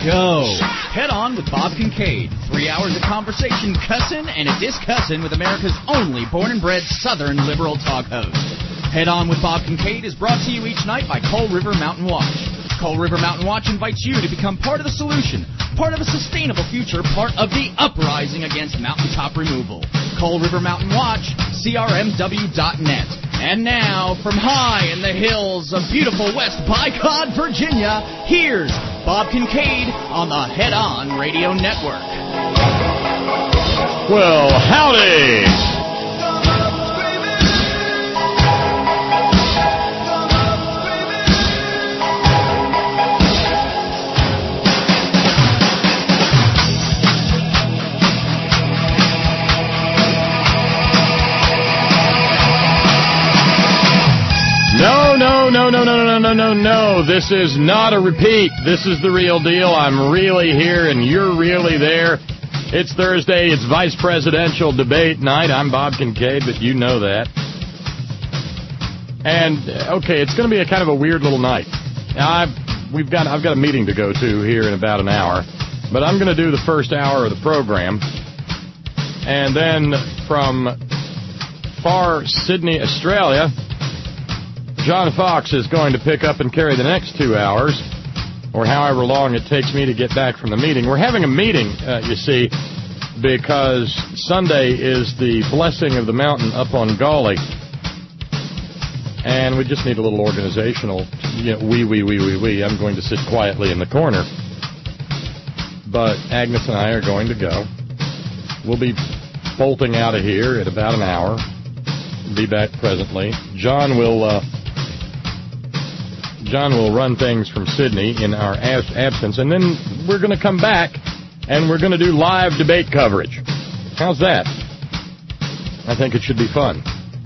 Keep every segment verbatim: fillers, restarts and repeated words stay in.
go. Head On with Bob Kincaid. Three hours of conversation, cussing, and a discussin with America's only born and bred Southern liberal talk host. Head On with Bob Kincaid is brought to you each night by Coal River Mountain Watch. Coal River Mountain Watch invites you to become part of the solution, part of a sustainable future, part of the uprising against mountaintop removal. Coal River Mountain Watch, C R M W dot net. And now, from high in the hills of beautiful West Bicod, Virginia, here's Bob Kincaid on the Head On Radio Network. Well, howdy! No, no, no, no, no, no, no, no, no. This is not a repeat. This is the real deal. I'm really here, and you're really there. It's Thursday. It's vice presidential debate night. I'm Bob Kincaid, but you know that. And, okay, it's going to be a kind of a weird little night. I've, we've got, I've got a meeting to go to here in about an hour, but I'm going to do the first hour of the program. And then from far Sydney, Australia, John Fox is going to pick up and carry the next two hours, or however long it takes me to get back from the meeting. We're having a meeting, uh, you see, because Sunday is the blessing of the mountain up on Gauley, and we just need a little organizational, you know, wee, wee, wee, wee, wee. I'm going to sit quietly in the corner, but Agnes and I are going to go. We'll be bolting out of here in about an hour. Be back presently. John will... Uh, John will run things from Sydney in our ab- absence, and then we're going to come back, and we're going to do live debate coverage. How's that? I think it should be fun.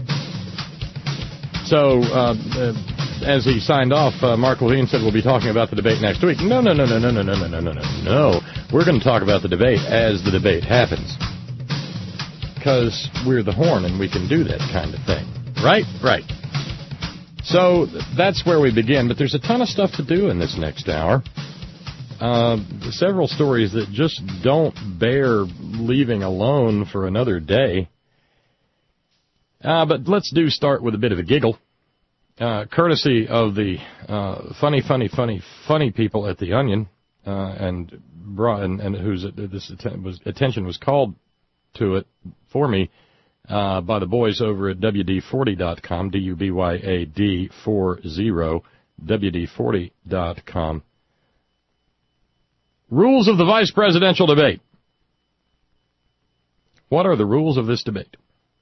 So, uh, uh, as he signed off, uh, Mark Levine said we'll be talking about the debate next week. No, no, no, no, no, no, no, no, no, no, no, no. We're going to talk about the debate as the debate happens, because we're the horn, and we can do that kind of thing. Right? Right. So that's where we begin, but there's a ton of stuff to do in this next hour. Uh, several stories that just don't bear leaving alone for another day. Uh, but let's do start with a bit of a giggle, uh, courtesy of the uh, funny, funny, funny, funny people at the Onion, uh, and, and and whose this atten- was, attention was called to it for me. Uh, by the boys over at W D forty dot com, D U B Y A D forty, W D forty dot com. Rules of the vice presidential debate. What are the rules of this debate?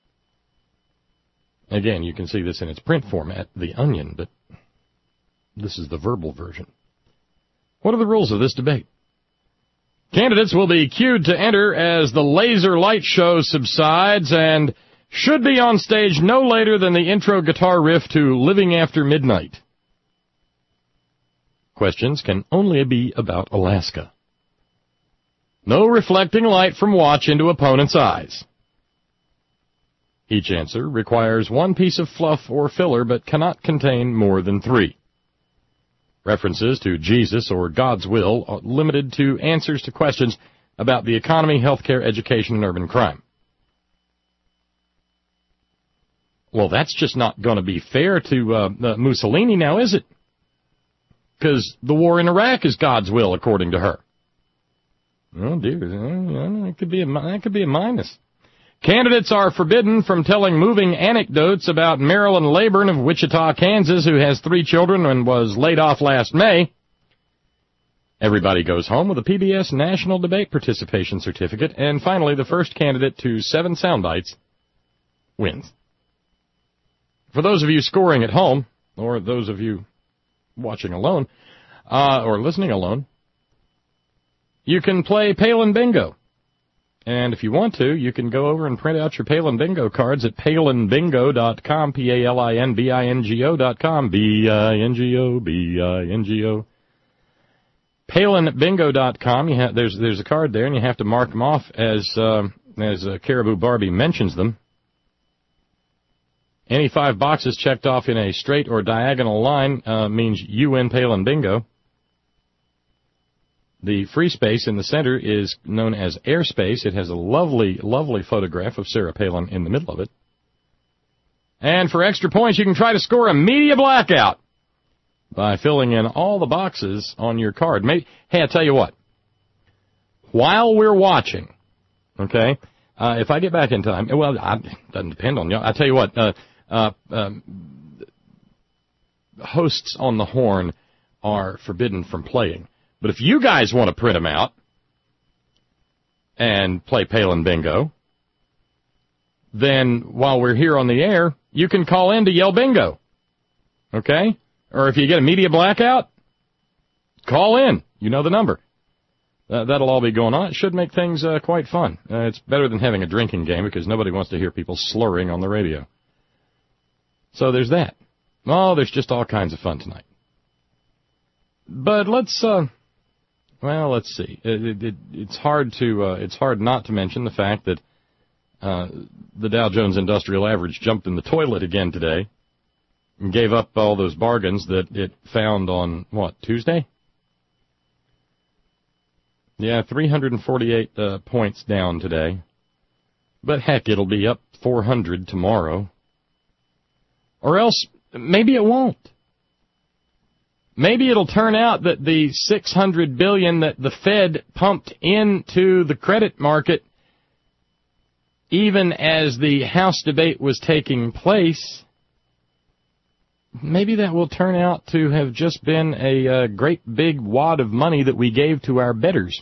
Again, you can see this in its print format, The Onion, but this is the verbal version. What are the rules of this debate? Candidates will be cued to enter as the laser light show subsides and should be on stage no later than the intro guitar riff to Living After Midnight. Questions can only be about Alaska. No reflecting light from watch into opponent's eyes. Each answer requires one piece of fluff or filler but cannot contain more than three. References to Jesus or God's will are limited to answers to questions about the economy, healthcare, education, and urban crime. Well, that's just not going to be fair to uh, uh, Mussolini now, is it? Because the war in Iraq is God's will, according to her. Oh, dear. That could be a, that could be a minus. Candidates are forbidden from telling moving anecdotes about Marilyn Leyburn of Wichita, Kansas, who has three children and was laid off last May. Everybody goes home with a P B S National Debate Participation Certificate. And finally, the first candidate to seven sound bites wins. For those of you scoring at home, or those of you watching alone, uh, or listening alone, you can play Palin Bingo. And if you want to, you can go over and print out your Palin Bingo cards at palin bingo dot com, P A L I N B I N G O dot com, B I N G O, B I N G O. palin bingo dot com, you have, there's there's a card there, and you have to mark them off as, uh, as uh, Caribou Barbie mentions them. Any five boxes checked off in a straight or diagonal line uh, means you win Palin Bingo. The free space in the center is known as airspace. It has a lovely, lovely photograph of Sarah Palin in the middle of it. And for extra points, you can try to score a media blackout by filling in all the boxes on your card. Maybe, hey, I tell you what. While we're watching, okay, uh, if I get back in time, well, it doesn't depend on you. I tell you what, uh, uh, um, hosts on the horn are forbidden from playing. But if you guys want to print them out and play Palin Bingo, then while we're here on the air, you can call in to yell bingo, okay? Or if you get a media blackout, call in. You know the number. Uh, that'll all be going on. It should make things uh, quite fun. Uh, it's better than having a drinking game because nobody wants to hear people slurring on the radio. So there's that. Oh, there's just all kinds of fun tonight. But let's, uh, well, let's see. It, it, it, it's hard to, uh, it's hard not to mention the fact that uh, the Dow Jones Industrial Average jumped in the toilet again today and gave up all those bargains that it found on, what, Tuesday? Yeah, three hundred forty-eight uh, points down today. But heck, it'll be up four hundred tomorrow. Or else, maybe it won't. Maybe it'll turn out that the six hundred billion dollars that the Fed pumped into the credit market, even as the House debate was taking place, maybe that will turn out to have just been a uh, great big wad of money that we gave to our betters.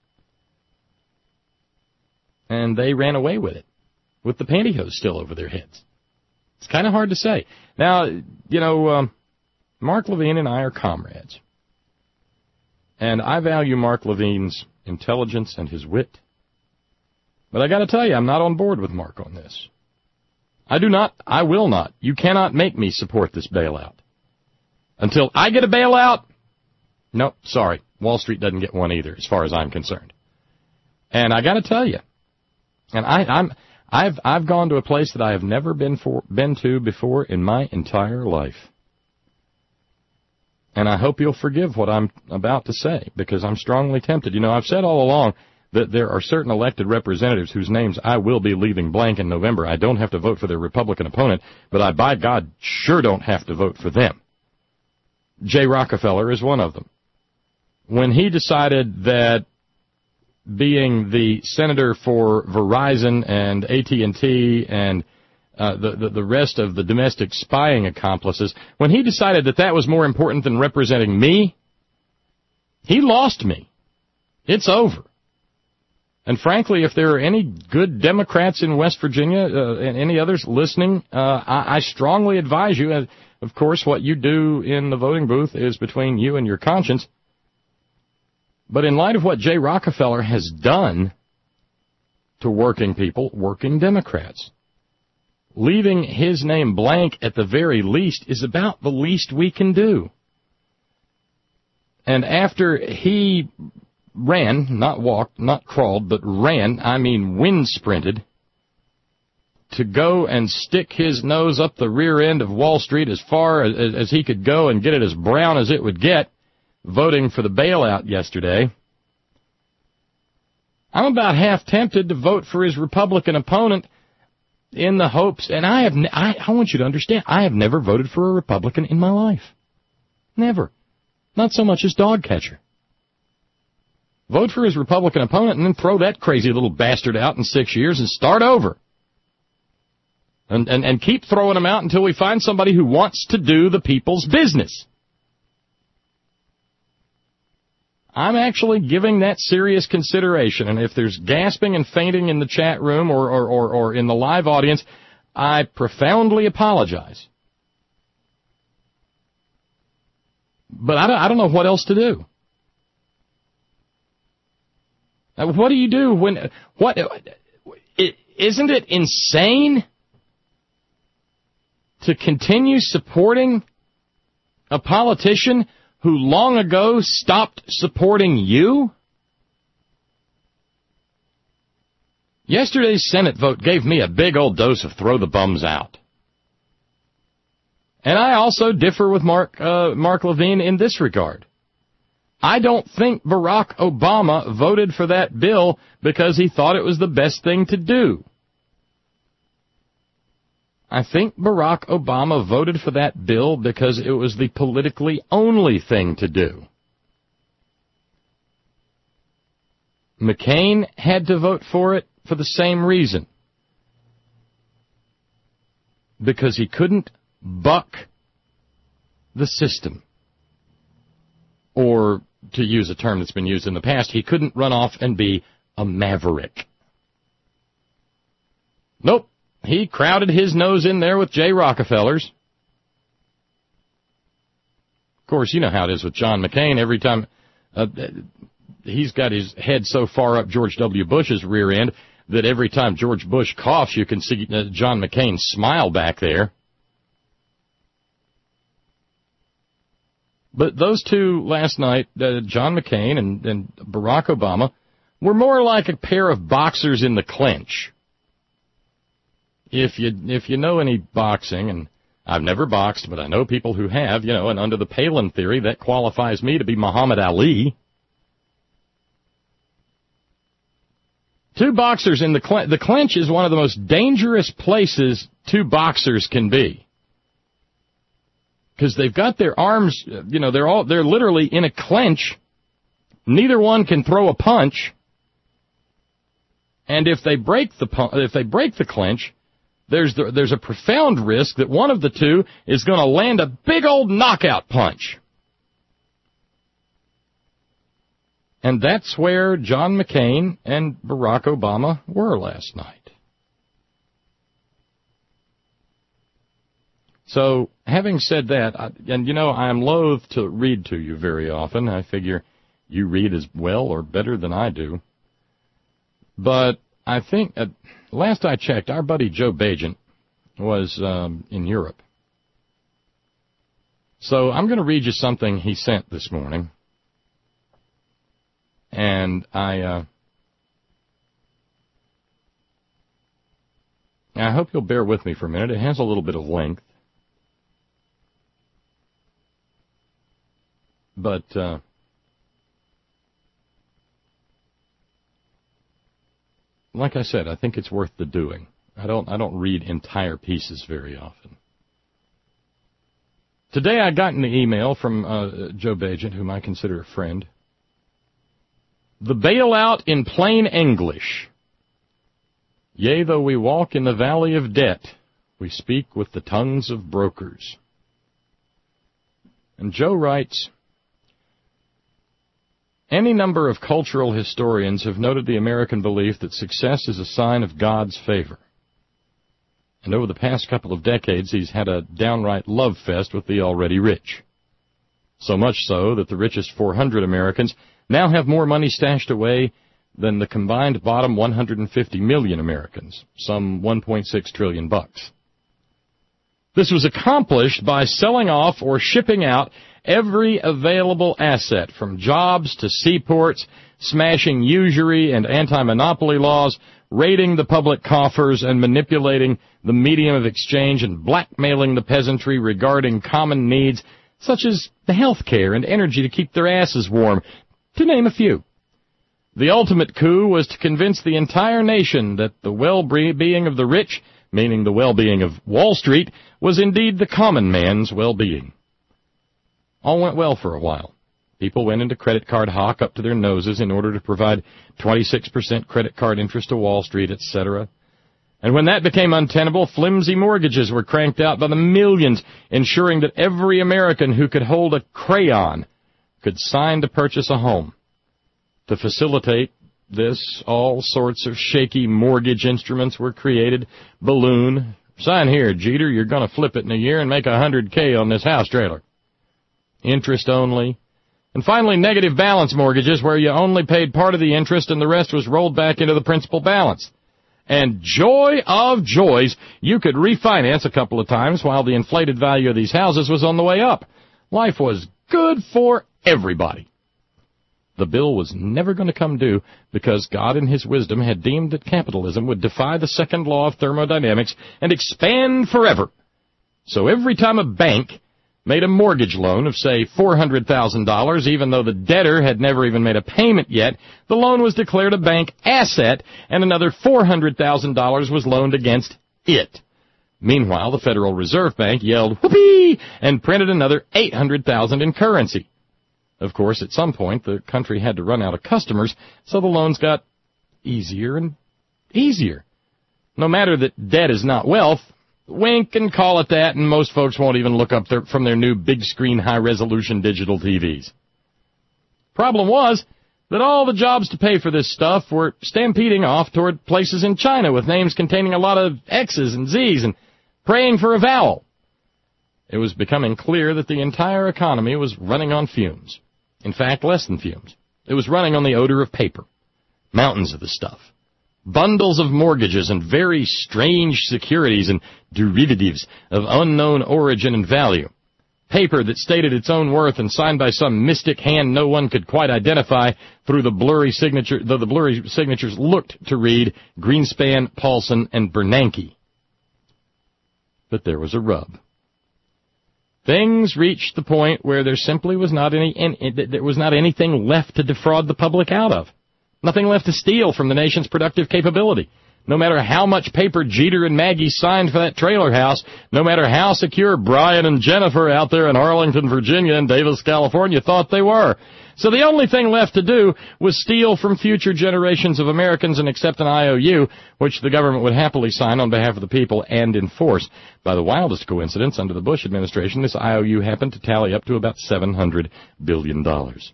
And they ran away with it, with the pantyhose still over their heads. It's kind of hard to say. Now, you know, um, Mark Levine and I are comrades. And I value Mark Levine's intelligence and his wit. But I got to tell you, I'm not on board with Mark on this. I do not, I will not. You cannot make me support this bailout. Until I get a bailout, no, sorry, Wall Street doesn't get one either, as far as I'm concerned. And I got to tell you, and I, I'm, I've, I've gone to a place that I have never been for, been to before in my entire life. And I hope you'll forgive what I'm about to say, because I'm strongly tempted. You know, I've said all along that there are certain elected representatives whose names I will be leaving blank in November. I don't have to vote for their Republican opponent, but I, by God, sure don't have to vote for them. Jay Rockefeller is one of them. When he decided that being the senator for Verizon and A T and T and uh, the, the, the rest of the domestic spying accomplices, when he decided that that was more important than representing me, he lost me. It's over. And frankly, if there are any good Democrats in West Virginia uh, and any others listening, uh, I, I strongly advise you, uh, of course, what you do in the voting booth is between you and your conscience. But in light of what Jay Rockefeller has done to working people, working Democrats, leaving his name blank at the very least is about the least we can do. And after he ran, not walked, not crawled, but ran, I mean wind sprinted, to go and stick his nose up the rear end of Wall Street as far as, as he could go and get it as brown as it would get, voting for the bailout yesterday, I'm about half tempted to vote for his Republican opponent in the hopes, and I have, ne- I, I want you to understand, I have never voted for a Republican in my life. Never. Not so much as dog catcher. Vote for his Republican opponent and then throw that crazy little bastard out in six years and start over. And, and, and keep throwing them out until we find somebody who wants to do the people's business. I'm actually giving that serious consideration, and if there's gasping and fainting in the chat room or, or, or, or in the live audience, I profoundly apologize. But I don't, I don't know what else to do. Now, what do you do when, what, it, isn't it insane to continue supporting a politician who long ago stopped supporting you? Yesterday's Senate vote gave me a big old dose of throw the bums out. And I also differ with Mark, uh, Mark Levine in this regard. I don't think Barack Obama voted for that bill because he thought it was the best thing to do. I think Barack Obama voted for that bill because it was the politically only thing to do. McCain had to vote for it for the same reason. Because he couldn't buck the system. Or, to use a term that's been used in the past, he couldn't run off and be a maverick. Nope. He crowded his nose in there with Jay Rockefeller's. Of course, you know how it is with John McCain. Every time uh, he's got his head so far up George W. Bush's rear end that every time George Bush coughs, you can see uh, John McCain smile back there. But those two last night, uh, John McCain and, and Barack Obama, were more like a pair of boxers in the clinch. If you if you know any boxing, and I've never boxed, but I know people who have, you know, and under the Palin theory, that qualifies me to be Muhammad Ali. Two boxers in the clinch. The clinch is one of the most dangerous places two boxers can be. Because they've got their arms, you know, they're all, they're literally in a clinch. Neither one can throw a punch. And if they break the, if they break the clinch, there's the, there's a profound risk that one of the two is going to land a big old knockout punch. And that's where John McCain and Barack Obama were last night. So, having said that, I, and you know, I'm loath to read to you very often. I figure you read as well or better than I do. But I think, uh, last I checked, our buddy Joe Bagent was um, in Europe. So I'm going to read you something he sent this morning. And I, uh, I hope you'll bear with me for a minute. It has a little bit of length. But, uh, like I said, I think it's worth the doing. I don't, I don't read entire pieces very often. Today I got an email from uh, Joe Bagent, whom I consider a friend. The bailout in plain English. Yea, though we walk in the valley of debt, we speak with the tongues of brokers. And Joe writes, any number of cultural historians have noted the American belief that success is a sign of God's favor. And over the past couple of decades, he's had a downright love fest with the already rich. So much so that the richest four hundred Americans now have more money stashed away than the combined bottom one hundred fifty million Americans, some one point six trillion bucks. This was accomplished by selling off or shipping out every available asset, from jobs to seaports, smashing usury and anti-monopoly laws, raiding the public coffers, and manipulating the medium of exchange and blackmailing the peasantry regarding common needs such as the health care and energy to keep their asses warm, to name a few. The ultimate coup was to convince the entire nation that the well-being of the rich, meaning the well-being of Wall Street, was indeed the common man's well-being. All went well for a while. People went into credit card hock up to their noses in order to provide twenty-six percent credit card interest to Wall Street, et cetera. And when that became untenable, flimsy mortgages were cranked out by the millions, ensuring that every American who could hold a crayon could sign to purchase a home. To facilitate this, all sorts of shaky mortgage instruments were created. Balloon. Sign here, Jeter, you're going to flip it in a year and make one hundred K on this house trailer. Interest only. And finally, negative balance mortgages, where you only paid part of the interest and the rest was rolled back into the principal balance. And joy of joys, you could refinance a couple of times while the inflated value of these houses was on the way up. Life was good for everybody. The bill was never going to come due because God in his wisdom had deemed that capitalism would defy the second law of thermodynamics and expand forever. So every time a bank made a mortgage loan of, say, four hundred thousand dollars, even though the debtor had never even made a payment yet, the loan was declared a bank asset, and another four hundred thousand dollars was loaned against it. Meanwhile, the Federal Reserve Bank yelled, whoopee, and printed another eight hundred thousand dollars in currency. Of course, at some point, the country had to run out of customers, so the loans got easier and easier. No matter that debt is not wealth, wink and call it that, and most folks won't even look up their, from their new big-screen, high-resolution digital T Vs. Problem was that all the jobs to pay for this stuff were stampeding off toward places in China with names containing a lot of X's and Z's and praying for a vowel. It was becoming clear that the entire economy was running on fumes. In fact, less than fumes. It was running on the odor of paper. Mountains of the stuff. Bundles of mortgages and very strange securities and derivatives of unknown origin and value. Paper that stated its own worth and signed by some mystic hand no one could quite identify through the blurry signature, though the blurry signatures looked to read Greenspan, Paulson, and Bernanke. But there was a rub. Things reached the point where there simply was not any, any there was not anything left to defraud the public out of. Nothing left to steal from the nation's productive capability. No matter how much paper Jeter and Maggie signed for that trailer house, no matter how secure Brian and Jennifer out there in Arlington, Virginia and Davis, California thought they were. So the only thing left to do was steal from future generations of Americans and accept an I O U, which the government would happily sign on behalf of the people and enforce. By the wildest coincidence, under the Bush administration, this I O U happened to tally up to about seven hundred billion dollars.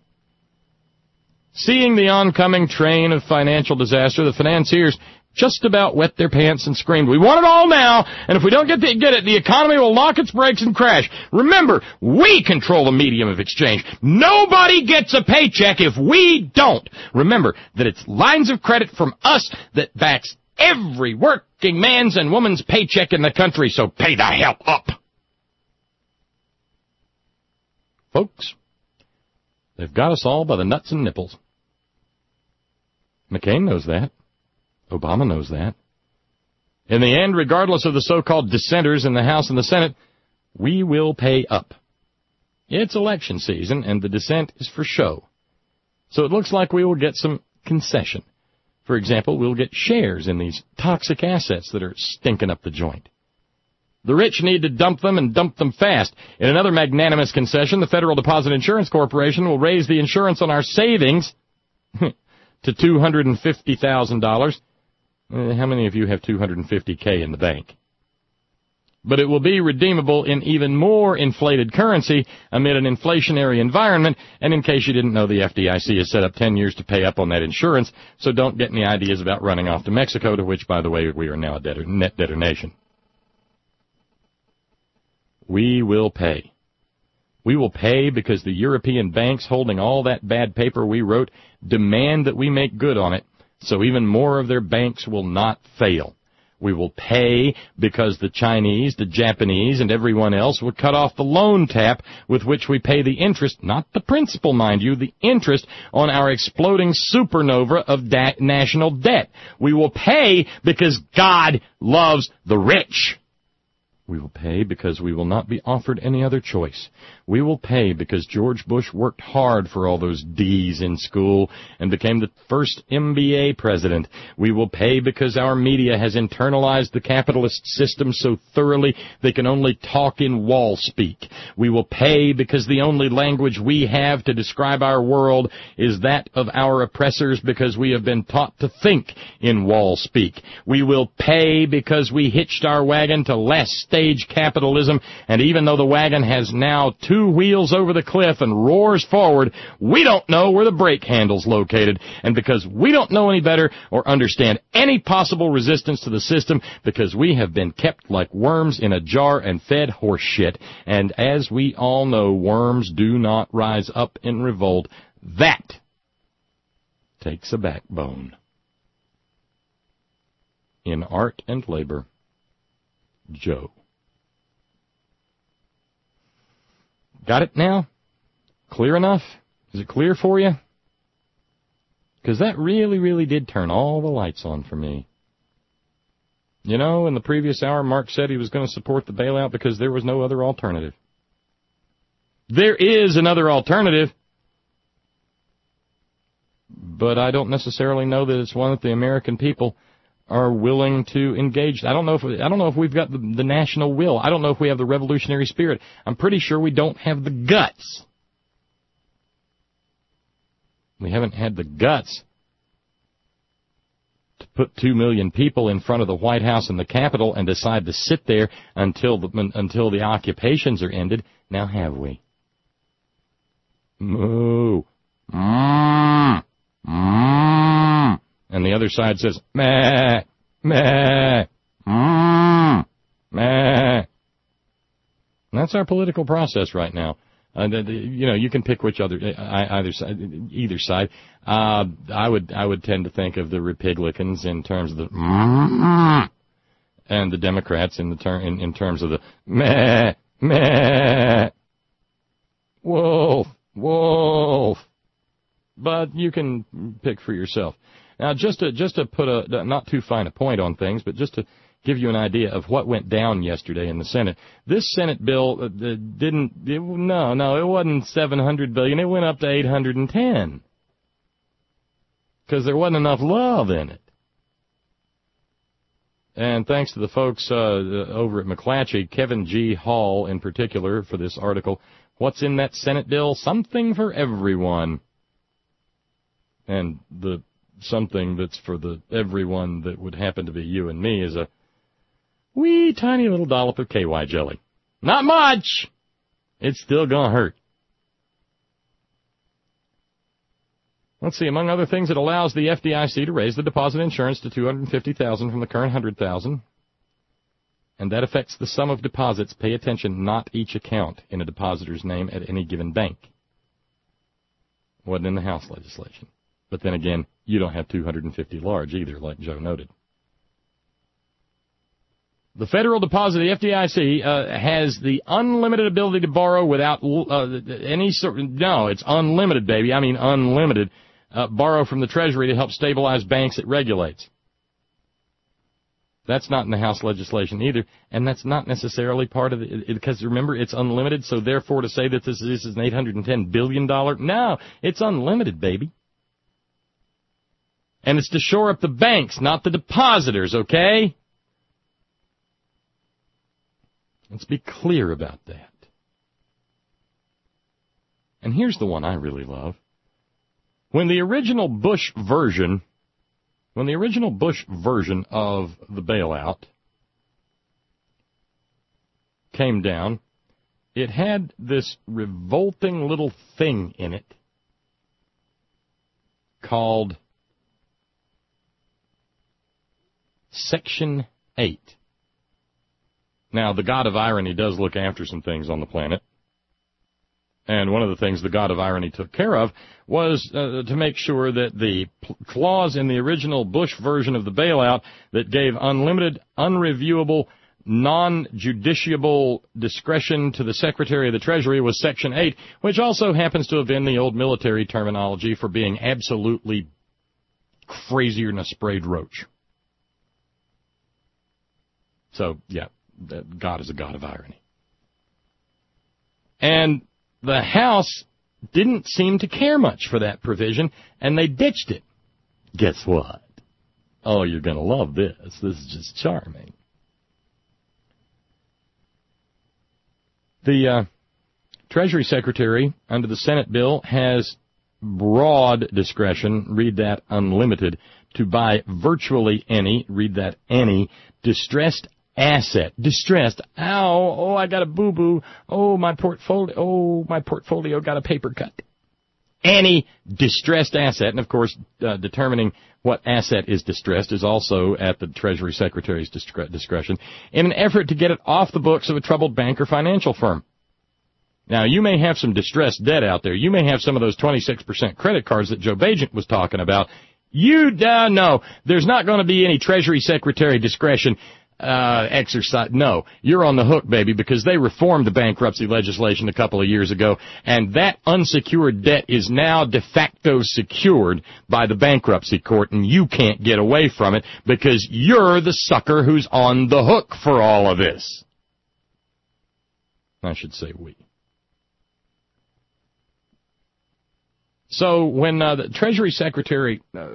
Seeing the oncoming train of financial disaster, the financiers just about wet their pants and screamed, we want it all now, and if we don't get, the, get it, the economy will lock its brakes and crash. Remember, we control the medium of exchange. Nobody gets a paycheck if we don't. Remember that it's lines of credit from us that backs every working man's and woman's paycheck in the country, so pay the hell up. Folks, they've got us all by the nuts and nipples. McCain knows that. Obama knows that. In the end, regardless of the so-called dissenters in the House and the Senate, we will pay up. It's election season, and the dissent is for show. So it looks like we will get some concession. For example, we'll get shares in these toxic assets that are stinking up the joint. The rich need to dump them and dump them fast. In another magnanimous concession, the Federal Deposit Insurance Corporation will raise the insurance on our savings to two hundred fifty thousand dollars. How many of you have two hundred fifty thousand in the bank? But it will be redeemable in even more inflated currency amid an inflationary environment, and in case you didn't know, the F D I C has set up ten years to pay up on that insurance, so don't get any ideas about running off to Mexico, to which, by the way, we are now a debtor, net debtor nation. We will pay. We will pay because the European banks holding all that bad paper we wrote demand that we make good on it, so even more of their banks will not fail. We will pay because the Chinese, the Japanese, and everyone else will cut off the loan tap with which we pay the interest, not the principal, mind you, the interest on our exploding supernova of da- national debt. We will pay because God loves the rich. We will pay because we will not be offered any other choice. We will pay because George Bush worked hard for all those D's in school and became the first M B A president. We will pay because our media has internalized the capitalist system so thoroughly they can only talk in wall speak. We will pay because the only language we have to describe our world is that of our oppressors because we have been taught to think in wall speak. We will pay because we hitched our wagon to less stage capitalism, and even though the wagon has now two wheels over the cliff and roars forward, we don't know where the brake handle's located, and because we don't know any better or understand any possible resistance to the system, because we have been kept like worms in a jar and fed horse shit, and as we all know, worms do not rise up in revolt. That takes a backbone. In Art and Labor, Joe. Got it now? Clear enough? Is it clear for you? Because that really, really did turn all the lights on for me. You know, in the previous hour, Mark said he was going to support the bailout because there was no other alternative. There is another alternative, but I don't necessarily know that it's one that the American people are willing to engage. I don't know if I don't know if we've got the, the national will. I don't know if we have the revolutionary spirit. I'm pretty sure we don't have the guts. We haven't had the guts to put two million people in front of the White House and the Capitol and decide to sit there until the until the occupations are ended. Now have we? Moo. Mm. Mm. And the other side says, meh, meh, mm, meh. And that's our political process right now. Uh, the, the, you know, you can pick which other, either side, either side. Uh, I would, I would tend to think of the Republicans in terms of the, mm, and the Democrats in the ter- in, in terms of the, meh, meh, wolf, wolf. But you can pick for yourself. Now, just to just to put a not too fine a point on things, but just to give you an idea of what went down yesterday in the Senate. This Senate bill uh, didn't. It, no, no, it wasn't seven hundred billion dollars. It went up to eight hundred ten because there wasn't enough love in it. And thanks to the folks uh, over at McClatchy, Kevin G. Hall in particular, for this article. What's in that Senate bill? Something for everyone. And the something that's for the everyone that would happen to be you and me is a wee tiny little dollop of K Y jelly. Not much. It's still gonna hurt. Let's see. Among other things, it allows the F D I C to raise the deposit insurance to two hundred fifty thousand dollars from the current one hundred thousand dollars. And that affects the sum of deposits. Pay attention, not each account in a depositor's name at any given bank. Wasn't in the House legislation. But then again, you don't have two hundred fifty large either, like Joe noted. The Federal Deposit, the F D I C, uh, has the unlimited ability to borrow without uh, any sort of, no, it's unlimited, baby. I mean unlimited. Uh, borrow from the Treasury to help stabilize banks it regulates. That's not in the House legislation either, and that's not necessarily part of it, because remember, it's unlimited, so therefore to say that this, this is an eight hundred ten billion dollars, no, it's unlimited, baby. And it's to shore up the banks, not the depositors, okay? Let's be clear about that. And here's the one I really love. When the original Bush version, when the original Bush version of the bailout came down, it had this revolting little thing in it called Section eight. Now, the God of Irony does look after some things on the planet. And one of the things the God of Irony took care of was uh, to make sure that the p- clause in the original Bush version of the bailout that gave unlimited, unreviewable, non-judiciable discretion to the Secretary of the Treasury was Section eight, which also happens to have been the old military terminology for being absolutely crazier than a sprayed roach. So, yeah, God is a God of irony. And the House didn't seem to care much for that provision, and they ditched it. Guess what? Oh, you're going to love this. This is just charming. The uh, Treasury Secretary, under the Senate bill, has broad discretion, read that unlimited, to buy virtually any, read that any, distressed asset. Distressed. Ow, oh, I got a boo-boo. Oh, my portfolio, oh, my portfolio got a paper cut. Any distressed asset, and of course, uh, determining what asset is distressed is also at the Treasury Secretary's discretion, in an effort to get it off the books of a troubled bank or financial firm. Now, you may have some distressed debt out there. You may have some of those twenty-six percent credit cards that Joe Bajent was talking about. You, uh, no, there's not going to be any Treasury Secretary discretion Uh, exercise. No, you're on the hook, baby, because they reformed the bankruptcy legislation a couple of years ago, and that unsecured debt is now de facto secured by the bankruptcy court, and you can't get away from it because you're the sucker who's on the hook for all of this. I should say we. So when uh, the Treasury Secretary uh,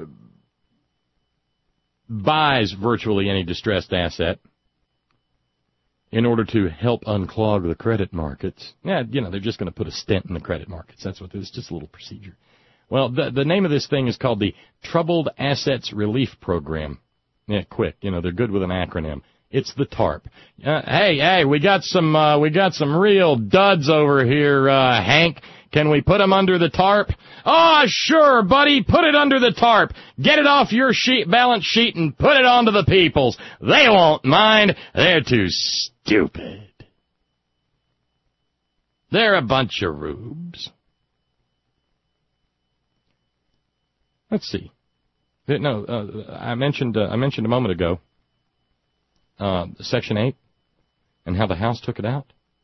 buys virtually any distressed asset in order to help unclog the credit markets, yeah, you know, they're just going to put a stent in the credit markets. That's what it is, just a little procedure. Well, the, the name of this thing is called the Troubled Assets Relief Program. Yeah, quick, you know, they're good with an acronym. It's the TARP. Uh, hey, hey, we got some, uh, we got some real duds over here, uh, Hank. Can we put them under the TARP? Oh, sure, buddy, put it under the TARP. Get it off your sheet, balance sheet and put it onto the people's. They won't mind. They're too stupid. They're a bunch of rubes. Let's see. No, uh, I mentioned, uh, I mentioned a moment ago, uh, Section eight and how the House took it out.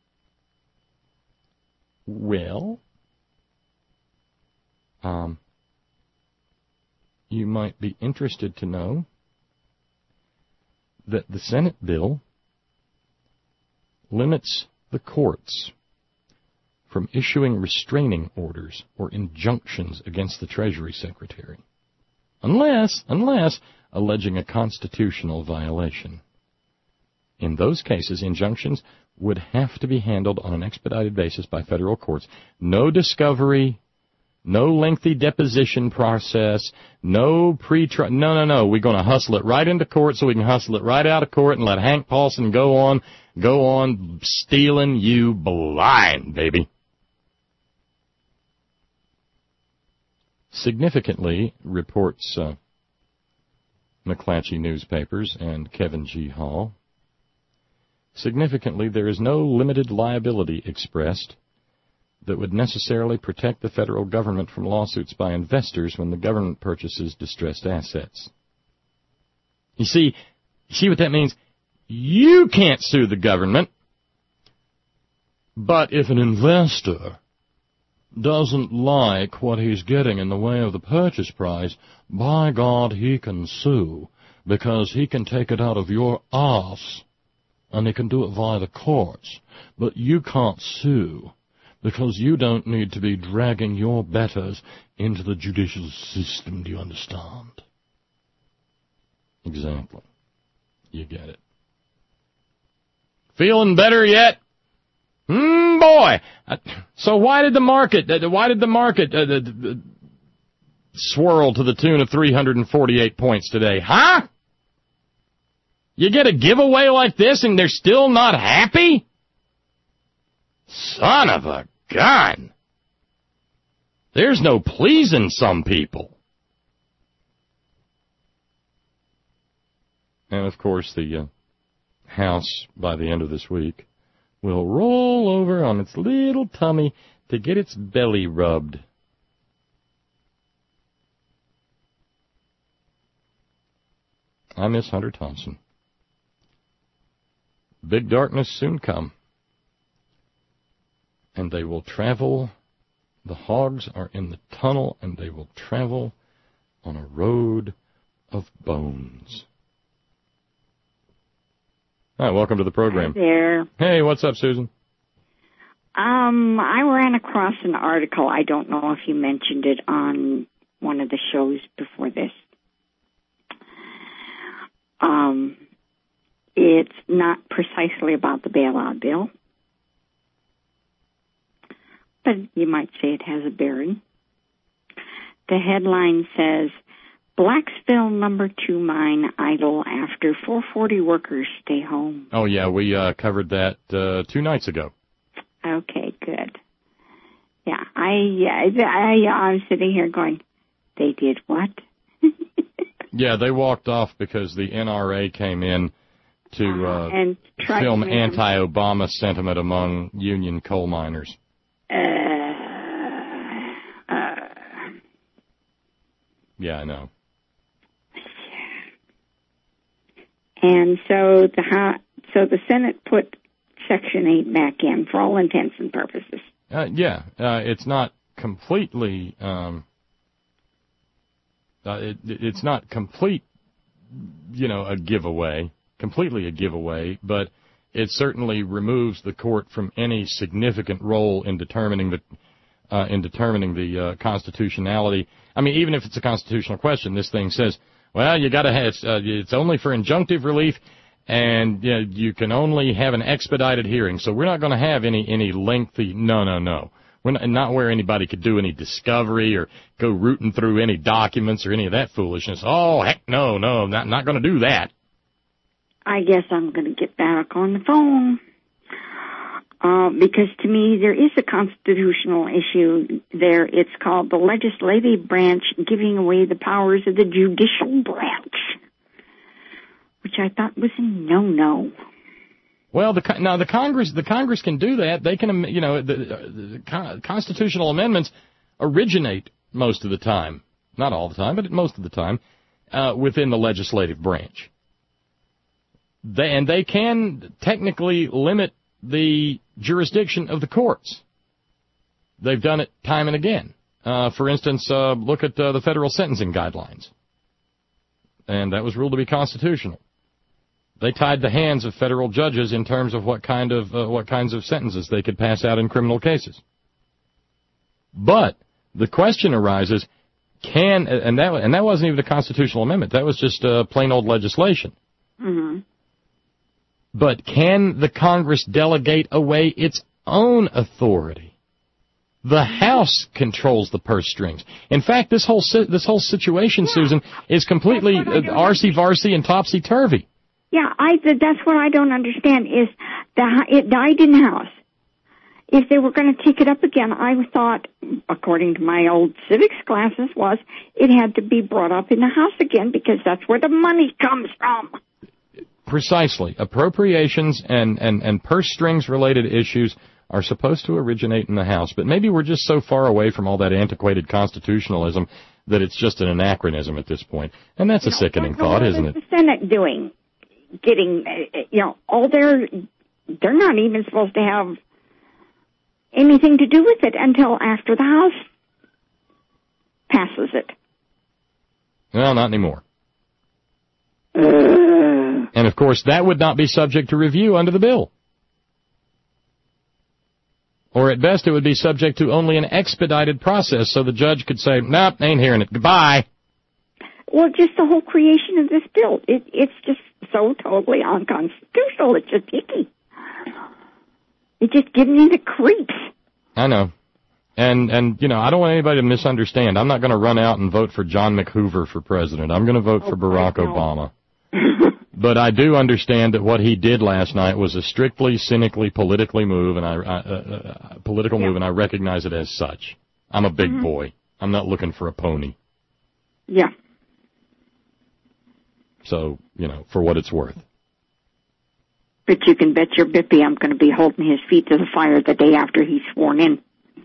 Well, um, you might be interested to know that the Senate bill limits the courts from issuing restraining orders or injunctions against the Treasury Secretary, unless, unless alleging a constitutional violation. In those cases, injunctions would have to be handled on an expedited basis by federal courts. No discovery, no lengthy deposition process, no pre-trial. No, no, no. We're going to hustle it right into court so we can hustle it right out of court and let Hank Paulson go on, go on stealing you blind, baby. Significantly, reports uh, McClatchy Newspapers and Kevin G. Hall, significantly, there is no limited liability expressed that would necessarily protect the federal government from lawsuits by investors when the government purchases distressed assets. You see, see what that means? You can't sue the government, but if an investor doesn't like what he's getting in the way of the purchase price, by God, he can sue, because he can take it out of your arse, and he can do it via the courts. But you can't sue, because you don't need to be dragging your betters into the judicial system. Do you understand? Exactly. You get it. Feeling better yet? Hmm, boy. So why did the market, why did the market uh, uh, swirl to the tune of three hundred forty-eight points today? Huh? You get a giveaway like this and they're still not happy? Son of a gun. There's no pleasing some people. And, of course, the uh, House, by the end of this week, will roll over on its little tummy to get its belly rubbed. I miss Hunter Thompson. Big darkness soon come. And they will travel, the hogs are in the tunnel, and they will travel on a road of bones. Hi, welcome to the program. Hi there. Hey, what's up, Susan? Um, I ran across an article. I don't know if you mentioned it on one of the shows before this. Um, it's not precisely about the bailout bill, but you might say it has a bearing. The headline says, Blacksville number two mine idle after four forty workers stay home. Oh, yeah, we uh, covered that uh, two nights ago. Okay, good. Yeah, I, I, I, I'm sitting here going, they did what? Yeah, they walked off because the N R A came in to uh, and film to anti-Obama sentiment among union coal miners. Uh, uh, yeah, I know. And so the so the Senate put Section eight back in for all intents and purposes. Uh, yeah, uh, it's not completely. Um, uh, it, it's not complete, you know, a giveaway, completely a giveaway, but it certainly removes the court from any significant role in determining the uh, in determining the uh, constitutionality. I mean, even if it's a constitutional question, this thing says, well, you got to have uh, it's only for injunctive relief, and you know, you can only have an expedited hearing. So we're not going to have any any lengthy. No, no, no. We're not, not where anybody could do any discovery or go rooting through any documents or any of that foolishness. Oh, heck, no, no, not not going to do that. I guess I'm going to get back on the phone. Uh, because to me, there is a constitutional issue there. It's called the legislative branch giving away the powers of the judicial branch, which I thought was a no-no. Well, the now the Congress the Congress can do that. They can, you know, the, the constitutional amendments originate most of the time, not all the time, but most of the time, uh, within the legislative branch. They, and they can technically limit the jurisdiction of the courts. They've done it time and again. Uh, for instance, uh, look at uh, the federal sentencing guidelines. And that was ruled to be constitutional. They tied the hands of federal judges in terms of what kind of uh, what kinds of sentences they could pass out in criminal cases. But the question arises, can and that and that wasn't even a constitutional amendment. That was just uh, plain old legislation. Mm-hmm. But can the Congress delegate away its own authority? The House controls the purse strings. In fact, this whole si- this whole situation, yeah. Susan, is completely uh, arsey-varsy and topsy-turvy. Yeah, I that's what I don't understand is the it died in the House. If they were going to take it up again, I thought, according to my old civics classes, was it had to be brought up in the House again because that's where the money comes from. Precisely. Appropriations and, and, and purse strings related issues are supposed to originate in the House, but maybe we're just so far away from all that antiquated constitutionalism that it's just an anachronism at this point. And that's a no, sickening thought, isn't it? What's the Senate doing? Getting, you know, all their, they're not even supposed to have anything to do with it until after the House passes it. Well, not anymore. Uh, And, of course, that would not be subject to review under the bill. Or, at best, it would be subject to only an expedited process so the judge could say, nope, ain't hearing it. Goodbye. Well, just the whole creation of this bill. It, it's just so totally unconstitutional. It's just icky. It just gives me the creeps. I know. And, and you know, I don't want anybody to misunderstand. I'm not going to run out and vote for John McHoover for president. I'm going to vote oh, for Barack Obama. But I do understand that what he did last night was a strictly, cynically, politically move, and I, uh, uh, political yeah. move, and I recognize it as such. I'm a big mm-hmm. boy. I'm not looking for a pony. Yeah. So, you know, for what it's worth. But you can bet your bippy I'm going to be holding his feet to the fire the day after he's sworn in.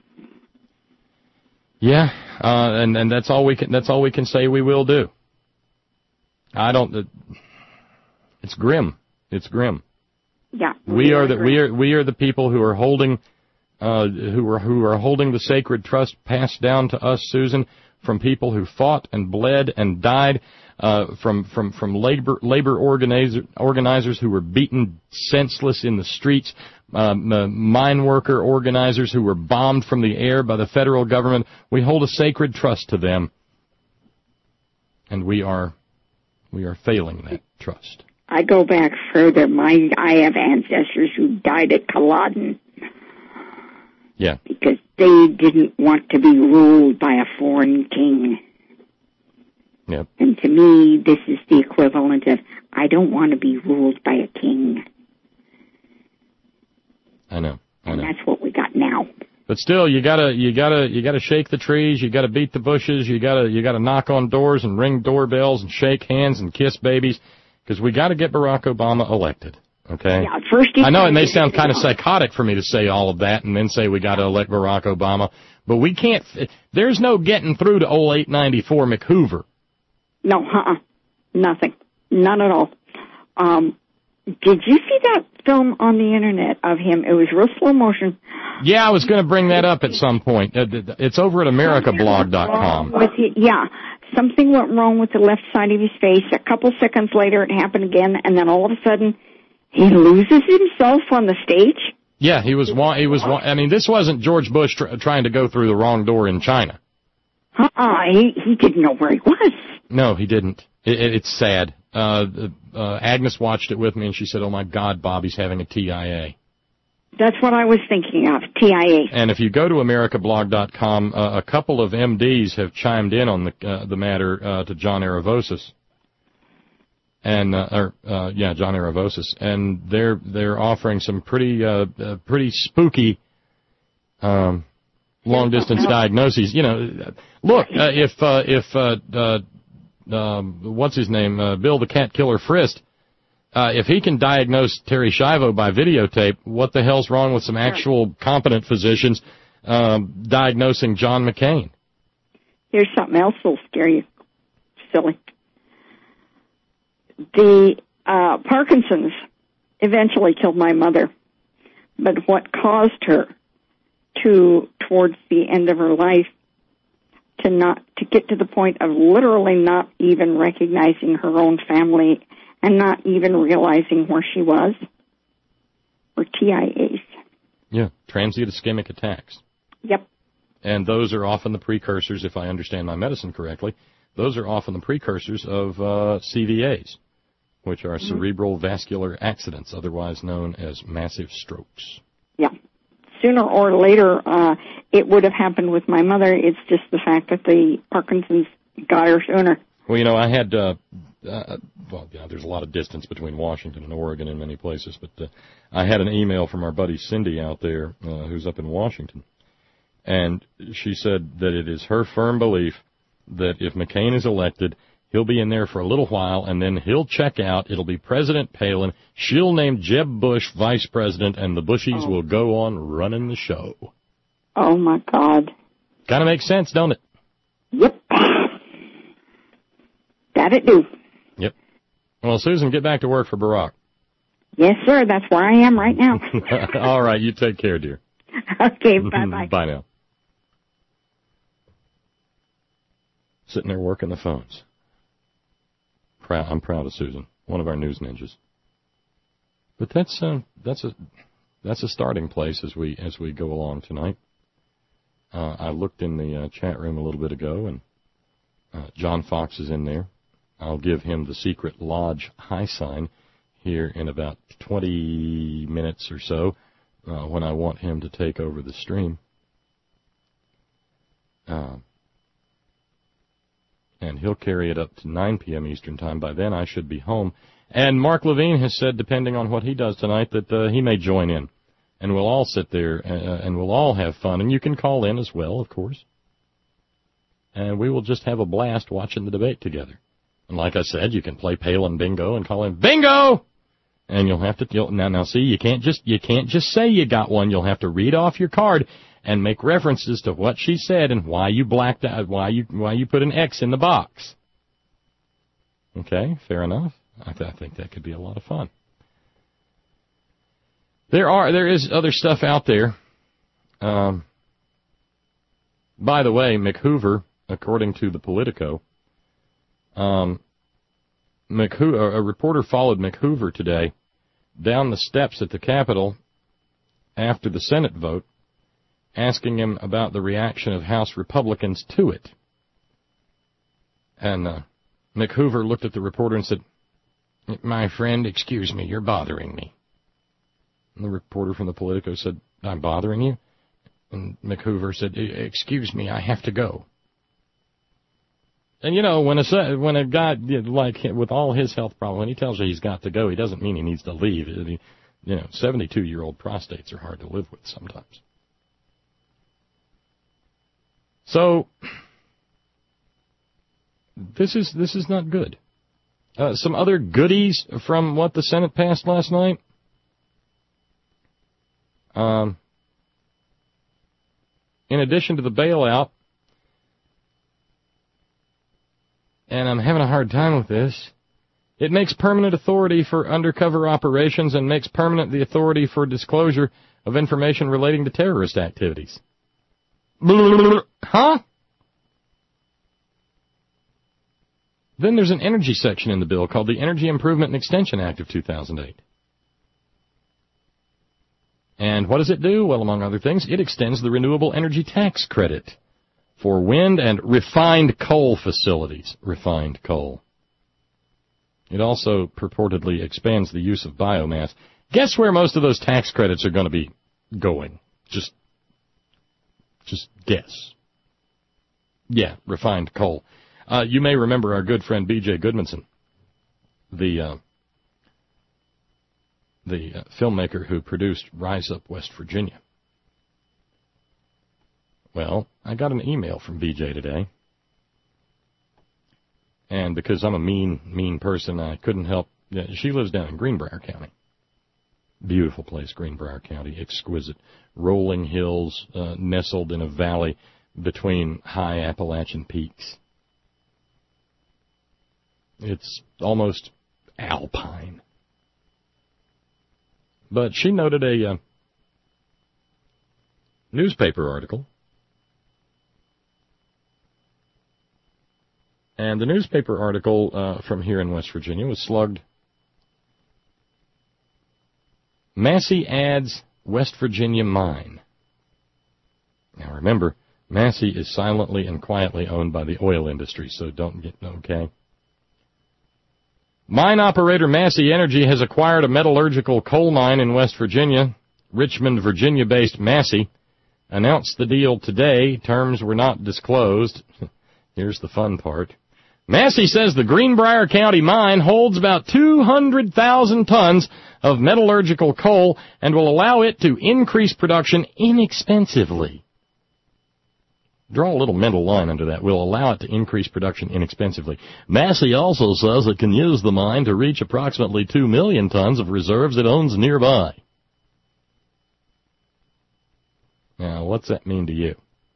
Yeah, uh, and and that's all we can. That's all we can say. We will do. I don't. Uh, it's grim. It's grim. Yeah. We are the grim. we are we are the people who are holding, uh, who are who are holding the sacred trust passed down to us, Susan, from people who fought and bled and died, uh, from from from labor labor organizer, organizers who were beaten senseless in the streets. Um, uh, mine worker organizers who were bombed from the air by the federal government. We hold a sacred trust to them, and we are we are failing that trust. I go back further. My I have ancestors who died at Culloden. Yeah, because they didn't want to be ruled by a foreign king. Yep. And to me, this is the equivalent of I don't want to be ruled by a king. I know. I know. And that's what we got now. But still, you gotta, you gotta, you gotta shake the trees. You gotta beat the bushes. You gotta, you gotta knock on doors and ring doorbells and shake hands and kiss babies, because we gotta get Barack Obama elected. Okay. Yeah. First, I know it may sound kind of psychotic for me to say all of that and then say we gotta elect Barack Obama, but we can't. There's no getting through to old eight ninety-four McHoover. No, uh-uh, nothing, none at all. Um. Did you see that film on the internet of him? It was real slow motion. Yeah, I was going to bring that up at some point. It's over at America Blog dot com. Yeah, something went wrong with the left side of his face. A couple seconds later, it happened again, and then all of a sudden, he loses himself on the stage. Yeah, he was. He was. I mean, this wasn't George Bush tr- trying to go through the wrong door in China. Uh-uh, he, he didn't know where he was. No, he didn't. It, it, it's sad. Uh, uh, Agnes watched it with me, and she said, "Oh my God, Bobby's having a T I A." That's what I was thinking of, T I A. And if you go to America Blog dot com, uh, a couple of M Ds have chimed in on the uh, the matter uh, to John Aravosis, and uh, or uh, yeah, John Aravosis, and they're they're offering some pretty uh, uh, pretty spooky um, long distance diagnoses. You know, look uh, if uh, if uh, uh, um, what's his name, uh, Bill the Cat Killer Frist. Uh, if he can diagnose Terry Schiavo by videotape, what the hell's wrong with some actual competent physicians um, diagnosing John McCain? Here's something else that'll scare you, silly. The uh, Parkinson's eventually killed my mother, but what caused her to, towards the end of her life, to not to get to the point of literally not even recognizing her own family and not even realizing where she was, were T I As. Yeah, transient ischemic attacks. Yep. And those are often the precursors, if I understand my medicine correctly, those are often the precursors of uh, C V As, which are mm-hmm. cerebral vascular accidents, otherwise known as massive strokes. Yeah. Sooner or later, uh, it would have happened with my mother. It's just the fact that the Parkinson's got her sooner. Well, you know, I had... Uh, Uh, well, yeah, there's a lot of distance between Washington and Oregon in many places, but uh, I had an email from our buddy Cindy out there, uh, who's up in Washington, and she said that it is her firm belief that if McCain is elected, he'll be in there for a little while, and then he'll check out. It'll be President Palin. She'll name Jeb Bush vice president, and the Bushies oh. will go on running the show. Oh, my God. Kind of makes sense, don't it? Yep. That it do. Yep. Well, Susan, get back to work for Barack. Yes, sir. That's where I am right now. All right. You take care, dear. Okay. Bye-bye. Bye now. Sitting there working the phones. Proud. I'm proud of Susan, one of our news ninjas. But that's uh, that's a that's a starting place as we as we go along tonight. Uh, I looked in the uh, chat room a little bit ago, and uh, John Fox is in there. I'll give him the secret lodge high sign here in about twenty minutes or so uh, when I want him to take over the stream. Uh, and he'll carry it up to nine p.m. Eastern Time. By then I should be home. And Mark Levine has said, depending on what he does tonight, that uh, he may join in. And we'll all sit there uh, and we'll all have fun. And you can call in as well, of course. And we will just have a blast watching the debate together. And like I said, you can play Palin Bingo and call him Bingo, and you'll have to you'll, now. Now, see, you can't just you can't just say you got one. You'll have to read off your card and make references to what she said and why you blacked out, why you why you put an X in the box. Okay, fair enough. I, th- I think that could be a lot of fun. There are there is other stuff out there. Um, by the way, McHoover, according to the Politico. Um, McHoover, a reporter followed McHoover today down the steps at the Capitol after the Senate vote, asking him about the reaction of House Republicans to it. And uh, McHoover looked at the reporter and said, "My friend, excuse me, you're bothering me." And the reporter from the Politico said, "I'm bothering you?" And McHoover said, "Excuse me, I have to go." And, you know, when a, when a guy, like, with all his health problems, when he tells you he's got to go, he doesn't mean he needs to leave. You know, seventy-two-year-old prostates are hard to live with sometimes. So, this is, this is not good. Uh, some other goodies from what the Senate passed last night. Um, in addition to the bailout, and I'm having a hard time with this, it makes permanent authority for undercover operations and makes permanent the authority for disclosure of information relating to terrorist activities. Huh? Then there's an energy section in the bill called the Energy Improvement and Extension Act of two thousand eight. And what does it do? Well, among other things, it extends the renewable energy tax credit for wind and refined coal facilities. Refined coal. It also purportedly expands the use of biomass. Guess where most of those tax credits are going to be going? Just, just guess. Yeah, refined coal. Uh, you may remember our good friend B J Goodmanson, the uh, the uh, filmmaker who produced Rise Up West Virginia. Well, I got an email from B J today, and because I'm a mean, mean person, I couldn't help. She lives down in Greenbrier County. Beautiful place, Greenbrier County, exquisite. Rolling hills, uh, nestled in a valley between high Appalachian peaks. It's almost alpine. But she noted a uh, newspaper article. And the newspaper article uh, from here in West Virginia was slugged, Massey adds West Virginia mine. Now remember, Massey is silently and quietly owned by the oil industry, so don't get, okay? Mine operator Massey Energy has acquired a metallurgical coal mine in West Virginia. Richmond, Virginia-based Massey announced the deal today. Terms were not disclosed. Here's the fun part. Massey says the Greenbrier County mine holds about two hundred thousand tons of metallurgical coal and will allow it to increase production inexpensively. Draw a little mental line under that. Will allow it to increase production inexpensively. Massey also says it can use the mine to reach approximately two million tons of reserves it owns nearby. Now, what's that mean to you?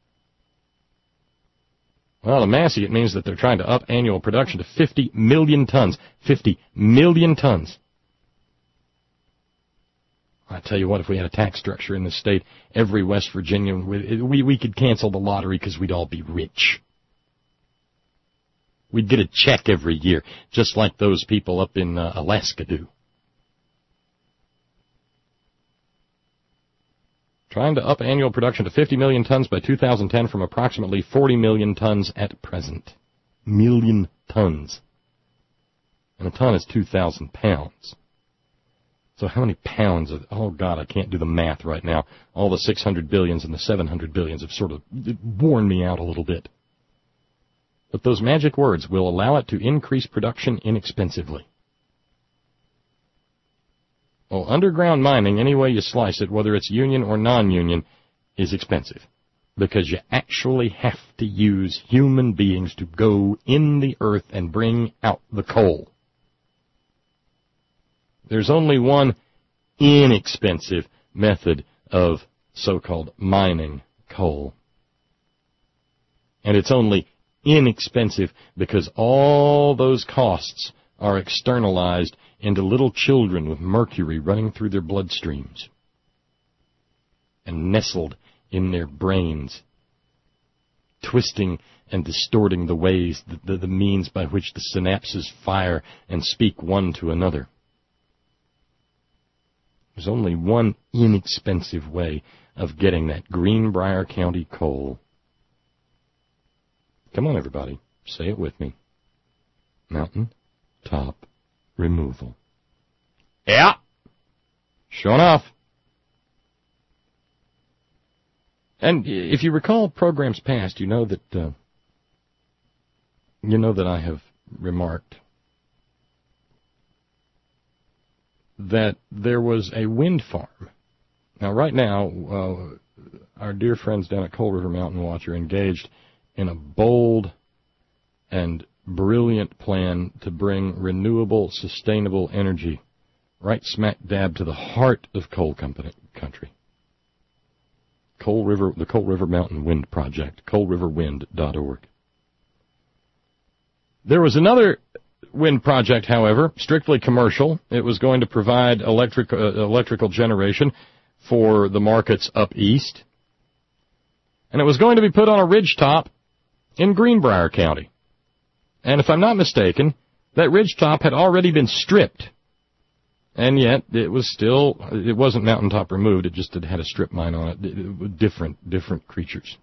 Well, to Massey, it means that they're trying to up annual production to fifty million tons. fifty million tons. I tell you what, if we had a tax structure in this state, every West Virginian, we, we could cancel the lottery because we'd all be rich. We'd get a check every year, just like those people up in uh, Alaska do. Trying to up annual production to fifty million tons by two thousand ten from approximately forty million tons at present. Million tons. And a ton is two thousand pounds. So how many pounds of, oh God, I can't do the math right now. All the six hundred billions and the seven hundred billions have sort of worn me out a little bit. But those magic words will allow it to increase production inexpensively. Well, underground mining, any way you slice it, whether it's union or non-union, is expensive. Because you actually have to use human beings to go in the earth and bring out the coal. There's only one inexpensive method of so-called mining coal. And it's only inexpensive because all those costs are externalized into little children with mercury running through their bloodstreams and nestled in their brains, twisting and distorting the ways, the, the, the means by which the synapses fire and speak one to another. There's only one inexpensive way of getting that Greenbrier County coal. Come on, everybody. Say it with me. Mountain top removal. Yeah. Sure enough. And if you recall programs past, you know that uh, you know that I have remarked that there was a wind farm. Now, right now, uh, our dear friends down at Coal River Mountain Watch are engaged in a bold and brilliant plan to bring renewable, sustainable energy right smack dab to the heart of coal company, country. Coal River, the Coal River Mountain Wind Project, coal river wind dot org. There was another wind project, however, strictly commercial. It was going to provide electric, uh, electrical generation for the markets up east. And it was going to be put on a ridgetop in Greenbrier County. And if I'm not mistaken, that ridgetop had already been stripped And yet, it was still, it wasn't mountaintop removed, it just had, had a strip mine on it. It, it. Different, different creatures.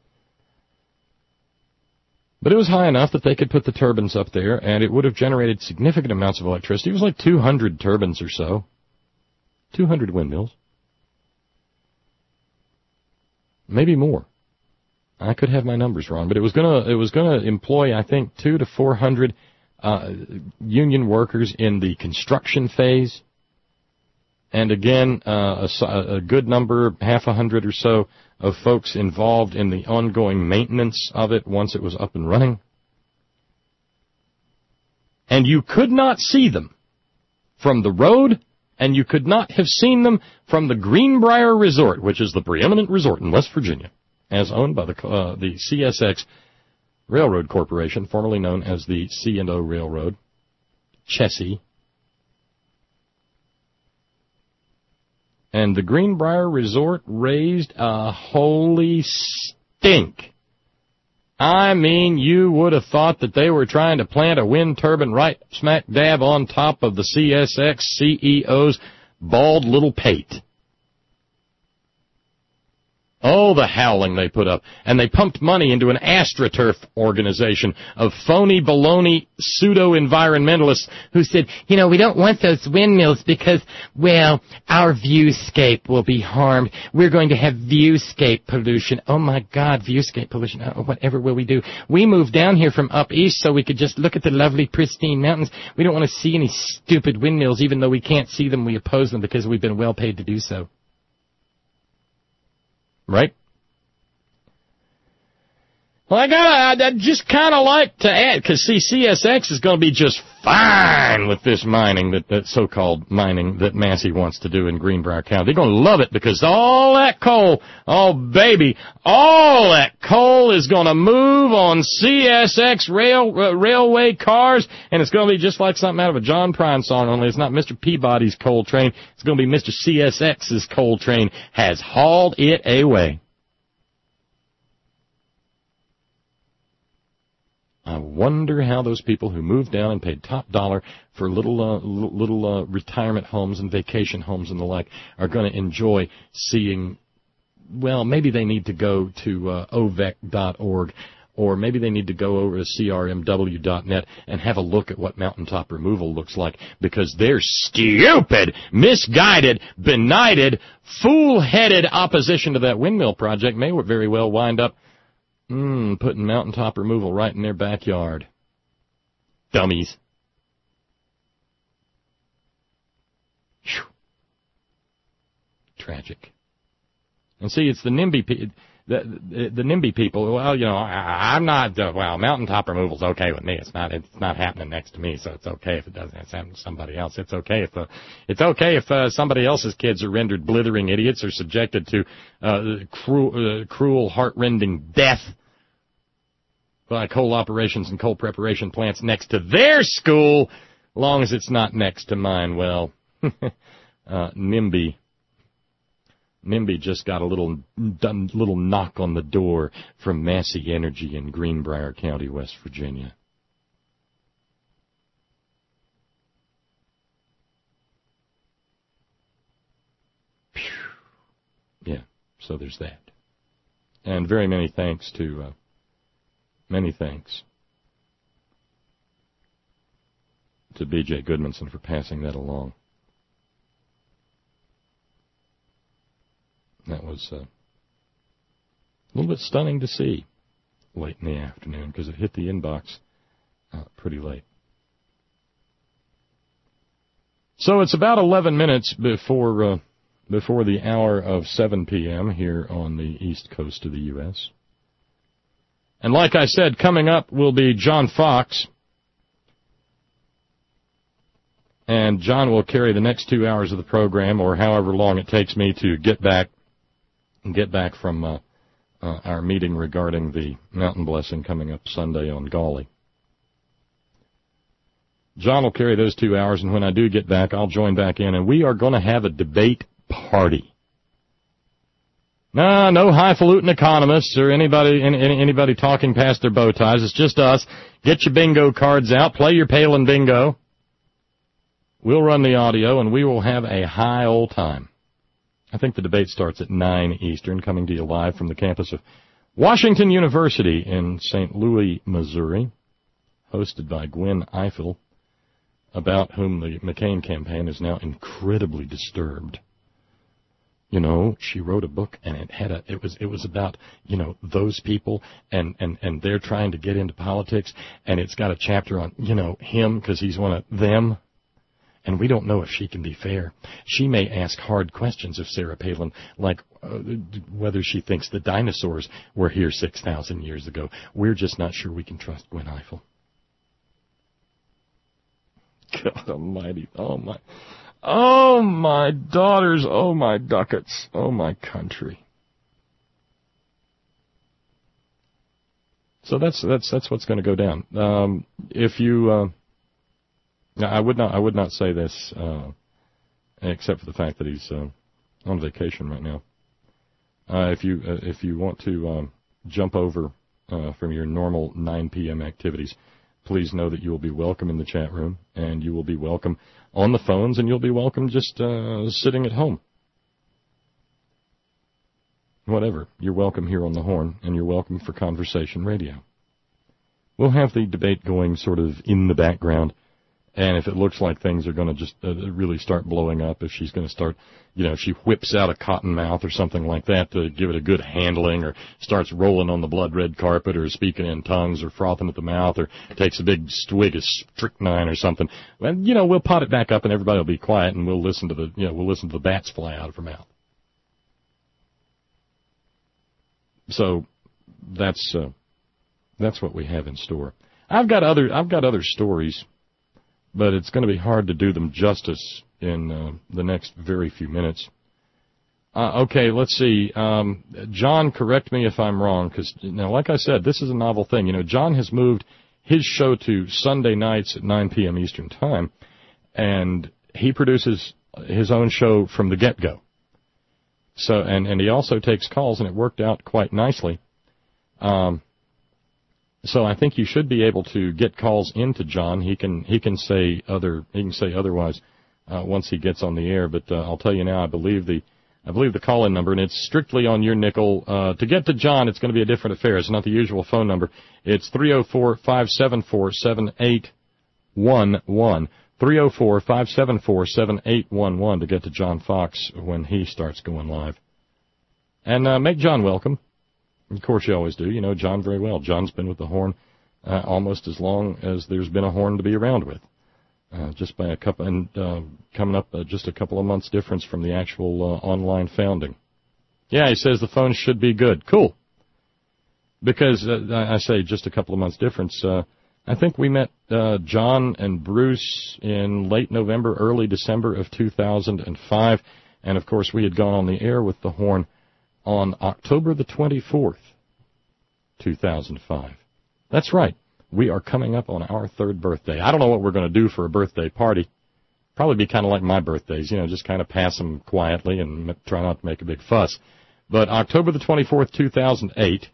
But it was high enough that they could put the turbines up there, and it would have generated significant amounts of electricity. It was like two hundred turbines or so. two hundred windmills. Maybe more. I could have my numbers wrong, but it was gonna, it was gonna employ, I think, two to four hundred Uh, union workers in the construction phase, and again, uh, a, a good number, half a hundred or so, of folks involved in the ongoing maintenance of it once it was up and running. And you could not see them from the road, and you could not have seen them from the Greenbrier Resort, which is the preeminent resort in West Virginia, as owned by the uh, the C S X Railroad Corporation, formerly known as the C and O Railroad, Chessie. And the Greenbrier Resort raised a holy stink. I mean, you would have thought that they were trying to plant a wind turbine right smack dab on top of the C S X C E O's bald little pate. Oh, the howling they put up. And they pumped money into an AstroTurf organization of phony, baloney, pseudo-environmentalists who said, you know, we don't want those windmills because, well, our viewscape will be harmed. We're going to have viewscape pollution. Oh, my God, viewscape pollution. Oh, whatever will we do? We moved down here from up east so we could just look at the lovely, pristine mountains. We don't want to see any stupid windmills. Even though we can't see them, we oppose them because we've been well paid to do so. Right? Well, I gotta, I just kind of like to add, because see, C S X is going to be just fine with this mining, that, that so-called mining that Massey wants to do in Greenbrier County. They're going to love it because all that coal, oh baby, all that coal is going to move on C S X rail, uh, railway cars, and it's going to be just like something out of a John Prine song, only it's not Mister Peabody's coal train, it's going to be Mister C S X's coal train has hauled it away. I wonder how those people who moved down and paid top dollar for little uh, little, little uh, retirement homes and vacation homes and the like are going to enjoy seeing, well, maybe they need to go to uh, O V E C dot org, or maybe they need to go over to C R M W dot net and have a look at what mountaintop removal looks like, because their stupid, misguided, benighted, fool-headed opposition to that windmill project may very well wind up Mmm, putting mountaintop removal right in their backyard. Dummies. Whew. Tragic. And see, it's the NIMBY, the, the, the NIMBY people. Well, you know, I, I'm not, uh, well, mountaintop removal's okay with me. It's not, it's not happening next to me, so it's okay if it doesn't. It's happening to somebody else. It's okay if, uh, it's okay if, uh, somebody else's kids are rendered blithering idiots or subjected to, uh, cruel, uh, cruel, heart-rending death by coal operations and coal preparation plants next to their school, long as it's not next to mine. Well, uh, NIMBY. NIMBY just got a little done, little knock on the door from Massey Energy in Greenbrier County, West Virginia. Phew. Yeah, so there's that. And very many thanks to, uh, many thanks to B J Goodmanson for passing that along. That was uh, a little bit stunning to see late in the afternoon because it hit the inbox uh, pretty late. So it's about eleven minutes before uh, before the hour of seven p.m. here on the east coast of the U S And like I said, coming up will be John Fox. And John will carry the next two hours of the program, or however long it takes me to get back get back from uh, uh, our meeting regarding the mountain blessing coming up Sunday on Gauley. John will carry those two hours, and when I do get back, I'll join back in, and we are going to have a debate party. No, no highfalutin economists or anybody any, anybody talking past their bow ties. It's just us. Get your bingo cards out. Play your Palin bingo. We'll run the audio, and we will have a high old time. I think the debate starts at nine Eastern, coming to you live from the campus of Washington University in Saint Louis, Missouri, hosted by Gwen Ifill, about whom the McCain campaign is now incredibly disturbed. You know, she wrote a book, and it had a, it was, it was about, you know, those people, and, and, and they're trying to get into politics, and it's got a chapter on, you know, him, because he's one of them, and we don't know if she can be fair. She may ask hard questions of Sarah Palin, like uh, whether she thinks the dinosaurs were here six thousand years ago. We're just not sure we can trust Gwen Ifill. God almighty, oh my... Oh, my daughters, oh, my ducats, oh, my country. So that's that's that's what's going to go down. Um, if you, uh, I would not I would not say this, uh, except for the fact that he's uh, on vacation right now. Uh, if you uh, if you want to um, jump over uh, from your normal nine p.m. activities, please know that you will be welcome in the chat room, and you will be welcome on the phones, and you'll be welcome just uh, sitting at home. Whatever. You're welcome here on the Horn, and you're welcome for Conversation Radio. We'll have the debate going sort of in the background, and if it looks like things are going to just uh, really start blowing up, if she's going to start, you know, if she whips out a cotton mouth or something like that to give it a good handling, or starts rolling on the blood-red carpet, or speaking in tongues, or frothing at the mouth, or takes a big swig of strychnine or something, well, you know, we'll pot it back up and everybody will be quiet, and we'll listen to the, you know, we'll listen to the bats fly out of her mouth. So that's uh, that's what we have in store. I've got other I've got other stories, but it's going to be hard to do them justice in uh, the next very few minutes. Uh, okay, let's see. Um, John, correct me if I'm wrong, because, now, like I said, this is a novel thing. You know, John has moved his show to Sunday nights at nine p.m. Eastern Time, and he produces his own show from the get-go. So, and, and he also takes calls, and it worked out quite nicely. Um, so I think you should be able to get calls into John. He can he can say other he can say otherwise uh, once he gets on the air. But uh, I'll tell you now, I believe the I believe the call-in number, and it's strictly on your nickel. Uh, to get to John, it's going to be a different affair. It's not the usual phone number. It's three oh four, five seven four, seven eight one one. three oh four, five seven four, seven eight one one to get to John Fox when he starts going live. And uh, make John welcome. Of course you always do. You know John very well. John's been with the Horn uh, almost as long as there's been a Horn to be around with. Uh, just by a couple, and uh, coming up uh, just a couple of months difference from the actual uh, online founding. Yeah, he says the phone should be good. Cool. Because, uh, I say just a couple of months difference, uh, I think we met uh, John and Bruce in late November, early December of two thousand five. And, of course, we had gone on the air with the Horn on October the twenty-fourth, two thousand five. That's right. We are coming up on our third birthday. I don't know what we're going to do for a birthday party. Probably be kind of like my birthdays, you know, just kind of pass them quietly and try not to make a big fuss. But October the twenty-fourth, two thousand eight,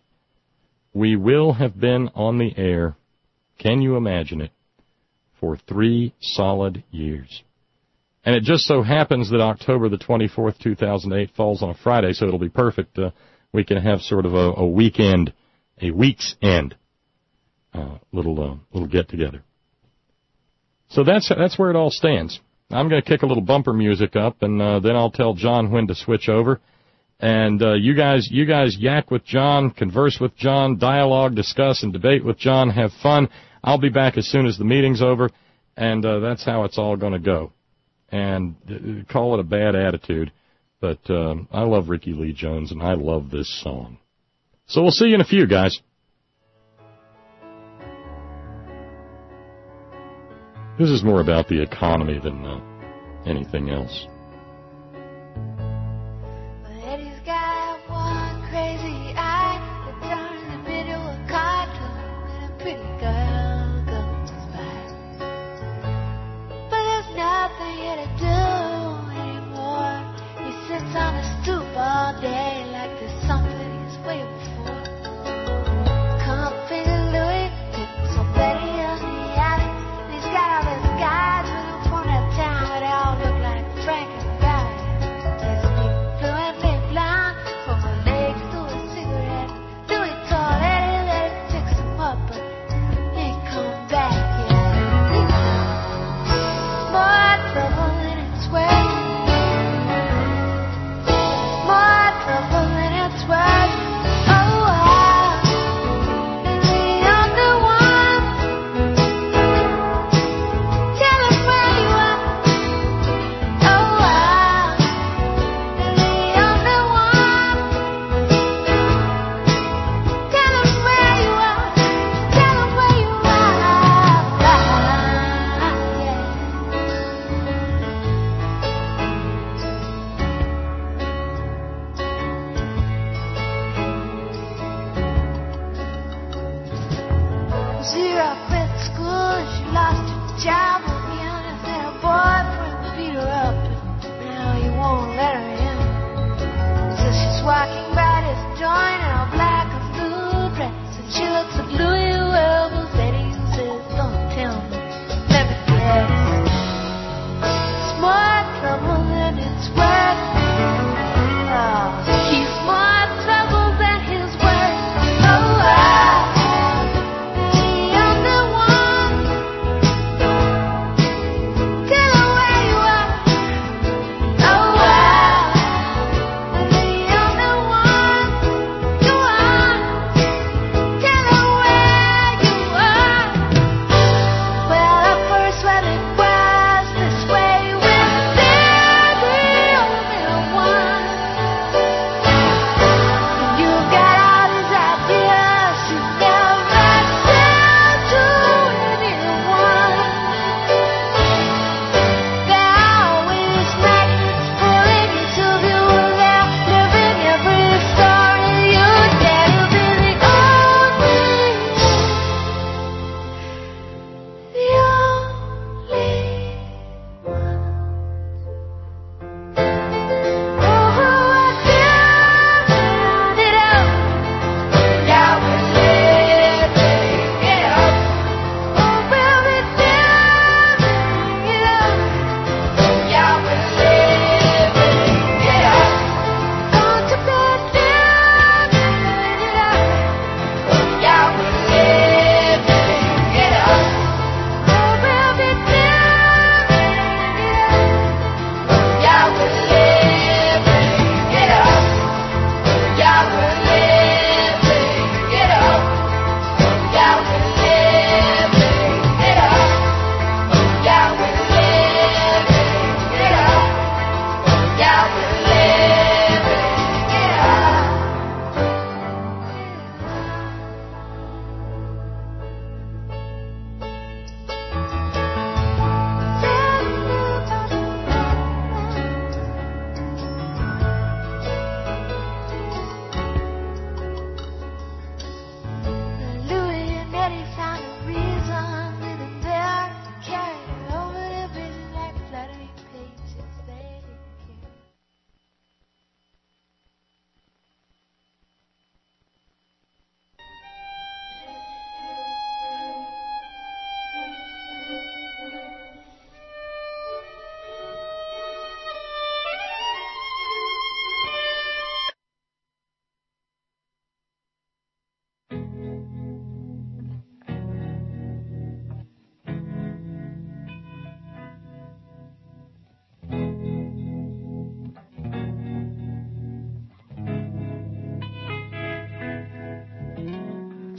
we will have been on the air, can you imagine it, for three solid years. And it just so happens that October the twenty-fourth, two thousand eight falls on a Friday, so it'll be perfect. Uh, we can have sort of a, a weekend, a week's end, uh, little uh, little get-together. So that's that's where it all stands. I'm going to kick a little bumper music up, and uh, then I'll tell John when to switch over. And uh, you guys, you guys yak with John, converse with John, dialogue, discuss, and debate with John. Have fun. I'll be back as soon as the meeting's over, and uh, that's how it's all going to go. And uh, call it a bad attitude, but uh, I love Ricky Lee Jones, and I love this song. So we'll see you in a few, guys. This is more about the economy than uh, anything else. All day like there's something he's waiting for. Come pick a Louis, pick some Betty on the alley. He's got all his guys with him from that town.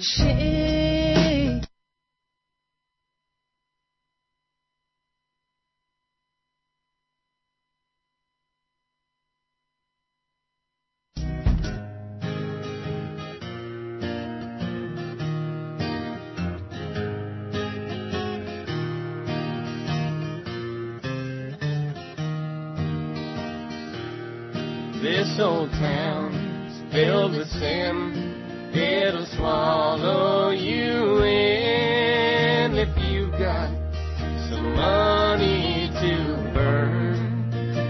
shake. This old town's filled with sin. It'll swallow you in if you've got some money to burn.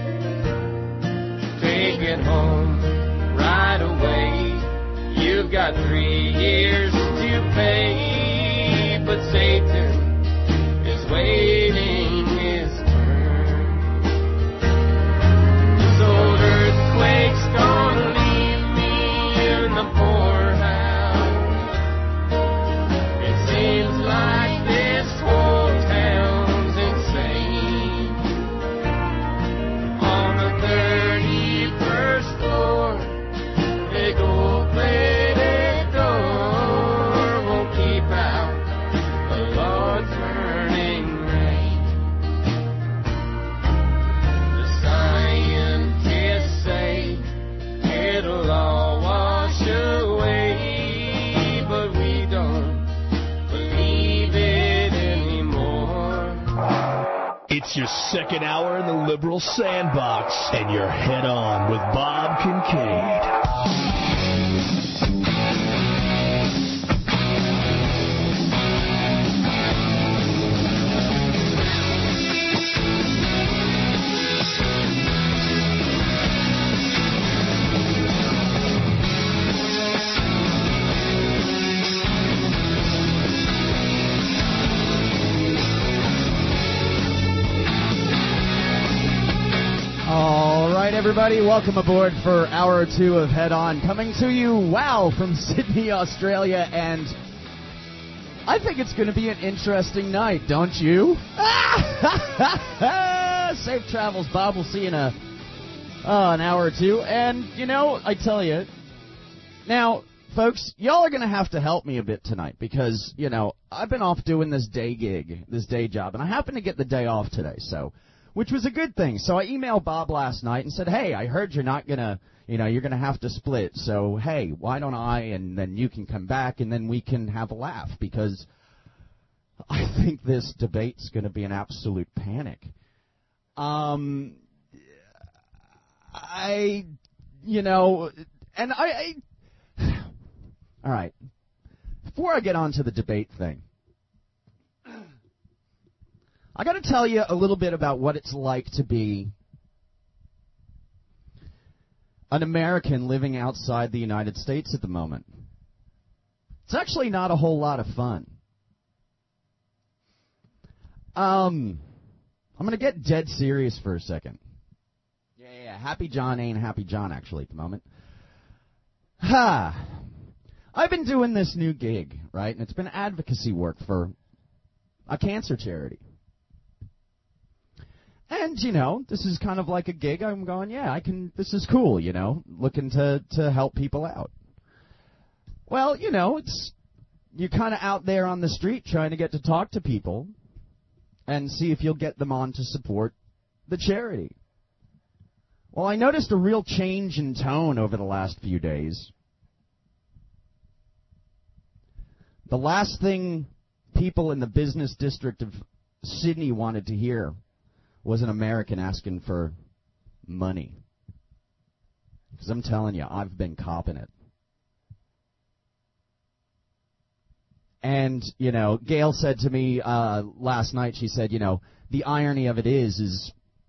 Take it home right away. You've got three years to pay, but Satan is waiting his turn. This old earthquake's gonna leave me in the poorhouse. It seems like this whole town's insane. On the thirty-first floor, a gold-plated door won't keep out the Lord's burning rain. The scientists say it'll all wash away, but we don't believe it anymore. It's your second hour in the Liberal Sandbox, and you're head on with Bob Kincaid. All right, everybody, welcome aboard for hour two of Head On, coming to you, wow, from Sydney, Australia, and I think it's going to be an interesting night, don't you? Safe travels, Bob. We'll see you in a, uh, an hour or two, and, you know, I tell you, now, folks, y'all are going to have to help me a bit tonight, because, you know, I've been off doing this day gig, this day job, and I happen to get the day off today, so... which was a good thing. So I emailed Bob last night and said, hey, I heard you're not going to, you know, you're going to have to split. So, hey, why don't I, and then you can come back, and then we can have a laugh, because I think this debate's going to be an absolute panic. Um, I, you know, and I, I all right, before I get on to the debate thing, I got to tell you a little bit about what it's like to be an American living outside the United States at the moment. It's actually not a whole lot of fun. Um, I'm going to get dead serious for a second. Yeah, yeah, yeah. Happy John ain't Happy John, actually, at the moment. Ha! I've been doing this new gig, right? And it's been advocacy work for a cancer charity. And, you know, this is kind of like a gig. I'm going, yeah, I can, this is cool, you know, looking to, to help people out. Well, you know, it's, you're kind of out there on the street trying to get to talk to people and see if you'll get them on to support the charity. Well, I noticed a real change in tone over the last few days. The last thing people in the business district of Sydney wanted to hear was an American asking for money. Because I'm telling you, I've been copping it. And, you know, Gail said to me uh, last night, she said, you know, the irony of it is, is,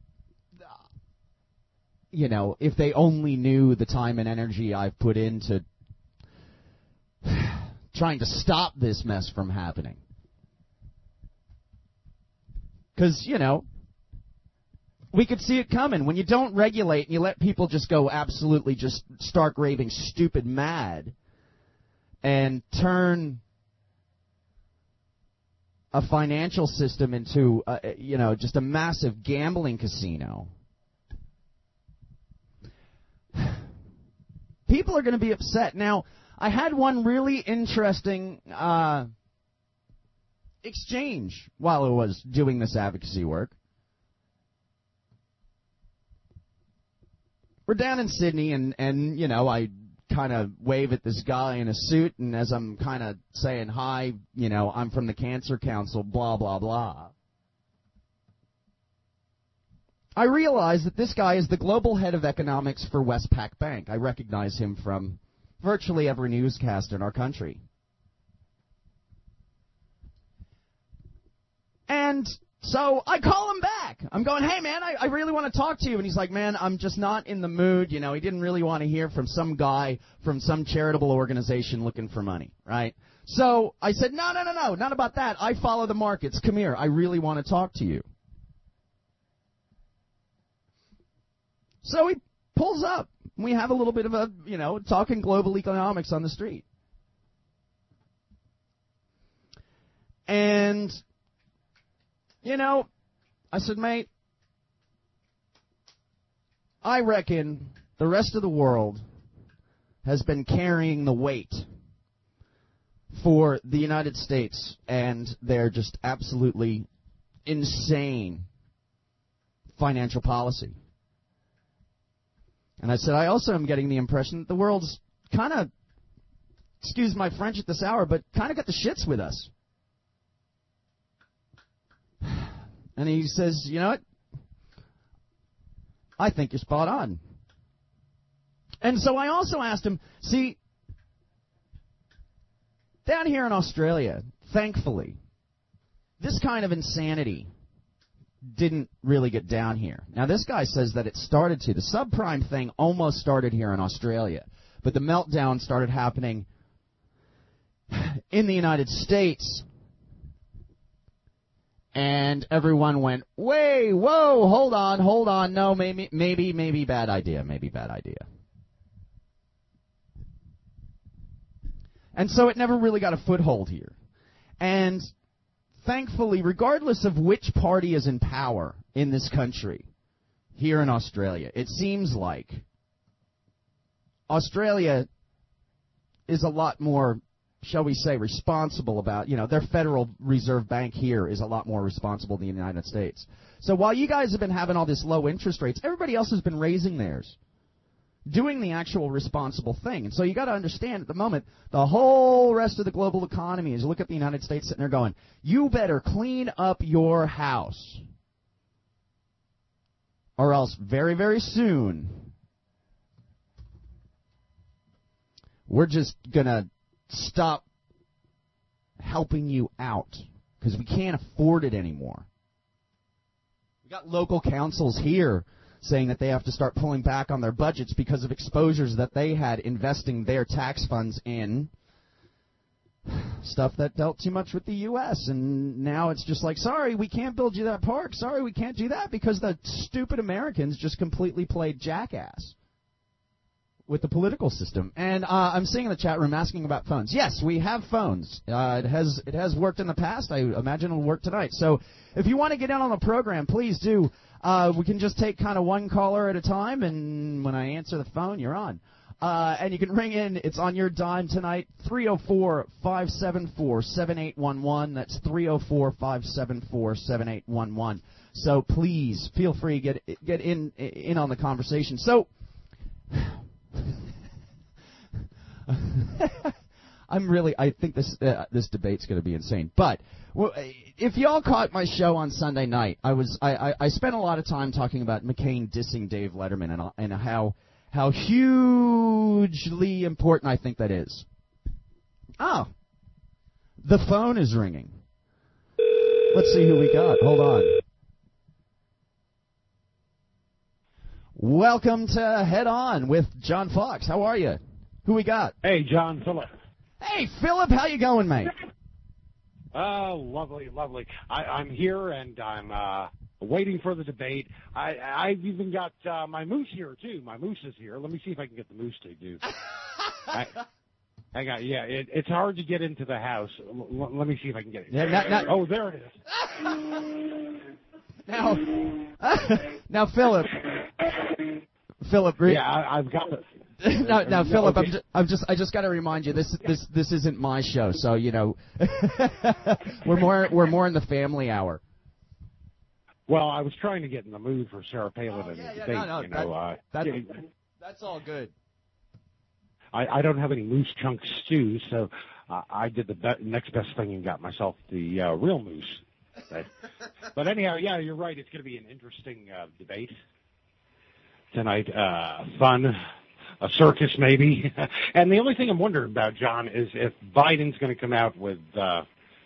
you know, if they only knew the time and energy I've put into trying to stop this mess from happening. Because, you know, we could see it coming. When you don't regulate and you let people just go absolutely just stark raving stupid mad and turn a financial system into, uh, you know, just a massive gambling casino, people are going to be upset. Now, I had one really interesting uh, exchange while I was doing this advocacy work. We're down in Sydney, and, and you know, I kind of wave at this guy in a suit, and as I'm kind of saying, hi, you know, I'm from the Cancer Council, blah, blah, blah. I realize that this guy is the global head of economics for Westpac Bank. I recognize him from virtually every newscast in our country. And so I call him back. I'm going, hey, man, I, I really want to talk to you. And he's like, man, I'm just not in the mood. You know, he didn't really want to hear from some guy from some charitable organization looking for money, right? So I said, no, no, no, no, not about that. I follow the markets. Come here. I really want to talk to you. So he pulls up. We have a little bit of a, you know, talking global economics on the street. And, you know, I said, mate, I reckon the rest of the world has been carrying the weight for the United States and their just absolutely insane financial policy. And I said, I also am getting the impression that the world's kind of, excuse my French at this hour, but kind of got the shits with us. And he says, you know what? I think you're spot on. And so I also asked him, see, down here in Australia, thankfully, this kind of insanity didn't really get down here. Now, this guy says that it started to. The subprime thing almost started here in Australia, but the meltdown started happening in the United States, and everyone went, wait, whoa, hold on, hold on, no, maybe, maybe, maybe bad idea, maybe bad idea. And so it never really got a foothold here. And thankfully, regardless of which party is in power in this country, here in Australia, it seems like Australia is a lot more, shall we say, responsible about, you know, their Federal Reserve Bank here is a lot more responsible than the United States. So while you guys have been having all this low interest rates, everybody else has been raising theirs, doing the actual responsible thing. And so you got to understand at the moment, the whole rest of the global economy is look at the United States sitting there going, you better clean up your house, or else very, very soon we're just going to stop helping you out because we can't afford it anymore. We got local councils here saying that they have to start pulling back on their budgets because of exposures that they had investing their tax funds in stuff that dealt too much with the U S And now it's just like, sorry, we can't build you that park. Sorry, we can't do that because the stupid Americans just completely played jackass with the political system. And uh, I'm seeing in the chat room asking about phones. Yes, we have phones. Uh, it has it has worked in the past. I imagine it'll work tonight. So if you want to get in on the program, please do. Uh, we can just take kind of one caller at a time, and when I answer the phone, you're on. Uh, and you can ring in. It's on your dime tonight, three oh four, five seven four, seven eight one one. That's three oh four, five seven four, seven eight one one. So please feel free to get get in in on the conversation. So I'm really, I think this uh, this debate's going to be insane. But well, if y'all caught my show on Sunday night, I was I, I, I spent a lot of time talking about McCain dissing Dave Letterman and and how how hugely important I think that is. Oh, the phone is ringing. Let's see who we got. Hold on. Welcome to Head On with John Fox. How are you? Who we got? Hey, John, Philip. Hey, Philip, how you going, mate? Oh, lovely, lovely. I, I'm here, and I'm uh, waiting for the debate. I, I've even got uh, my moose here, too. My moose is here. Let me see if I can get the moose to do. I, hang on. Yeah, it, it's hard to get into the house. L- l- let me see if I can get it. Yeah, not, not, oh, there it is. now, now, Philip. Philip, yeah, I, I've got the no, no, Philip. I'm just, I'm just, I just got to remind you, this, this, this isn't my show. So you know, we're more, we're more in the family hour. Well, I was trying to get in the mood for Sarah Palin Oh, and yeah, the yeah, debate. no, no, you know, that, uh, that, yeah, that's all good. I, I don't have any moose chunk stew, so uh, I did the be- next best thing and got myself the uh, real moose. But, but anyhow, yeah, you're right. It's going to be an interesting uh, debate tonight. Uh, fun, a circus maybe. And the only thing I'm wondering about, John, is if Biden's going to come out with uh,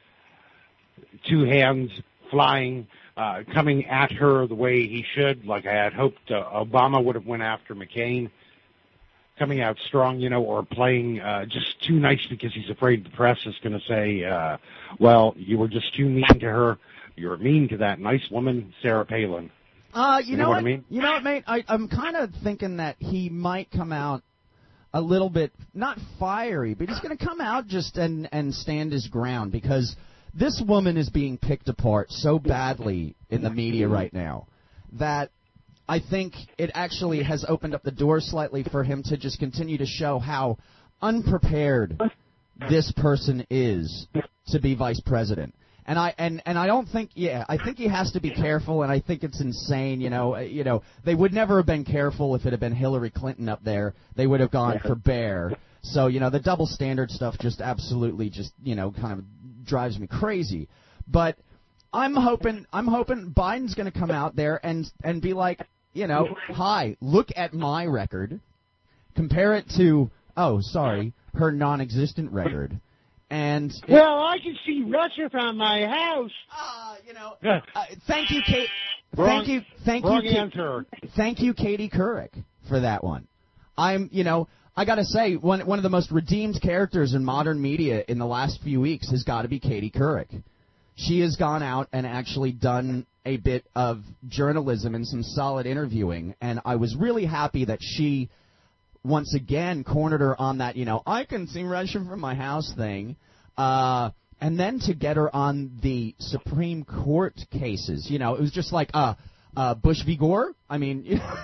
two hands flying, uh, coming at her the way he should, like I had hoped uh, Obama would have went after McCain. Coming out strong, you know, or playing uh, just too nice because he's afraid the press is going to say, uh, well, you were just too mean to her. You were mean to that nice woman, Sarah Palin. Uh, you, you know, know what, what I mean? You know what, mate? I, I'm kind of thinking that he might come out a little bit, not fiery, but he's going to come out just and, and stand his ground because this woman is being picked apart so badly in the media right now that I think it actually has opened up the door slightly for him to just continue to show how unprepared this person is to be vice president. And I and, and I don't think yeah I think he has to be careful, and I think it's insane. You know you know they would never have been careful if it had been Hillary Clinton up there. They would have gone for Bear. So you know the double standard stuff just absolutely just you know kind of drives me crazy. But I'm hoping I'm hoping Biden's going to come out there and and be like, you know, hi, look at my record. Compare it to, oh, sorry, her non-existent record. And it, well, I can see Russia from my house. Ah, uh, you know, uh, thank you, Kate. Wrong, thank you, thank wrong you, answer. Thank you, Katie Couric, for that one. I'm, you know, I got to say, one one of the most redeemed characters in modern media in the last few weeks has got to be Katie Couric. She has gone out and actually done a bit of journalism and some solid interviewing, and I was really happy that she once again cornered her on that, you know, I can see Russia from my house thing, uh, and then to get her on the Supreme Court cases. You know, it was just like, uh, uh, Bush v. Gore? I mean, you know,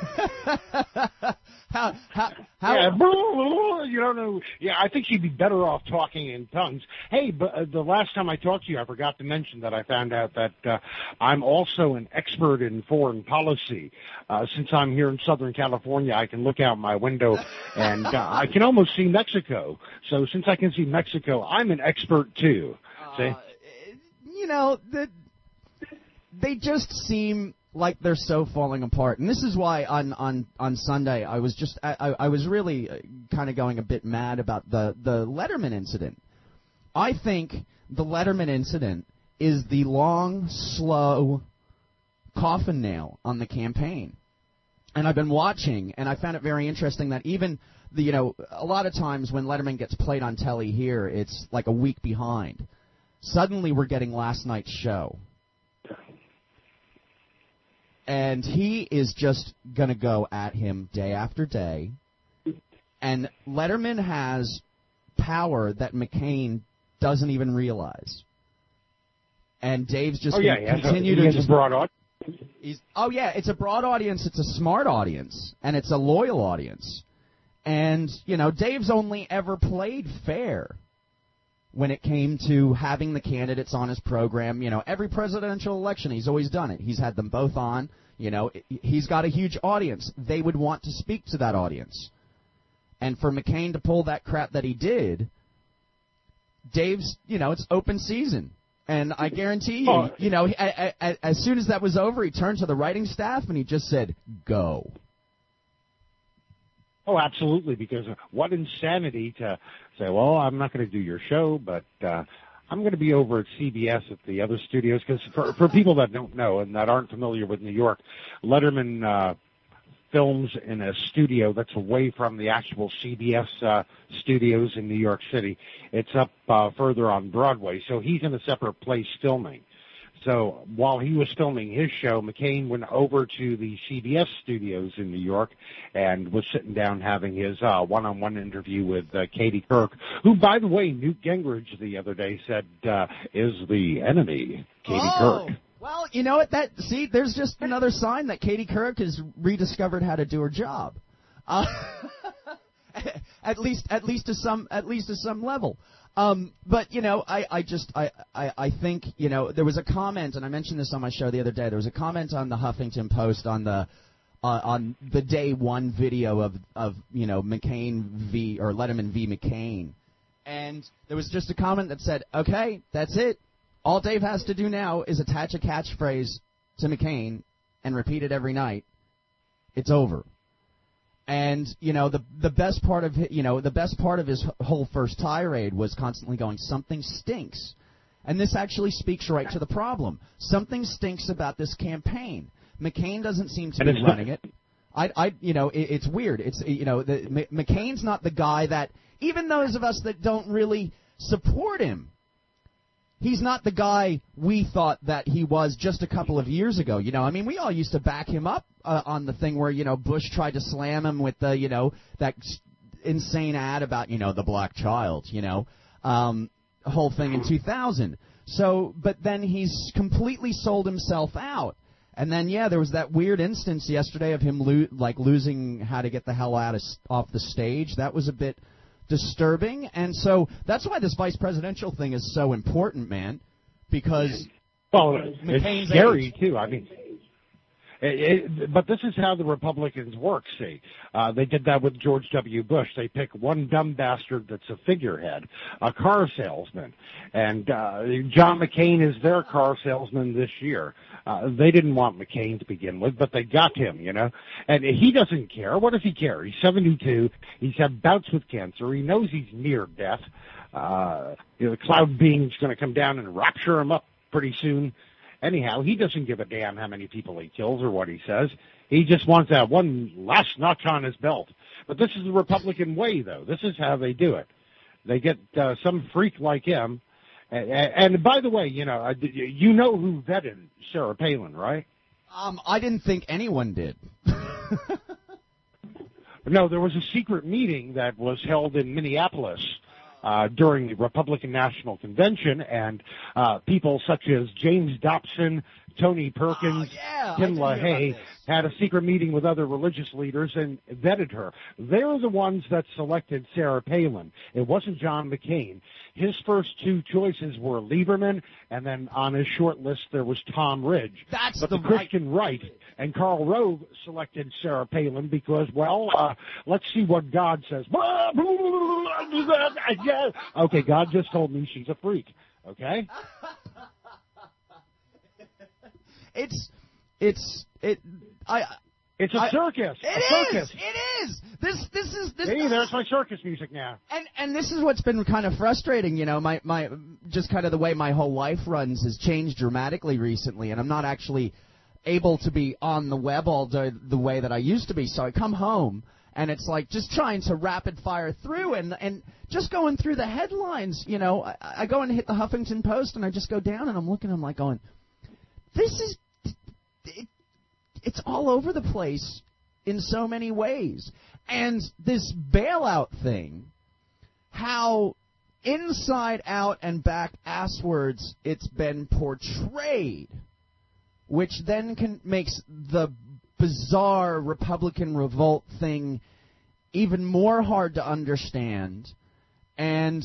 how, how, how, yeah, you don't know. Yeah, I think she'd be better off talking in tongues. Hey, but uh, the last time I talked to you, I forgot to mention that I found out that uh, I'm also an expert in foreign policy. Uh, since I'm here in Southern California, I can look out my window and uh, I can almost see Mexico. So since I can see Mexico, I'm an expert too. uh, See? You know, the, they just seem like they're so falling apart, and this is why on on on Sunday I was just I, I was really kind of going a bit mad about the the Letterman incident. I think the Letterman incident is the long, slow coffin nail on the campaign, and I've been watching, and I found it very interesting that even the you know a lot of times when Letterman gets played on telly here, it's like a week behind. Suddenly we're getting last night's show. And he is just going to go at him day after day. And Letterman has power that McCain doesn't even realize. And Dave's just oh, yeah, going to he continue a, he to has just... a broad audience. He's, oh, yeah, it's a broad audience. It's a smart audience. And it's a loyal audience. And, you know, Dave's only ever played fair when it came to having the candidates on his program. You know, every presidential election, he's always done it. He's had them both on. You know, he's got a huge audience. They would want to speak to that audience. And for McCain to pull that crap that he did, Dave's, you know, it's open season. And I guarantee you, oh. you know, I, I, as soon as that was over, he turned to the writing staff and he just said, go. Oh, absolutely, because what insanity to say, well, I'm not going to do your show, but uh, I'm going to be over at C B S at the other studios. Because for, for people that don't know and that aren't familiar with New York, Letterman uh, films in a studio that's away from the actual C B S uh, studios in New York City. It's up uh, further on Broadway, so he's in a separate place filming. So while he was filming his show, McCain went over to the C B S studios in New York and was sitting down having his uh, one-on-one interview with uh, Katie Couric, who, by the way, Newt Gingrich the other day said uh, is the enemy, Katie oh. Couric. Well, you know what? That see, there's just another sign that Katie Couric has rediscovered how to do her job. Uh, at least at least to some at least to some level. Um, but you know, I, I just I, I, I think you know there was a comment, and I mentioned this on my show the other day. There was a comment on the Huffington Post on the uh, on the day one video of of you know McCain v or Letterman v McCain, and there was just a comment that said, "Okay, that's it. All Dave has to do now is attach a catchphrase to McCain and repeat it every night. It's over." And you know the the best part of you know the best part of his whole first tirade was constantly going, something stinks, and this actually speaks right to the problem. Something stinks about this campaign. McCain doesn't seem to be running it. I I you know it, it's weird. It's you know the, M- McCain's not the guy that, even those of us that don't really support him, he's not the guy we thought that he was just a couple of years ago. You know, I mean, we all used to back him up uh, on the thing where, you know, Bush tried to slam him with the, you know, that insane ad about, you know, the black child, you know, um, whole thing in two thousand. So, but then he's completely sold himself out. And then, yeah, there was that weird instance yesterday of him, lo- like, losing how to get the hell out of off the stage. That was a bit disturbing, and so that's why this vice presidential thing is so important, man, because well, McCain's it's scary age. too. I mean, it, it, but this is how the Republicans work. See, uh, they did that with George W. Bush. They pick one dumb bastard that's a figurehead, a car salesman, and uh, John McCain is their car salesman this year. Uh, they didn't want McCain to begin with, but they got him, you know. And he doesn't care. What does he care? He's seventy-two. He's had bouts with cancer. He knows he's near death. Uh, you know, the cloud being's going to come down and rapture him up pretty soon. Anyhow, he doesn't give a damn how many people he kills or what he says. He just wants that one last notch on his belt. But this is the Republican way, though. This is how they do it. They get uh, some freak like him. And, and by the way, you know, you know who vetted Sarah Palin, right? Um, I didn't think anyone did. No, there was a secret meeting that was held in Minneapolis uh, during the Republican National Convention, and uh, people such as James Dobson, Tony Perkins, oh, yeah, Tim LaHaye had a secret meeting with other religious leaders and vetted her. They're the ones that selected Sarah Palin. It wasn't John McCain. His first two choices were Lieberman, and then on his short list there was Tom Ridge. That's but the, the Christian right and Karl Rove selected Sarah Palin because, well, uh, let's see what God says. Okay, God just told me she's a freak. Okay? It's, it's, it, I, It's a I, circus. It a circus. is. It is. This, this is, this. Hey, there's my circus music now. And, and this is what's been kind of frustrating, you know, my, my, just kind of the way my whole life runs has changed dramatically recently, and I'm not actually able to be on the web all day the way that I used to be, so I come home, and it's like just trying to rapid fire through, and, and just going through the headlines, you know, I, I go and hit the Huffington Post, and I just go down, and I'm looking, I'm like going, this is, it, it's all over the place in so many ways. And this bailout thing, how inside out and back asswards it's been portrayed, which then can makes the bizarre Republican revolt thing even more hard to understand. And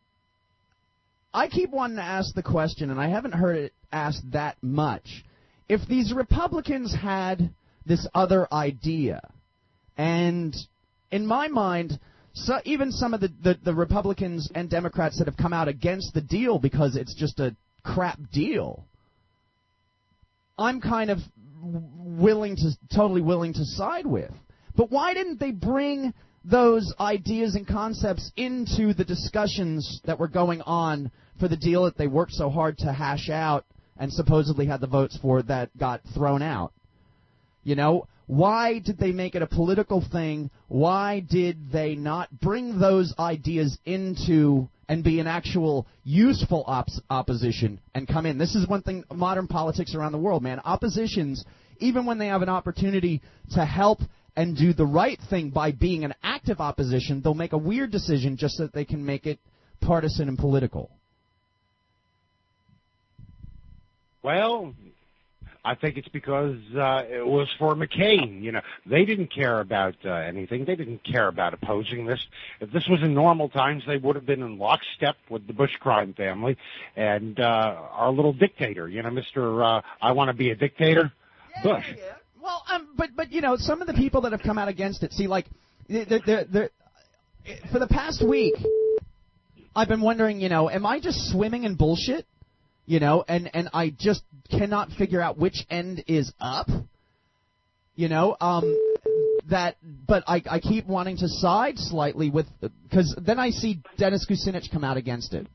I keep wanting to ask the question, and I haven't heard it asked that much. If these Republicans had this other idea, and in my mind, so even some of the, the, the Republicans and Democrats that have come out against the deal because it's just a crap deal, I'm kind of willing to, totally willing to side with. But why didn't they bring those ideas and concepts into the discussions that were going on for the deal that they worked so hard to hash out and supposedly had the votes for that got thrown out? You know, why did they make it a political thing? Why did they not bring those ideas into and be an actual useful op- opposition and come in? This is one thing, modern politics around the world, man. Oppositions, even when they have an opportunity to help and do the right thing by being an active opposition, they'll make a weird decision just so that they can make it partisan and political. Well, I think it's because uh, it was for McCain. You know, they didn't care about uh, anything. They didn't care about opposing this. If this was in normal times, they would have been in lockstep with the Bush crime family and uh, our little dictator. You know, Mister Uh, I want to be a dictator, yeah, Bush. Yeah. Well, um, but but you know, some of the people that have come out against it, see, like, the the the for the past week, I've been wondering, you know, am I just swimming in bullshit? You know, and, and I just cannot figure out which end is up. You know, um, that, but I, I keep wanting to side slightly with, because then I see Dennis Kucinich come out against it.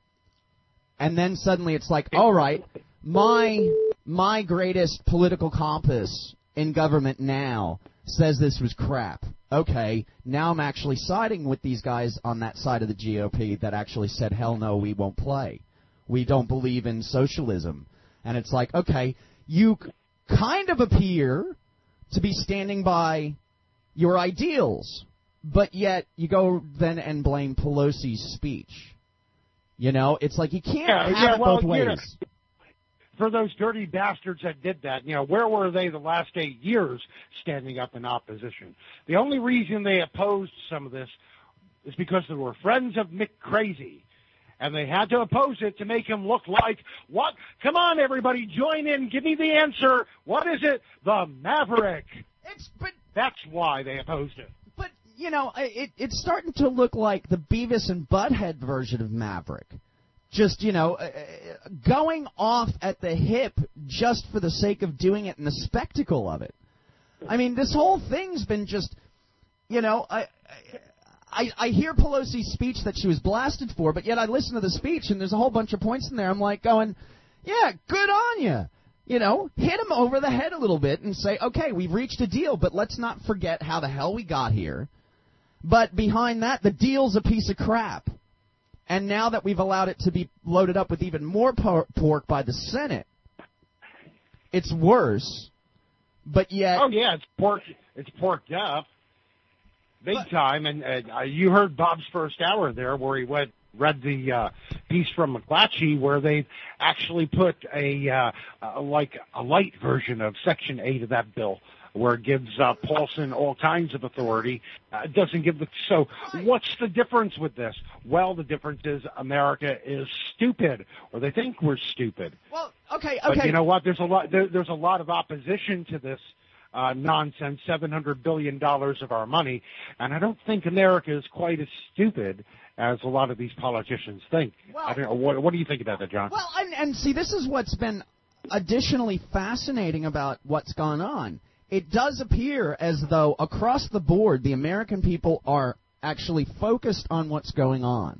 And then suddenly it's like, all right, my, my greatest political compass in government now says this was crap. Okay, now I'm actually siding with these guys on that side of the G O P that actually said, hell no, we won't play. We don't believe in socialism. And it's like, okay, you kind of appear to be standing by your ideals, but yet you go then and blame Pelosi's speech. You know, it's like you can't yeah, have yeah, it well, both ways. You know, for those dirty bastards that did that, you know, where were they the last eight years standing up in opposition? The only reason they opposed some of this is because they were friends of Mick Crazy. And they had to oppose it to make him look like, what? Come on, everybody, join in. Give me the answer. What is it? The Maverick. It's, but, That's why they opposed it. But, you know, it, it's starting to look like the Beavis and Butthead version of Maverick. Just, you know, uh, going off at the hip just for the sake of doing it and the spectacle of it. I mean, this whole thing's been just, you know, I... I I, I hear Pelosi's speech that she was blasted for, but yet I listen to the speech, and there's a whole bunch of points in there. I'm like going, yeah, good on you. You know, hit him over the head a little bit and say, okay, we've reached a deal, but let's not forget how the hell we got here. But behind that, the deal's a piece of crap. And now that we've allowed it to be loaded up with even more por- pork by the Senate, it's worse. But yet... Oh, yeah, it's pork. It's porked up. Big but, time, and uh, you heard Bob's first hour there where he went, read the uh, piece from McClatchy where they actually put a uh, uh, like a light version of Section eight of that bill where it gives uh, Paulson all kinds of authority. Uh, it doesn't give the... So what's the difference with this? Well, the difference is America is stupid, or they think we're stupid. Well, okay, okay. But you know what? There's a lot, there, there's a lot of opposition to this Uh, nonsense, seven hundred billion dollars of our money, and I don't think America is quite as stupid as a lot of these politicians think. Well, I don't know, what, what do you think about that, John? Well, and, and see, this is what's been additionally fascinating about what's gone on. It does appear as though across the board, the American people are actually focused on what's going on.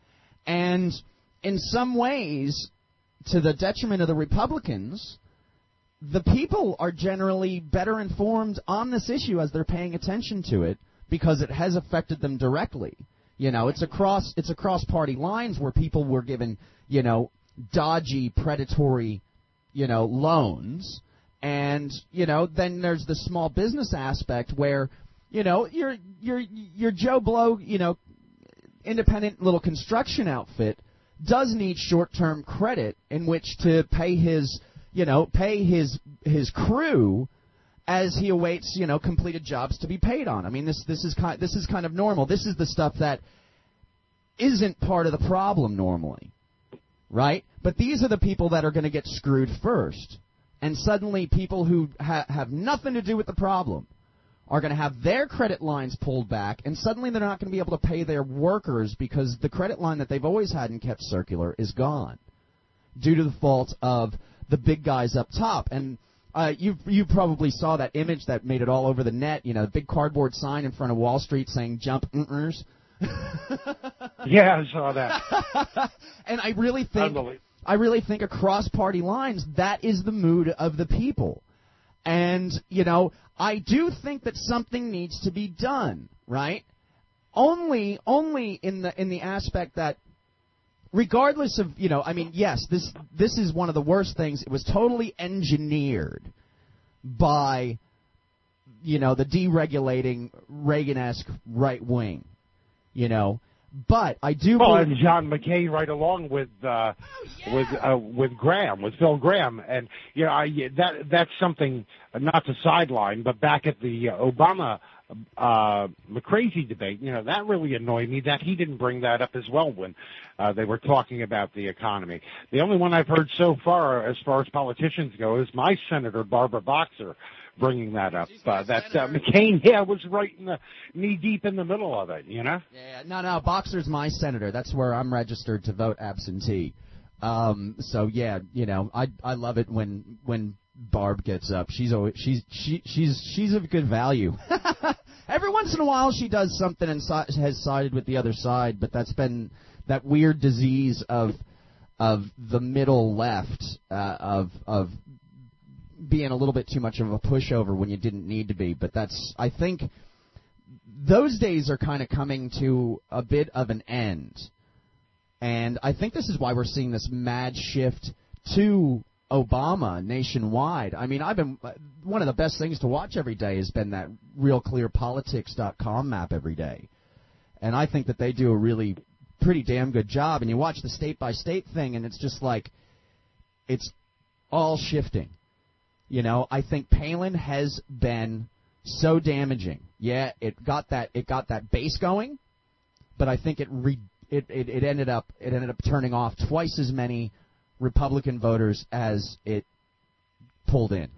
And in some ways, to the detriment of the Republicans, the people are generally better informed on this issue as they're paying attention to it because it has affected them directly. You know, it's across it's across party lines where people were given, you know, dodgy, predatory, you know, loans. And, you know, then there's the small business aspect where, you know, your your your Joe Blow, you know, independent little construction outfit does need short-term credit in which to pay his you know, pay his his crew as he awaits, you know, completed jobs to be paid on. I mean, this this is kind this is kind of normal. This is the stuff that isn't part of the problem normally, right? But these are the people that are going to get screwed first, and suddenly people who ha- have nothing to do with the problem are going to have their credit lines pulled back, and suddenly they're not going to be able to pay their workers because the credit line that they've always had and kept circular is gone due to the fault of the big guys up top. And uh, you you probably saw that image that made it all over the net, you know, big cardboard sign in front of Wall Street saying jump mm-ers. Yeah, I saw that. And I really think I really think across party lines that is the mood of the people. And, you know, I do think that something needs to be done, right? Only only in the in the aspect that regardless of, you know, I mean, yes, this this is one of the worst things. It was totally engineered by, you know, the deregulating Reagan-esque right wing, you know. But I do. Well, believe- and John McCain right along with uh, oh, yeah. with uh, with Graham, with Phil Graham, and you know I, that that's something not to sideline, but back at the uh, Obama uh McCrazy debate, you know, that really annoyed me that he didn't bring that up as well when uh, they were talking about the economy. The only one I've heard so far, as far as politicians go, is my Senator Barbara Boxer bringing that up. Uh, that uh, McCain, yeah, was right in the knee deep in the middle of it, you know. Yeah, no, no, Boxer's my senator. That's where I'm registered to vote absentee. Um, so yeah, you know, I I love it when when Barb gets up. She's always, she's she she's she's of good value. Every once in a while, she does something and si- has sided with the other side, but that's been that weird disease of of the middle left uh, of of being a little bit too much of a pushover when you didn't need to be. But that's I think those days are kind of coming to a bit of an end, and I think this is why we're seeing this mad shift to Obama nationwide. I mean, I've been one of the best things to watch every day has been that real clear politics dot com map every day. And I think that they do a really pretty damn good job. And you watch the state by state thing and it's just like it's all shifting. You know, I think Palin has been so damaging. Yeah, it got that it got that base going, but I think it re, it, it it ended up it ended up turning off twice as many Republican voters as it pulled in.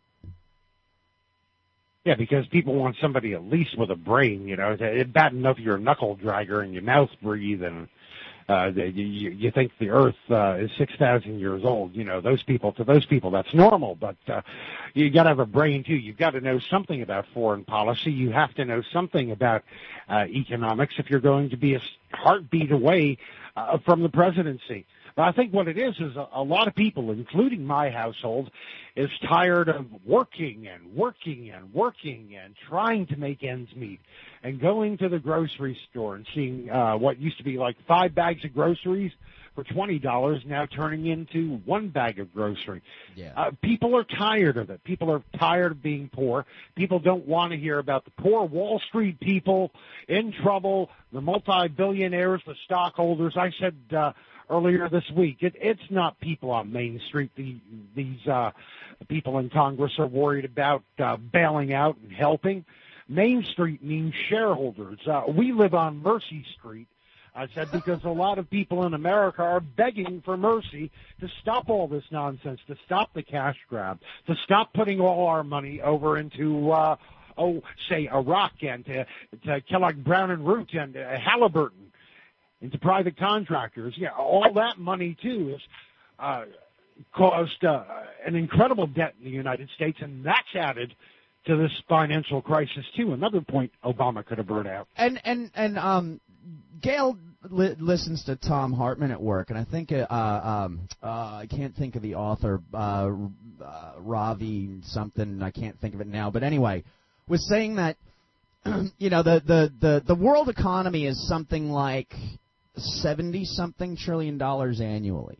Yeah, because people want somebody at least with a brain, you know. It's bad enough you're a knuckle dragger and you mouth breathe and uh, you, you think the Earth uh, is six thousand years old. You know, those people, to those people, that's normal. But uh, you got to have a brain, too. You've got to know something about foreign policy. You have to know something about uh, economics if you're going to be a heartbeat away uh, from the presidency. But I think what it is is a, a lot of people, including my household, is tired of working and working and working and trying to make ends meet and going to the grocery store and seeing uh, what used to be like five bags of groceries for twenty dollars now turning into one bag of grocery. Yeah. Uh, people are tired of it. People are tired of being poor. People don't want to hear about the poor Wall Street people in trouble, the multi-billionaires, the stockholders. I said uh, earlier this week, it, it's not people on Main Street. The, these uh, people in Congress are worried about uh, bailing out and helping. Main Street means shareholders. Uh, we live on Mercy Street. I said, because a lot of people in America are begging for mercy to stop all this nonsense, to stop the cash grab, to stop putting all our money over into, uh, oh, say, Iraq and to, to Kellogg Brown and Root and uh, Halliburton, into private contractors. Yeah, all that money, too, is uh, caused uh, an incredible debt in the United States, and that's added to this financial crisis, too. Another point Obama could have brought out. And, and, and, um, Gail li- listens to Tom Hartman at work, and I think uh, um, uh, I can't think of the author, uh, uh, Ravi something. I can't think of it now, but anyway, was saying that you know the, the, the, the world economy is something like seventy something trillion dollars annually,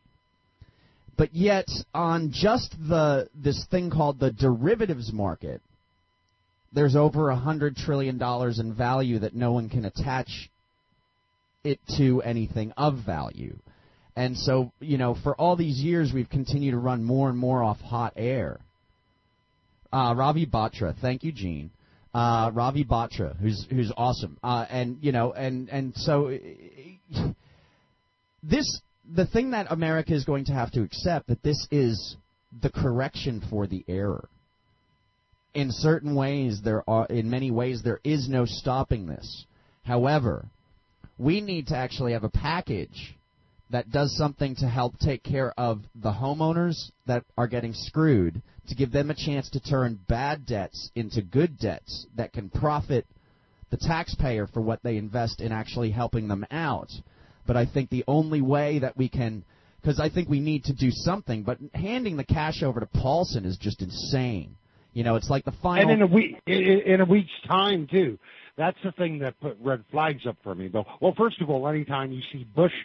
but yet on just the this thing called the derivatives market, there's over a hundred trillion dollars in value that no one can attach it to anything of value. And so, you know, for all these years, we've continued to run more and more off hot air. Uh, Ravi Batra, thank you, Gene. Uh, Ravi Batra, who's who's awesome. Uh, and, you know, and, and so this, the thing that America is going to have to accept, that this is the correction for the error. In certain ways, there are, in many ways, there is no stopping this. However, we need to actually have a package that does something to help take care of the homeowners that are getting screwed, to give them a chance to turn bad debts into good debts that can profit the taxpayer for what they invest in actually helping them out. But I think the only way that we can, because I think we need to do something, but handing the cash over to Paulson is just insane. You know, it's like the final... And in a week, in, in a week's time, too. That's the thing that put red flags up for me, though. Well, first of all, anytime you see Bush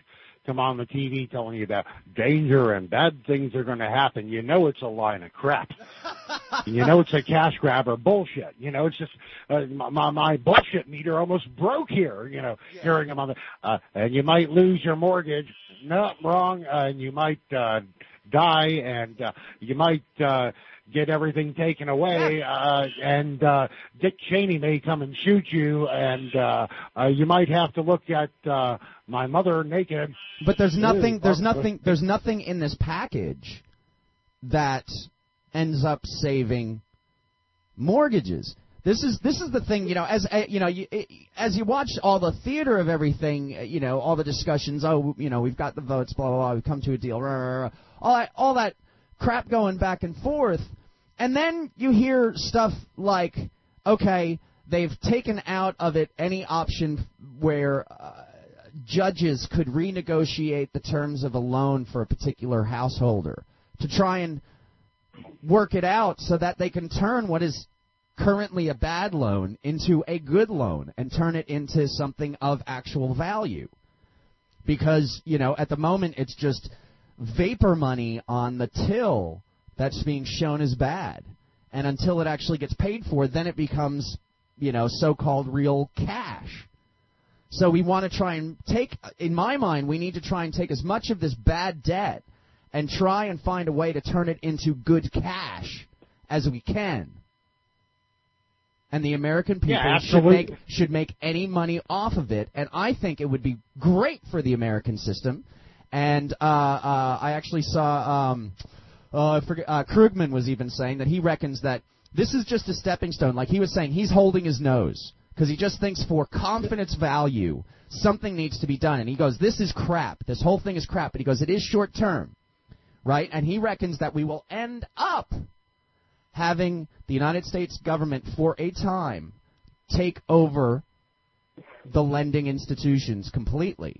come on the T V telling you about danger and bad things are going to happen, you know it's a line of crap. You know it's a cash grab or bullshit. You know, it's just uh, my, my bullshit meter almost broke here, you know, yeah. hearing them on the, uh, and you might lose your mortgage. No, wrong. Uh, and you might uh, die, and uh, you might uh, get everything taken away, uh, and uh, Dick Cheney may come and shoot you, and uh, uh, you might have to look at uh, my mother naked. But there's nothing, there's nothing, there's nothing in this package that ends up saving mortgages. This is this is the thing, you know. As uh, you know, you, as you watch all the theater of everything, you know, all the discussions. Oh, you know, we've got the votes, blah blah blah. We've come to a deal, rah, rah, rah, all that, all that crap going back and forth. And then you hear stuff like, okay, they've taken out of it any option where uh, judges could renegotiate the terms of a loan for a particular householder to try and work it out so that they can turn what is currently a bad loan into a good loan and turn it into something of actual value. Because, you know, at the moment it's just vapor money on the till that's being shown as bad. And until it actually gets paid for, then it becomes, you know, so-called real cash. So we want to try and take, in my mind, we need to try and take as much of this bad debt and try and find a way to turn it into good cash as we can. And the American people yeah, should make should make any money off of it. And I think it would be great for the American system. And uh, uh, I actually saw, um, uh, I forget, uh, Krugman was even saying that he reckons that this is just a stepping stone. Like he was saying, he's holding his nose because he just thinks for confidence value, something needs to be done. And he goes, this is crap. This whole thing is crap. But he goes, it is short term. Right? And he reckons that we will end up having the United States government for a time take over the lending institutions completely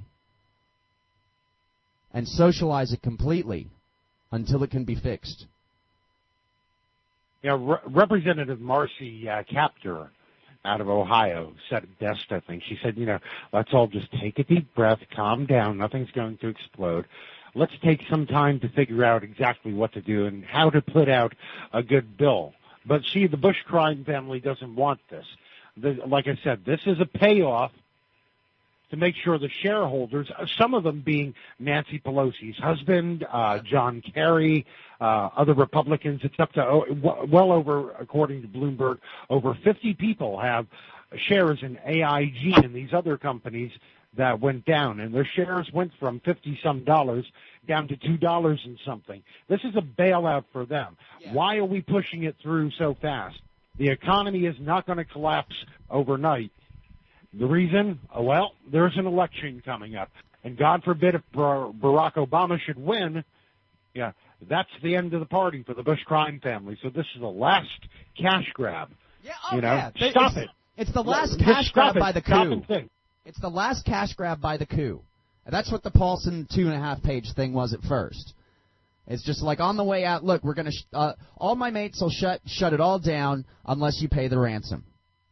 and socialize it completely until it can be fixed. Yeah, Re- Representative Marcy uh, Kaptur out of Ohio said it best, I think. She said, you know, let's all just take a deep breath, calm down, nothing's going to explode. Let's take some time to figure out exactly what to do and how to put out a good bill. But see, the Bush crime family doesn't want this. The, like I said, this is a payoff to make sure the shareholders, some of them being Nancy Pelosi's husband, uh, John Kerry, uh, other Republicans, it's up to oh, well over, according to Bloomberg, over fifty people have shares in A I G and these other companies that went down, and their shares went from fifty-some dollars down to two dollars and something. This is a bailout for them. Yeah. Why are we pushing it through so fast? The economy is not going to collapse overnight. The reason? Well, there's an election coming up, and God forbid if Barack Obama should win, yeah, that's the end of the party for the Bush crime family. So this is the last cash grab. Yeah, oh, you know, yeah. stop it's, it. It's the last Just cash grab it. by the Stop coup. and think. It's the last cash grab by the coup. And that's what the Paulson two and a half page thing was at first. It's just like on the way out, look, we're going to, sh- uh, all my mates will shut shut it all down unless you pay the ransom.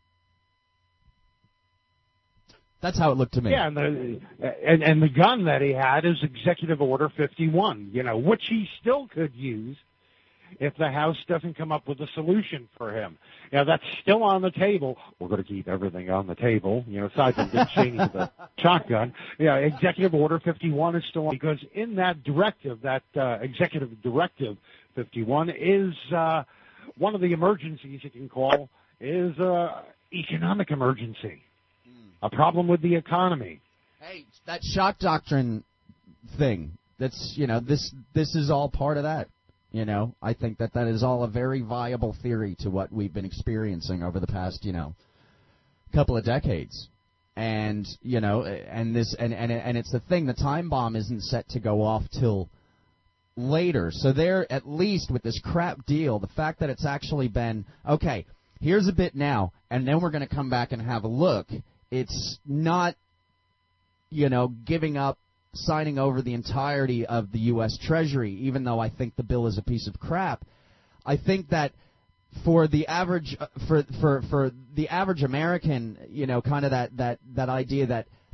That's how it looked to me. Yeah, and the, and, and the gun that he had is Executive Order fifty-one, you know, which he still could use if the House doesn't come up with a solution for him. You know, that's still on the table. We're going to keep everything on the table, you know, aside from Dick Cheney with the shotgun. Yeah, Executive Order fifty-one is still on, because in that directive, that uh, Executive Directive fifty-one is uh, one of the emergencies you can call is uh, economic emergency, a problem with the economy. Hey, that shock doctrine thing, that's, you know, this this is all part of that. You know, I think that that is all a very viable theory to what we've been experiencing over the past, you know, couple of decades. And, you know, and this and, and, and it's the thing, the time bomb isn't set to go off till later. So they're, at least with this crap deal, the fact that it's actually been, okay, here's a bit now, and then we're going to come back and have a look. It's not, you know, giving up, signing over the entirety of the U S Treasury, even though I think the bill is a piece of crap. I think that for the average, for for for the average American, you know, kind of that that that idea that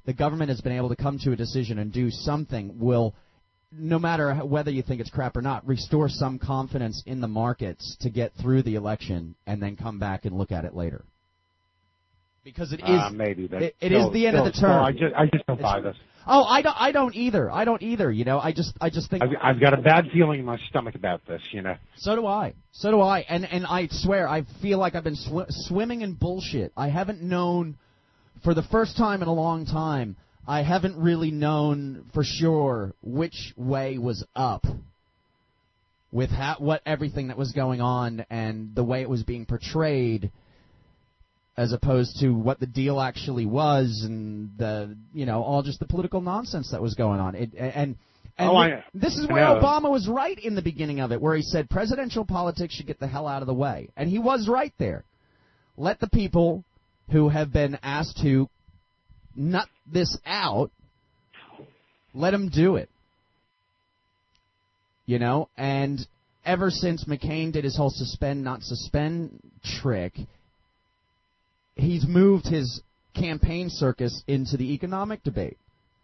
the government has been able to come to a decision and do something will, no matter whether you think it's crap or not, restore some confidence in the markets to get through the election and then come back and look at it later. Because it is uh, maybe but it, it still, is the end still, of the term. Still, I just I just don't buy this. Oh, I don't. I don't either. I don't either. You know, I just I just think I've, I've got a bad feeling in my stomach about this. You know. So do I. So do I. And and I swear, I feel like I've been sw- swimming in bullshit. I haven't known, for the first time in a long time, I haven't really known for sure which way was up with ha- what everything that was going on and the way it was being portrayed, as opposed to what the deal actually was and the, you know, all just the political nonsense that was going on. It, and and oh, th- I, this is I where know. Obama was right in the beginning of it, where he said presidential politics should get the hell out of the way. And he was right there. Let the people who have been asked to nut this out, let them do it. You know, and ever since McCain did his whole suspend, not suspend trick, he's moved his campaign circus into the economic debate.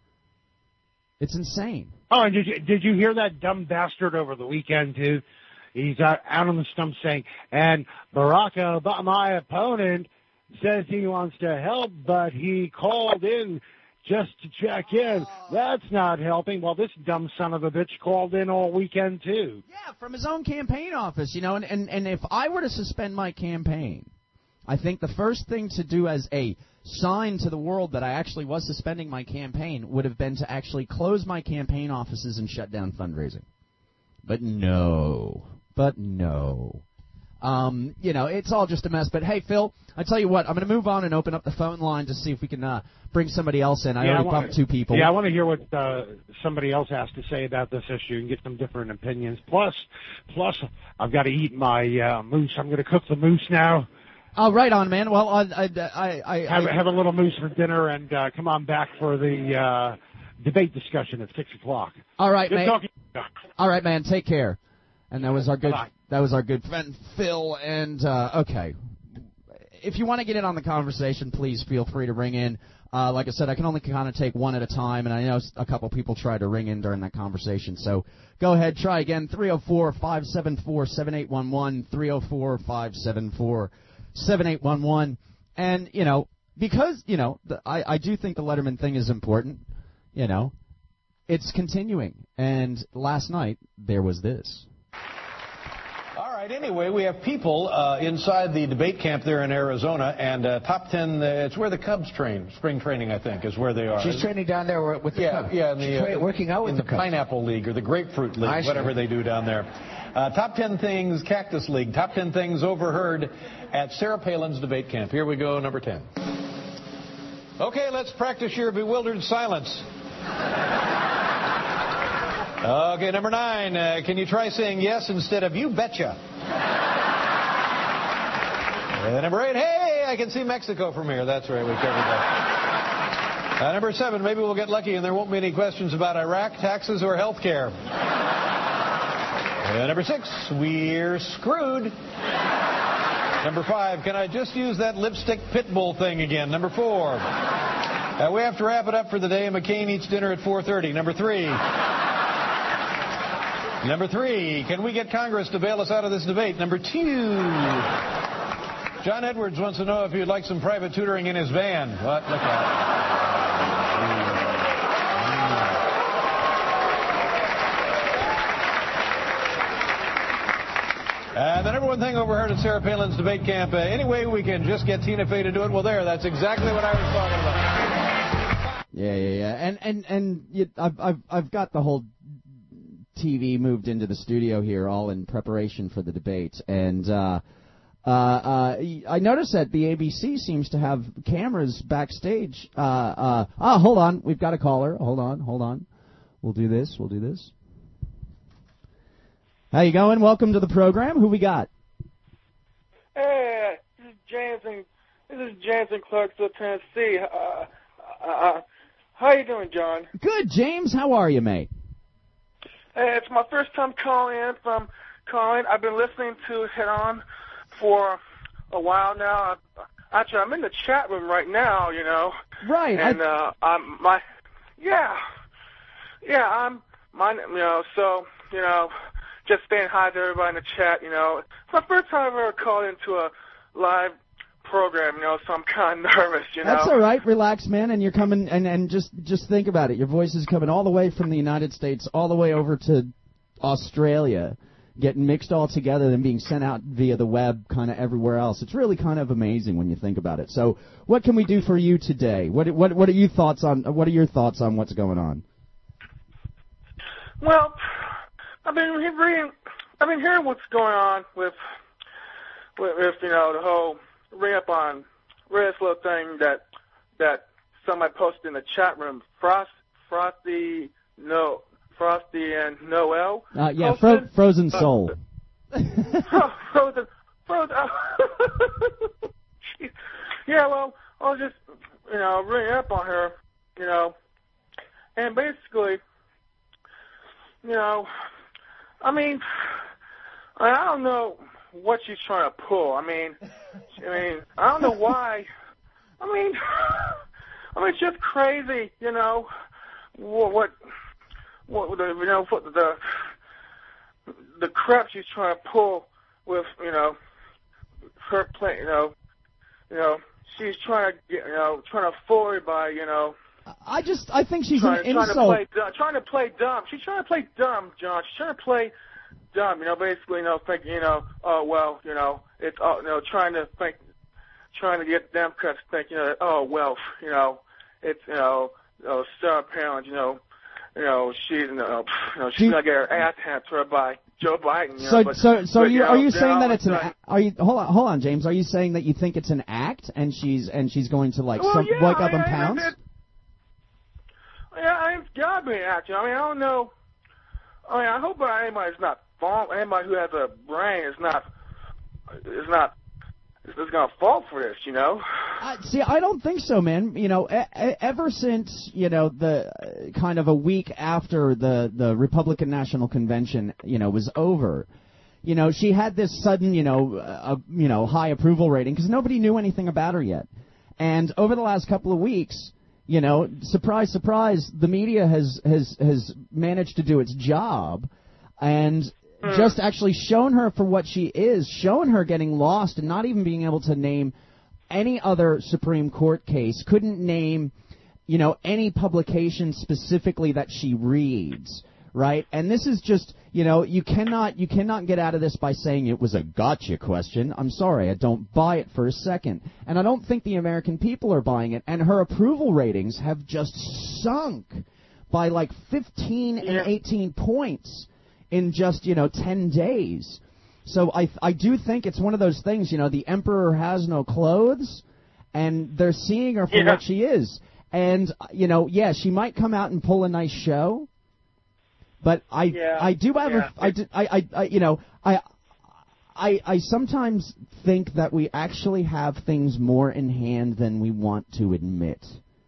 It's insane. Oh, and did you, did you hear that dumb bastard over the weekend, too? He's out, out on the stump saying, and Barack Obama, my opponent, says he wants to help, but he called in just to check in. That's not helping. Well, this dumb son of a bitch called in all weekend, too. Yeah, from his own campaign office, you know, and, and, and if I were to suspend my campaign, I think the first thing to do as a sign to the world that I actually was suspending my campaign would have been to actually close my campaign offices and shut down fundraising. But no. But no. Um, you know, it's all just a mess. But, hey, Phil, I tell you what, I'm going to move on and open up the phone line to see if we can uh, bring somebody else in. I yeah, already I wanna, bumped two people. Yeah, I want to hear what uh, somebody else has to say about this issue and get some different opinions. Plus, plus, I've got to eat my uh, moose. I'm going to cook the moose now. Oh, right on, man. Well, I, I, I, I have, I, have a little moose for dinner and uh, come on back for the uh, debate discussion at six o'clock. All right, good man. Talking. All right, man. Take care. And that was our good. Bye-bye. That was our good friend Phil. And uh, okay, if you want to get in on the conversation, please feel free to ring in. Uh, like I said, I can only kind of take one at a time, and I know a couple people tried to ring in during that conversation. So go ahead, try again. three oh four, five seven four, seven eight one one, three oh four, five seven four, seven eight one one. And, you know, because, you know, the, I, I do think the Letterman thing is important, you know, it's continuing. And last night, there was this. All right, anyway, we have people uh, inside the debate camp there in Arizona, and uh, top ten, uh, it's where the Cubs train, spring training, I think, is where they are. She's training down there with the yeah, Cubs. Yeah, in the, She's uh, tra- working out with in the, the Cubs. Pineapple League or the Grapefruit League, I whatever see. they do down there. Uh, top ten things, Cactus League, top ten things overheard at Sarah Palin's debate camp. Here we go, number ten. Okay, let's practice your bewildered silence. Okay, number nine, uh, can you try saying yes instead of you betcha? Uh, number eight, hey, I can see Mexico from here. That's right, we covered that. Uh, number seven, maybe we'll get lucky and there won't be any questions about Iraq, taxes, or health care. Uh, number six, we're screwed. Number five, can I just use that lipstick pit bull thing again? Number four, uh, we have to wrap it up for the day. McCain eats dinner at four thirty. Number three. Number three, can we get Congress to bail us out of this debate? Number two, John Edwards wants to know if you'd like some private tutoring in his van. What? Look at it. And the number one thing overheard at Sarah Palin's debate camp, uh, any way we can just get Tina Fey to do it? Well, there, that's exactly what I was talking about. Yeah, yeah, yeah. And and and you, I've I've I've got the whole T V moved into the studio here, all in preparation for the debate. And uh, uh, uh, I noticed that the A B C seems to have cameras backstage. Uh, uh, ah, hold on, we've got a caller. Hold on, hold on. We'll do this. We'll do this. How you going? Welcome to the program. Who we got? Hey, this is James in, this is James in Clarksville, Tennessee. Uh, uh, how you doing, John? Good, James. How are you, mate? Hey, it's my first time calling in from calling. I've been listening to Head On for a while now. Actually, I'm in the chat room right now, you know. Right. And I... uh, I'm my, yeah, yeah. I'm my, you know. So you know, just saying hi to everybody in the chat. You know, it's my first time I've ever called into a live program. You know, so I'm kind of nervous. You know. That's all right. Relax, man. And you're coming, and and just just think about it. Your voice is coming all the way from the United States, all the way over to Australia, getting mixed all together, then being sent out via the web kind of everywhere else. It's really kind of amazing when you think about it. So what can we do for you today? What what what are your thoughts on what are your thoughts on what's going on? Well, I've been reading, I've been hearing what's going on with, with, with you know, the whole ring up on read this little thing that that somebody posted in the chat room. Frost, Frosty, no. Frosty and Noel. Uh, yeah, fro- Frozen Soul. Uh, frozen, frozen. Yeah, well, I was just, you know, ringing up on her, you know, and basically, you know, I mean, I don't know what she's trying to pull. I mean, I mean, I don't know why. I mean, I mean, it's just crazy, you know, what. what What the you know what the the crap she's trying to pull with you know her play you know you know she's trying to get, you know trying to fool everybody you know. I just I think she's trying, an trying insult. To play, trying to play dumb. She's trying to play dumb, John. She's trying to play dumb. You know, basically, you know, thinking you know, oh well, you know, it's oh, you know, trying to think, trying to get Democrats to think, you know, oh well, you know, it's you know, you know Sarah Palin, you know. You know, she's you know, you know she's gonna get her ass handed to her by Joe Biden. You so, know, but, so, so but, you, you are know, you saying that it's an? like, Are you hold on, hold on, James? Are you saying that you think it's an act, and she's and she's going to like well, some, yeah, wake up I, and I, pounce? I, yeah, I it's gotta be an act. I mean, I don't know. I mean, I hope anybody's not fall. Anybody who has a brain is not is not is going to fall for this. You know. Uh, see, I don't think so, man. You know, e- e- ever since, you know, the uh, kind of a week after the, the Republican National Convention, you know, was over, you know, she had this sudden, you know, uh, you know, high approval rating because nobody knew anything about her yet. And over the last couple of weeks, you know, surprise, surprise, the media has, has, has managed to do its job and just actually shown her for what she is, shown her getting lost and not even being able to name any other Supreme Court case, couldn't name, you know, any publication specifically that she reads, right? And this is just, you know, you cannot you cannot get out of this by saying it was a gotcha question. I'm sorry, I don't buy it for a second. And I don't think the American people are buying it. And her approval ratings have just sunk by like fifteen and eighteen points in just, you know, ten days. So I I do think it's one of those things, you know, the emperor has no clothes, and they're seeing her for yeah. what she is. And, you know, yeah, she might come out and pull a nice show, but I yeah. I do have yeah. a, I, do, I, I, I, you know, I, I, I sometimes think that we actually have things more in hand than we want to admit.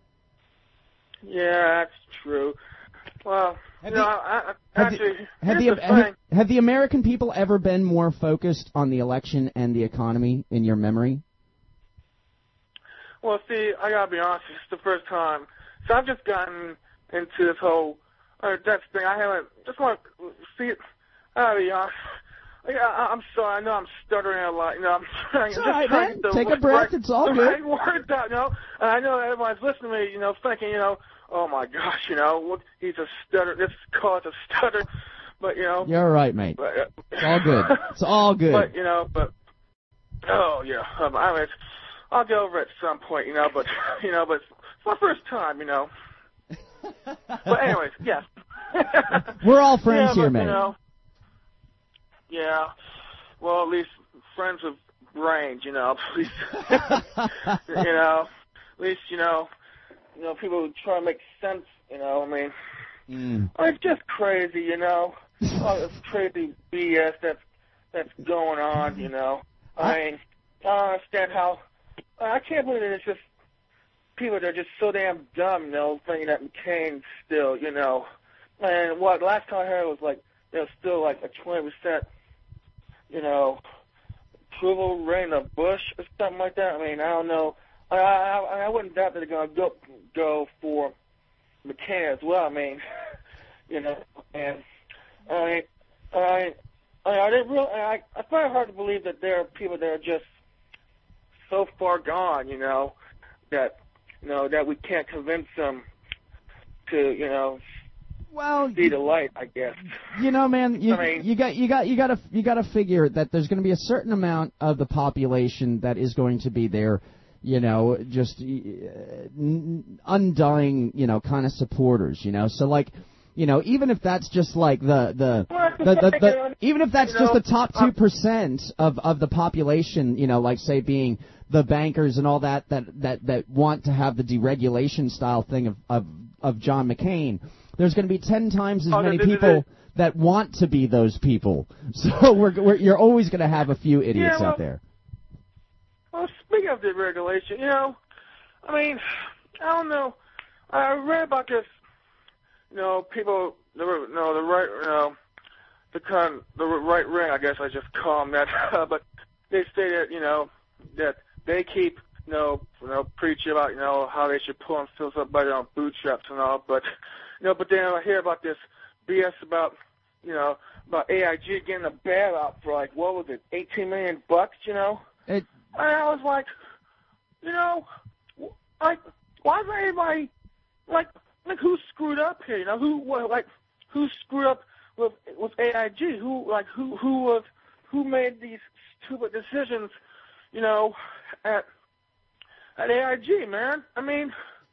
Yeah, that's true. Well, Have you know, the, I, I, have, actually, the, have, the, the have, have the American people ever been more focused on the election and the economy in your memory? Well, see, I gotta be honest, it's the first time. So I've just gotten into this whole uh, Dutch thing. I haven't, just want to see it. I gotta be honest. I, I'm sorry, I know I'm stuttering a lot. You know, I'm trying, It's I'm all just right, trying man. to get the Take a right, breath. It's all the good. right words out, you know. And I know everyone's listening to me, you know, thinking, you know, oh my gosh, you know, what, he's a stutter. This caused a stutter, but you know. You're all right, mate. But, uh, it's all good. It's all good. But you know, but oh yeah, um, I mean, I'll get over it at some point, you know. But you know, but it's my first time, you know. But anyways, yes. We're all friends yeah, here, but, mate. You know, yeah. Well, at least friends with brains, you know. At least, you know, at least you know, you know, people who try to make sense. You know, I mean, mm. it's just crazy, you know. All this crazy B S that's that's going on, you know. I mean, I don't understand how. I can't believe that it's just people that are just so damn dumb, you know, thinking that McCain's still, you know. And what last time I heard was like there's still like a twenty percent, you know, approval rating of Bush or something like that. I mean, I don't know. I, I, I wouldn't doubt that they're going to go go for McCain as well. I mean, you know, and I, I, I, I didn't really. I, I find it hard to believe that there are people that are just so far gone, you know, that you know that we can't convince them to, you know, well, see the light, I guess. You know, man, you, I mean, you got you got you got to you got to figure that there's going to be a certain amount of the population that is going to be there, you know, just uh, undying, you know, kind of supporters, you know. So like, you know, even if that's just like the the the, the, the even if that's just the top two percent of of the population, you know, like say being the bankers and all that that that that want to have the deregulation style thing of of of John McCain. There's going to be ten times as oh, many they, they, people they, that want to be those people. So we're, we're you're always going to have a few idiots yeah, well, out there. Well, speaking of deregulation, you know, I mean, I don't know. I read about this. You know, people, the you know, the right, you know, the kind, the right wing. I guess I just call them that. But they say that you know that they keep. You know, you know, preaching about, you know, how they should pull themselves up by their own bootstraps and all, but, you know, but then I hear about this B S about, you know, about A I G getting a bailout for like, what was it, eighteen million bucks, you know? It, and I was like, you know, like, why is anybody, like, like who screwed up here, you know, who, what, like, who screwed up with, with A I G, who, like, who, who was, who made these stupid decisions, you know, at, At A I G, man. I mean,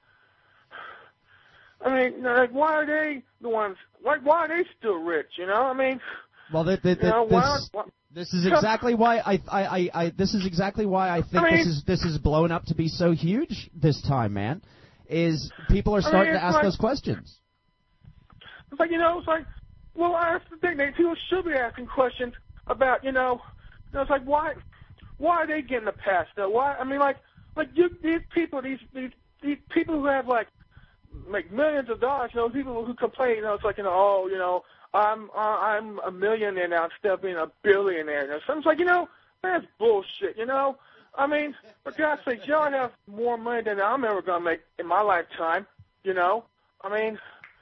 I mean, like, why are they the ones? Like, why are they still rich? You know, I mean, well, the, the, the, you know, this, why, why, this is exactly why I, I, I, I, this is exactly why I think I mean, this is this is blown up to be so huge this time, man. Is people are starting I mean, to ask like, those questions. It's like, you know, it's like, well, that's the thing. They people should be asking questions about, you know, you know, it's like, why, why are they getting the pass though? Why? I mean, like. Like you, these people, these, these these people who have like make millions of dollars, you know, people who complain, you know, it's like, you know, oh, you know, I'm uh, I'm a millionaire now instead of being a billionaire. You know, so it's like, you know, that's bullshit. You know, I mean, for God's sake, y'all have more money than I'm ever gonna make in my lifetime. You know, I mean,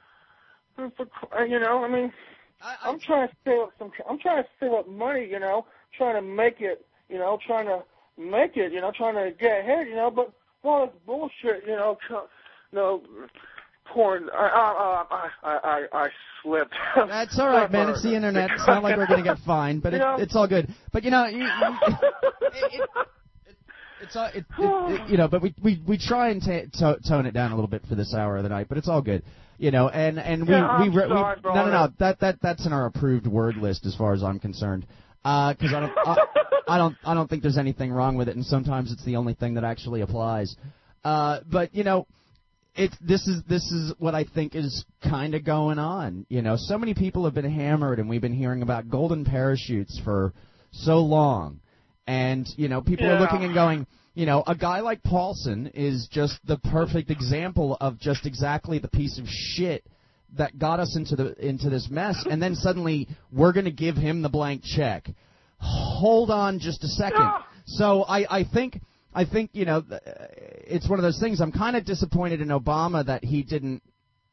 for, you know, I mean, I, I, I'm trying to save up some. I'm trying to save up money. You know, trying to make it. You know, trying to. make it, you know, trying to get ahead, you know, but all this bullshit, you know, you know, porn. I, I, I, I, I slipped. That's all right, man. It's the internet. It's not like we're gonna get fined, but it, it's all good. But you know, you, you, it, it, it, it's all, it, it, it, you know, but we we we try and t- to, tone it down a little bit for this hour of the night, but it's all good. You know, and and we yeah, we, we, sorry, we no no no that that that's in our approved word list as far as I'm concerned. Because uh, I don't, I, I don't, I don't think there's anything wrong with it, and sometimes it's the only thing that actually applies. Uh, but you know, it's this is this is what I think is kind of going on. You know, so many people have been hammered, and we've been hearing about golden parachutes for so long, and you know, people yeah. are looking and going, you know, a guy like Paulson is just the perfect example of just exactly the piece of shit that got us into the into this mess, and then suddenly we're going to give him the blank check. Hold on just a second. So I, I think I think you know it's one of those things. I'm kind of disappointed in Obama that he didn't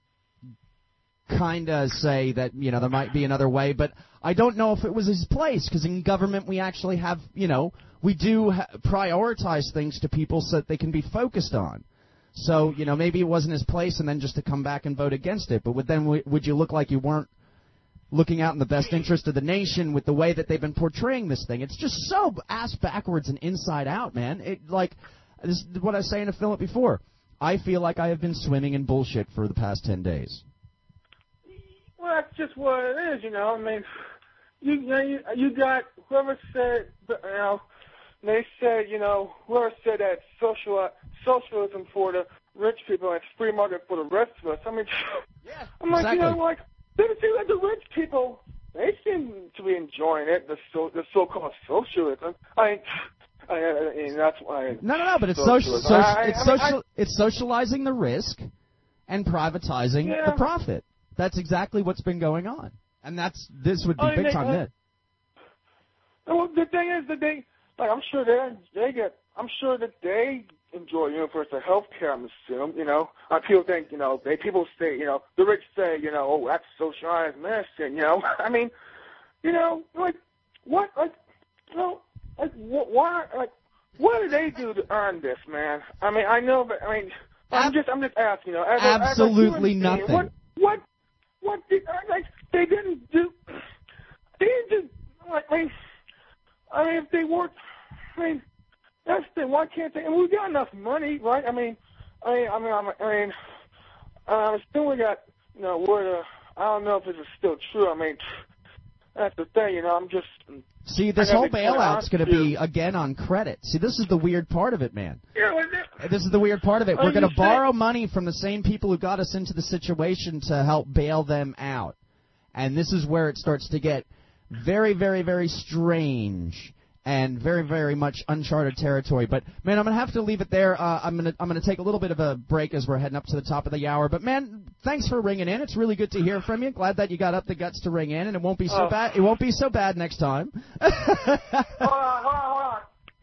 kind of say that you know there might be another way, but I don't know if it was his place, because in government we actually have you know we do ha- prioritize things to people so that they can be focused on. So, you know, maybe it wasn't his place, and then just to come back and vote against it. But would then w- would you look like you weren't looking out in the best interest of the nation with the way that they've been portraying this thing? It's just so ass backwards and inside out, man. It like this is what I was saying to Philip before. I feel like I have been swimming in bullshit for the past ten days. Well, that's just what it is, you know. I mean, you you, know, you, you got whoever said, you know, they said, you know, whoever said that social socialism for the rich people and it's free market for the rest of us. I mean, yeah, I'm like, exactly. you know, like, they seem like the rich people, they seem to be enjoying it, the so the so-called socialism. I, I, I mean, that's why. No, no, no, but it's social. So, it's I, social. I, it's socializing the risk and privatizing yeah. the profit. That's exactly what's been going on, and that's this would be I mean, big they, time uh, hit. Well, the thing is that they like I'm sure they they get, I'm sure that they enjoy universal health care, I'm assuming, you know. Uh, people think, you know, they people say, you know, the rich say, you know, oh, that's socialized medicine, you know. I mean, you know, like, what, like, you know, like, wh- why, like, what do they do to earn this, man? I mean, I know, but, I mean, I'm just, I'm just asking, you know. As a, Absolutely as a nothing. Being, what, what, what did, like, they didn't do, they didn't do, like, I mean, I mean, if they worked, I mean, that's the thing. Why can't they? And we've got enough money, right? I mean, I mean, I mean, I mean, I mean uh, still we got, you know, where the, I don't know if this is still true. I mean, that's the thing, you know. I'm just. See, this whole bailout's going to be again on credit. See, this is the weird part of it, man. Yeah, well, it, this is the weird part of it. Oh, We're going to you borrow say- money from the same people who got us into the situation to help bail them out, and this is where it starts to get very, very, very strange. And very, very much uncharted territory. But man, I'm gonna have to leave it there. Uh, I'm gonna, I'm gonna take a little bit of a break as we're heading up to the top of the hour. But man, thanks for ringing in. It's really good to hear from you. Glad that you got up the guts to ring in, and it won't be so Oh. bad. It won't be so bad next time. hold on, hold on, hold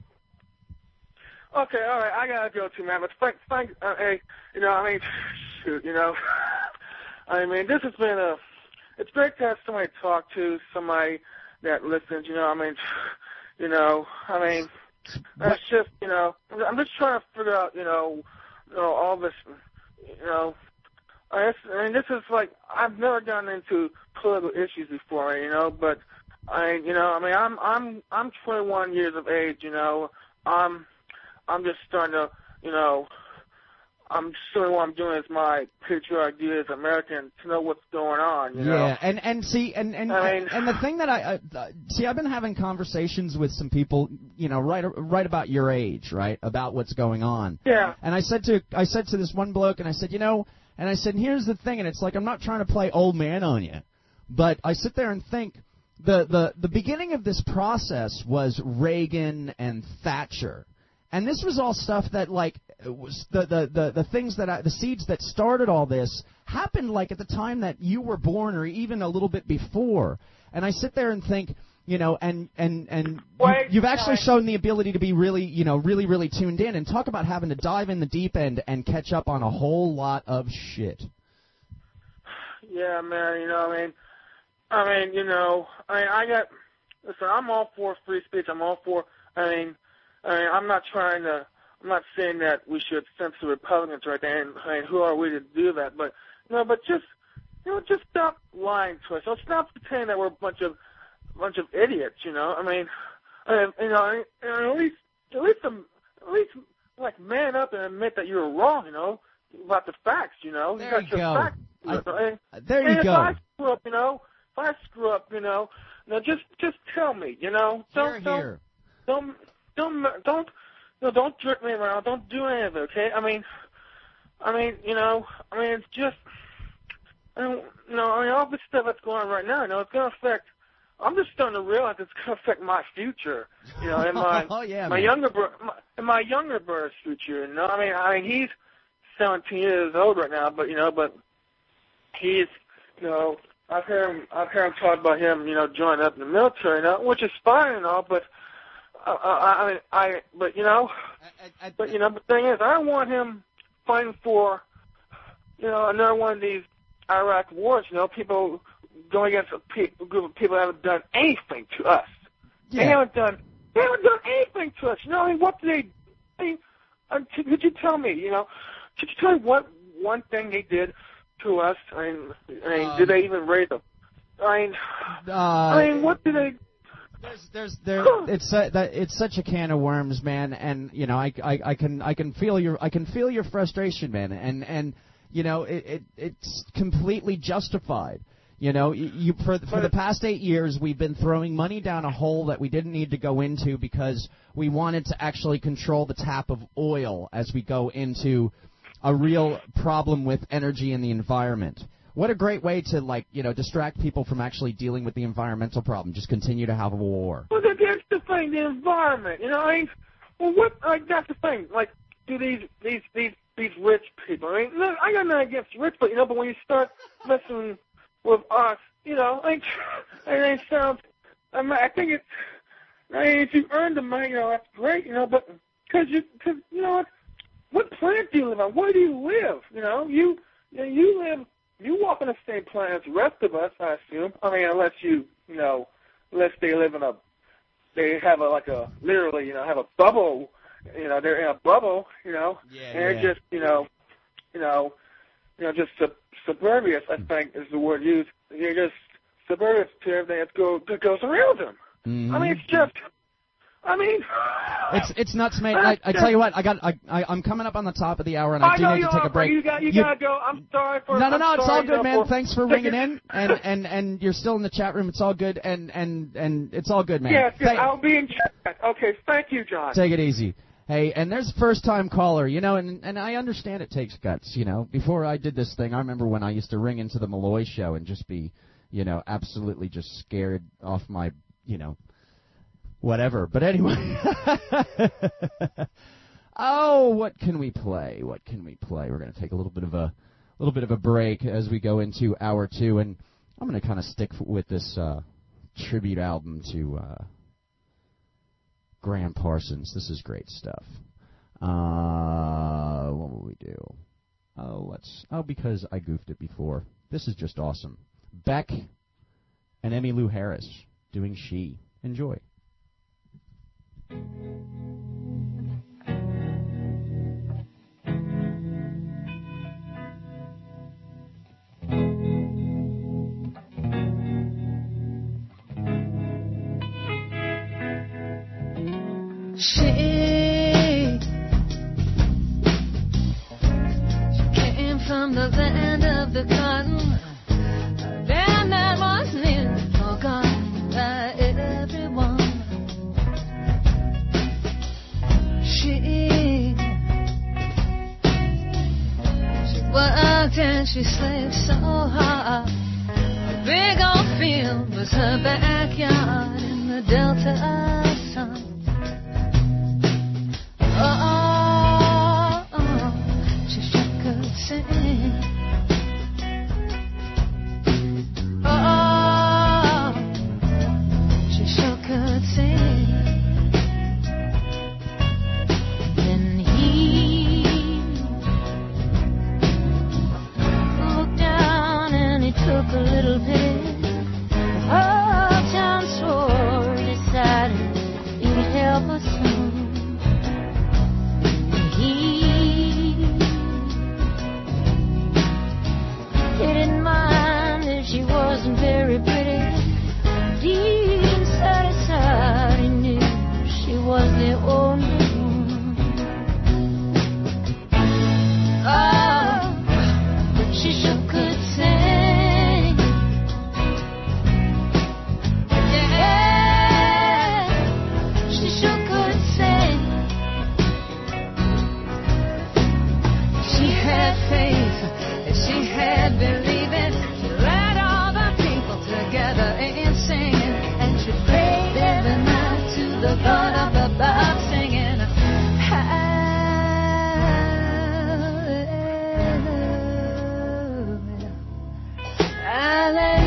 on. Okay, all right, I gotta go too, man. But thank, thank, uh, hey, you know, I mean, shoot, you know, I mean, this has been a, it's great to have somebody to talk to, somebody that listens. You know, I mean. You know, I mean, that's just, you know, I'm just trying to figure out, you know, you know, all this, you know, I, guess, I mean, this is like, I've never gotten into political issues before, you know, but I, you know, I mean, I'm, I'm, I'm twenty-one years of age, you know, I'm, I'm just starting to, you know, I'm sure what I'm doing is my patriotic duty as American to know what's going on, you know. Yeah, and and see, and and I mean, and the thing that I uh, see, I've been having conversations with some people, you know, right right about your age, right, about what's going on. Yeah. And I said to I said to this one bloke, and I said, you know, and I said, here's the thing, and it's like I'm not trying to play old man on you, but I sit there and think the the the beginning of this process was Reagan and Thatcher. And this was all stuff that, like, was the, the, the, the things that I, the seeds that started all this happened, like, at the time that you were born or even a little bit before. And I sit there and think, you know, and, and, and Wait, you, you've actually sorry. shown the ability to be really, you know, really, really tuned in. And talk about having to dive in the deep end and catch up on a whole lot of shit. Yeah, man, you know, I mean, I mean, you know, I mean, I got, listen, I'm all for free speech. I'm all for, I mean, I mean, I'm not trying to, I'm not saying that we should censor Republicans right there, and I mean, who are we to do that? But, you know, but just, you know, just stop lying to us. So stop pretending that we're a bunch of, bunch of idiots, you know? I mean, I mean you know, at least, at least, um, at least, like, man up and admit that you were wrong, you know, about the facts, you know? There you you got go. Facts, you know? I- and, there you and if go. I screw up, you know, if I screw up, you know, you know, just, just tell me, you know? Don't, Here, don't, here. don't, don't, don't, no, don't jerk me around. Don't do any of it, okay? I mean, I mean, you know, I mean, it's just, I mean, you know, I mean, all this stuff that's going on right now, you know, it's going to affect, I'm just starting to realize it's going to affect my future, you know, and my, Oh, yeah, my man. younger, bro- my, and my younger brother's future, you know? I mean, I mean, he's seventeen years old right now, but, you know, but he's, you know, I've heard him, I've heard him talk about him, you know, joining up in the military, you know, which is fine and all, but, Uh, I mean, I, but you know, I, I, but you know, the thing is, I don't want him fighting for, you know, another one of these Iraq wars. You know, people going against a, pe- a group of people that haven't done anything to us. Yeah. They haven't done, they haven't done anything to us. You know, I mean, what did they? I mean, uh, could, could you tell me? You know, could you tell me what one thing they did to us? I mean, I mean, Um, did they even raise them? I mean, Uh, I mean, what did they? There's, there's, there. It's uh, that it's such a can of worms, man. And you know, I, I, I can, I can feel your, I can feel your frustration, man. And, and you know, it, it, it's completely justified. You know, you, you for for the past eight years, we've been throwing money down a hole that we didn't need to go into because we wanted to actually control the tap of oil as we go into a real problem with energy in the environment. What a great way to, like, you know, distract people from actually dealing with the environmental problem. Just continue to have a war. Well, that's the thing, the environment. You know, I mean, well, what? Like, that's the thing. Like, do these these these these rich people? I mean, look, I got nothing against rich, but you know, but when you start messing with us, you know, like, it ain't sounds. I mean, I think it's. I mean, if you earn the money, you know, that's great, you know, but because you, cause, you know, what, what planet do you live on? Where do you live? You know, you, you, know, you live, you walk on the same planet as the rest of us, I assume. I mean, unless you, you know, unless they live in a, they have a, like a, literally, you know, have a bubble, you know, they're in a bubble, you know, Yeah, and they're yeah. just, you know, you know, you know, just sub- suburbious, I think is the word used. You're just suburbious to everything that, go, that goes around them. Mm-hmm. I mean, it's just, I mean, It's it's nuts, mate. I, I tell you what, I got I, I I'm coming up on the top of the hour, and I, I do know need you to take are, a break. You got you, You- gotta go. I'm sorry for. No, no, I'm no, it's sorry, all good, you know, man. for Thanks for taking- ringing in, and, and, and you're still in the chat room. It's all good, and, and, and it's all good, man. Yes, yes, Thank- I'll be in chat. Okay, thank you, John. Take it easy. Hey, and there's a first-time caller, you know, and and I understand it takes guts, you know. Before I did this thing, I remember when I used to ring into the Malloy show and just be, you know, absolutely just scared off my, you know, whatever. But anyway. Oh, what can we play? What can we play? We're going to take a little bit of a little bit of a break as we go into hour two, and I'm going to kind of stick with this uh, tribute album to uh, Graham Parsons. This is great stuff. Uh, what will we do? Oh, let's. Oh, because I goofed it before. This is just awesome. Beck and Emmylou Harris doing She. Enjoy. She came from the land of the cotton, a land that was nearly forgotten by everyone. She, she worked and she slaved so hard. The big old field was her backyard in the Delta sun. Oh, oh, she sure could sing. Oh, she sure could sing. Then he looked down and he took a little pity. The whole town swore, decided he'd help her soon. He didn't mind that she wasn't very pretty. Deep inside his heart, he knew she was the only one. Oh, but she sure could sing. Yeah, she sure could sing. She had faith, and she had believing. She led all the people together in singing, and she prayed every night to the God up above, singing Hallelujah,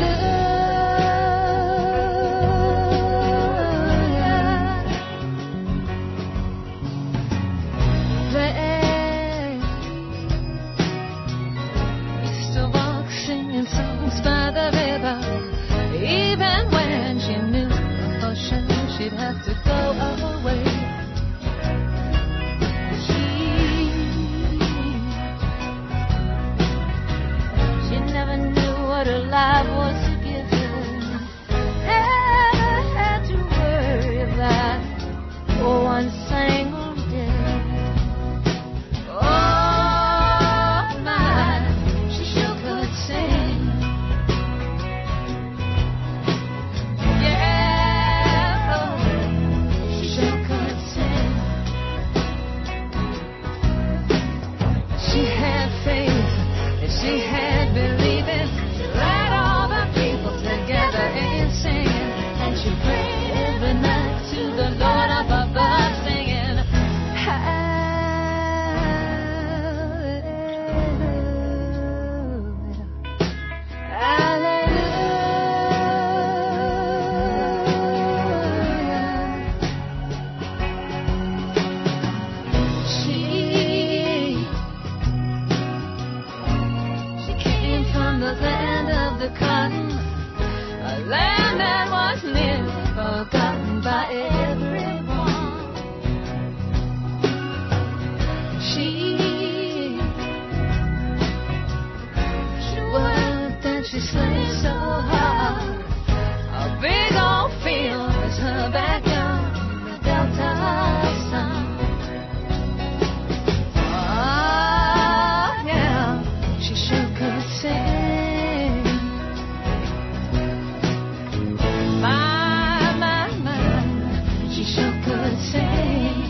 Hallelujah. Used to walk singing songs by the river, even when she knew for sure she'd have to go away. She, she never knew what her life was to give her. Never had to worry about it for one single day. Oh my, she sure could sing. Yeah, oh, she sure could sing. She had faith and she had believing. She led all the she slays so hard. A big old field is her backyard in the Delta sun. Oh, yeah, she sure could sing. My, my, my, she sure could sing.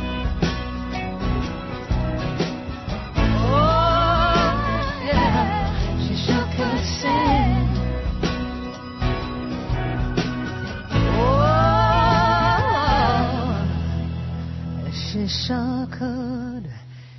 Oh, yeah, she sure could sing. Oh, she sure could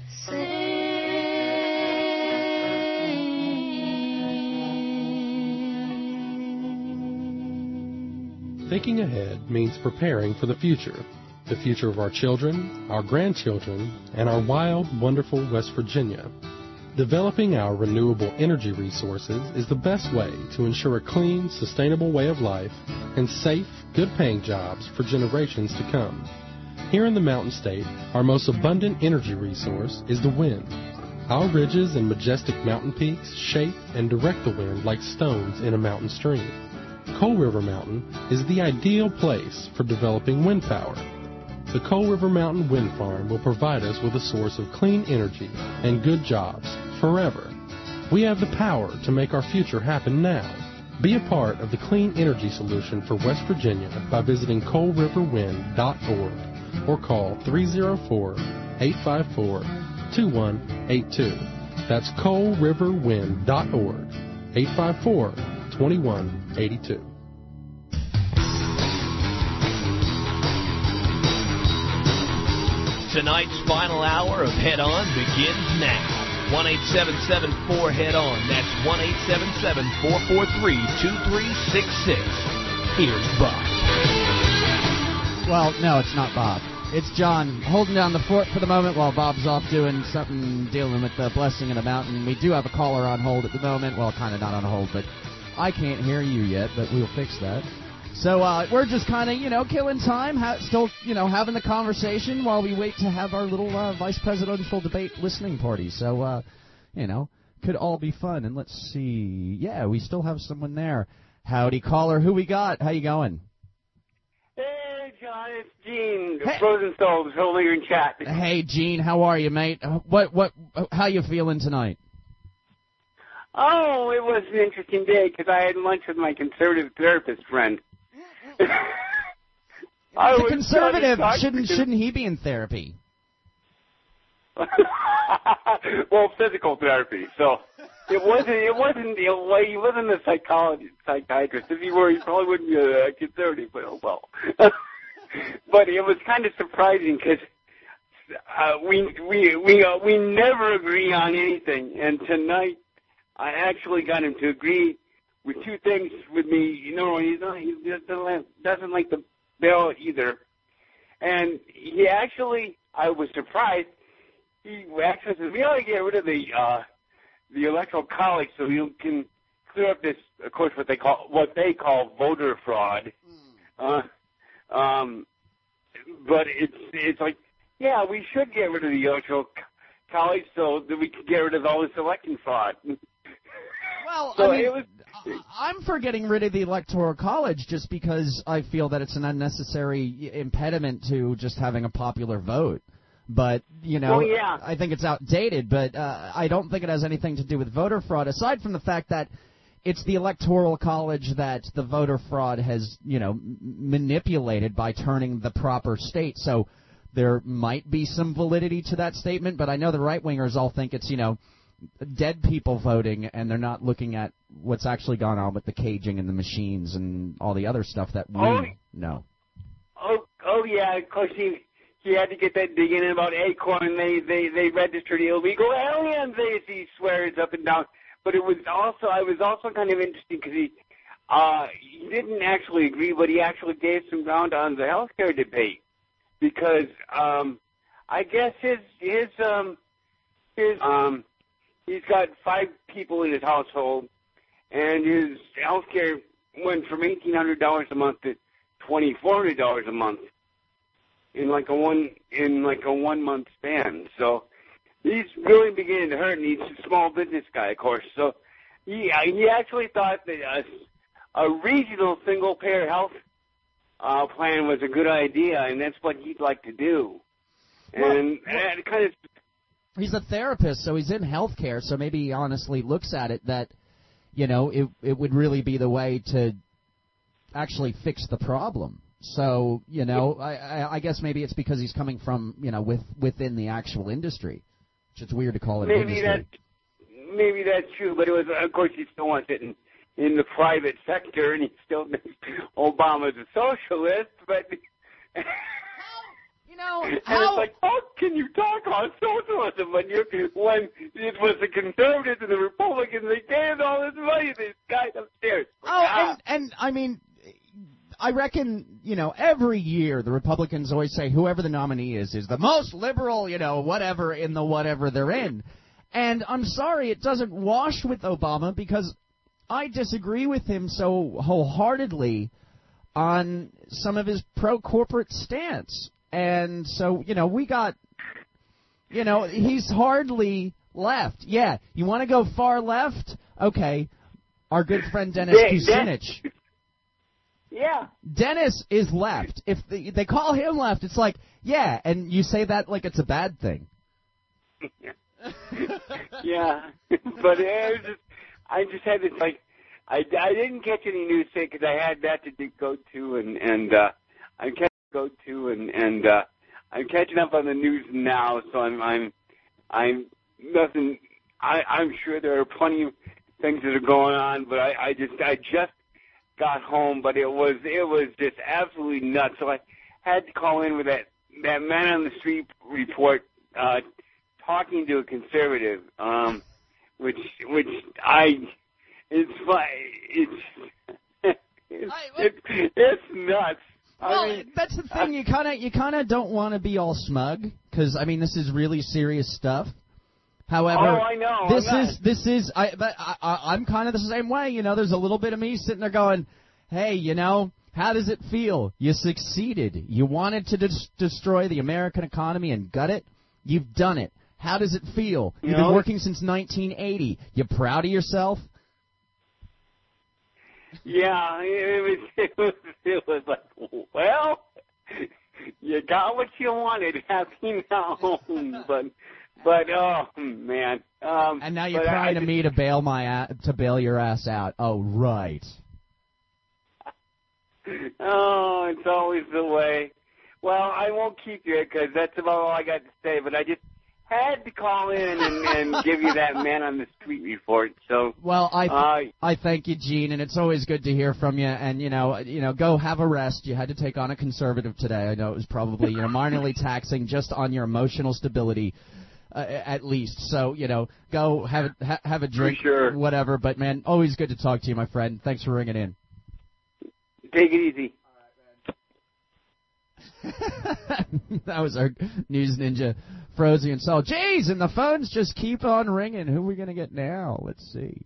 Thinking ahead means preparing for the future. The future of our children, our grandchildren, and our wild, wonderful West Virginia. Developing our renewable energy resources is the best way to ensure a clean, sustainable way of life and safe, good-paying jobs for generations to come. Here in the Mountain State, our most abundant energy resource is the wind. Our ridges and majestic mountain peaks shape and direct the wind like stones in a mountain stream. Coal River Mountain is the ideal place for developing wind power. The Coal River Mountain Wind Farm will provide us with a source of clean energy and good jobs forever. We have the power to make our future happen now. Be a part of the clean energy solution for West Virginia by visiting coal river wind dot org or call three oh four, eight five four, two one eight two. That's coal river wind dot org, eight five four, two one eight two. Tonight's final hour of Head On begins now. one eight seven seven four head on. That's one eight seven seven, four four three, two three six six. Here's Bob. Well, no, it's not Bob. It's John holding down the fort for the moment while Bob's off doing something, dealing with the blessing in the mountain. We do have a caller on hold at the moment. Well, kind of not on hold, but I can't hear you yet, but we'll fix that. So uh, we're just kind of, you know, killing time, ha- still, you know, having the conversation while we wait to have our little uh, vice presidential debate listening party. So, uh, you know, could all be fun. And let's see. Yeah, we still have someone there. Howdy, caller. Who we got? How you going? Hey, John, it's Gene. Hey. Frozen Souls, earlier in chat. Hey, Gene. How are you, mate? What, what, how you feeling tonight? Oh, it was an interesting day because I had lunch with my conservative therapist friend. I the conservative shouldn't shouldn't he be in therapy? Well, physical therapy. So it wasn't it wasn't he wasn't a psychologist psychiatrist. If he were, he probably wouldn't be a conservative. But oh well. But it was kind of surprising because uh, we we we uh, we never agree on anything, and tonight I actually got him to agree with two things with me. You know, he's not, he doesn't, doesn't like the bill either. And he actually, I was surprised, he actually says, we ought to get rid of the uh, the electoral college so you can clear up this, of course, what they call what they call voter fraud. Uh, um, but it's it's like, yeah, we should get rid of the electoral college so that we can get rid of all this election fraud. Well, so I mean, it was, I'm for getting rid of the Electoral College just because I feel that it's an unnecessary impediment to just having a popular vote. But, you know, well, yeah. I think it's outdated, but uh, I don't think it has anything to do with voter fraud, aside from the fact that it's the Electoral College that the voter fraud has, you know, m- manipulated by turning the proper state. So there might be some validity to that statement, but I know the right-wingers all think it's, you know, dead people voting, and they're not looking at what's actually gone on with the caging and the machines and all the other stuff that we oh, know. Oh, oh yeah, of course he he had to get that digging in about Acorn. They they they registered illegal aliens. They he swears up and down. But it was also I was also kind of interesting because he uh he didn't actually agree, but he actually gave some ground on the healthcare debate because um I guess his his um his um. He's got five people in his household, and his health care went from eighteen hundred dollars a month to twenty-four hundred dollars a month in like a one in like a one month span. So he's really beginning to hurt, and he's a small business guy, of course. So he, he actually thought that a, a regional single-payer health uh, plan was a good idea, and that's what he'd like to do. And, Well, and it kind of... He's a therapist, so he's in healthcare, so maybe he honestly looks at it that, you know, it it would really be the way to actually fix the problem. So, you know, I, I, I guess maybe it's because he's coming from, you know, with within the actual industry. Which it's weird to call it maybe an industry. that maybe that's true, but it was of course he still wants it in, in the private sector, and he still thinks Obama's a socialist. But you know, and how it's like, how can you talk about socialism when you when it was the conservatives and the Republicans they gave all this money to this guy upstairs? Oh, Ah. and and I mean, I reckon, you know, every year the Republicans always say whoever the nominee is is the most liberal, you know, whatever in the whatever they're in. And I'm sorry, it doesn't wash with Obama because I disagree with him so wholeheartedly on some of his pro-corporate stance. And so, you know, we got, you know, he's hardly left. Yeah, you want to go far left? Okay, our good friend Dennis Yeah, Kucinich. Yeah. Dennis is left. If they, they call him left, it's like, yeah, and you say that like it's a bad thing. Yeah, but it was just, I just had this, like, I, I didn't catch any news today because I had that to do, go to, and, and uh, I'm catching go to, and, and uh, I'm catching up on the news now, so I'm, I'm, I'm nothing, I, I'm sure there are plenty of things that are going on, but I, I just, I just got home, but it was, it was just absolutely nuts, so I had to call in with that, that man on the street report, uh, talking to a conservative, um, which, which I, it's like, it's, it's, it's, it's nuts. Well, I mean, that's the thing. You kind of you kind of don't want to be all smug because I mean this is really serious stuff. However, oh, I know. this I'm is this is I but I, I, I'm kind of the same way. You know, there's a little bit of me sitting there going, "Hey, you know, how does it feel? You succeeded. You wanted to dis- destroy the American economy and gut it. You've done it. How does it feel? You've You been know, working since nineteen eighty. You proud of yourself?" Yeah, it was, it was, it was like, well, you got what you wanted, happy now, but, but, oh, man. Um, And now you're but I- trying I to me to bail my a- to bail your ass out. Oh, right. Oh, it's always the way. Well, I won't keep you because that's about all I got to say, but I just had to call in and, and give you that man on the street report. So, Well, I th- uh, I thank you, Gene, and it's always good to hear from you. And you know, you know, go have a rest. You had to take on a conservative today. I know it was probably you know minorly taxing just on your emotional stability, uh, at least. So you know, go have a, ha- have a drink, sure. whatever. But man, always good to talk to you, my friend. Thanks for ringing in. take it easy. That was our news ninja, Frozy and Saul. Jeez, and the phones just keep on ringing. Who are we going to get now? Let's see.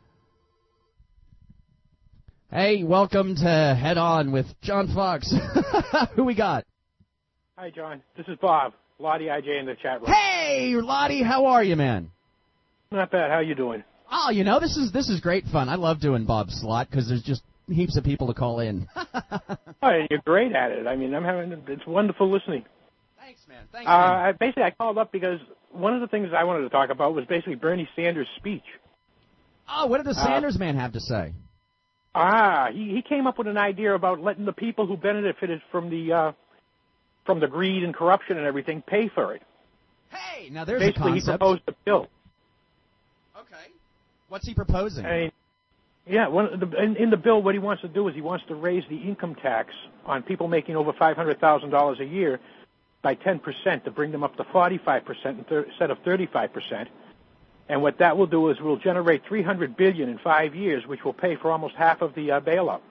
Hey, welcome to Head On with John Fox. Who we got? Hi, John. This is Bob. Lottie I J in the chat room. Hey, Lottie, how are you, man? Not bad. How you doing? Oh, you know, this is this is great fun. I love doing Bob's slot because there's just heaps of people to call in. Oh, and you're great at it. I mean, I'm having it's wonderful listening. Thanks, man. Thanks, Uh, man. I, basically, I called up because one of the things I wanted to talk about was basically Bernie Sanders' speech. Oh, what did the uh, Sanders man have to say? Ah, he he came up with an idea about letting the people who benefited from the uh, from the greed and corruption and everything pay for it. Hey, now there's Basically, a he concept. proposed a bill. Okay. What's he proposing? I mean, yeah, one of the, in, in the bill, what he wants to do is he wants to raise the income tax on people making over five hundred thousand dollars a year by ten percent to bring them up to forty-five percent instead of thirty-five percent. And what that will do is we'll generate three hundred billion dollars in five years, which will pay for almost half of the uh, bailout.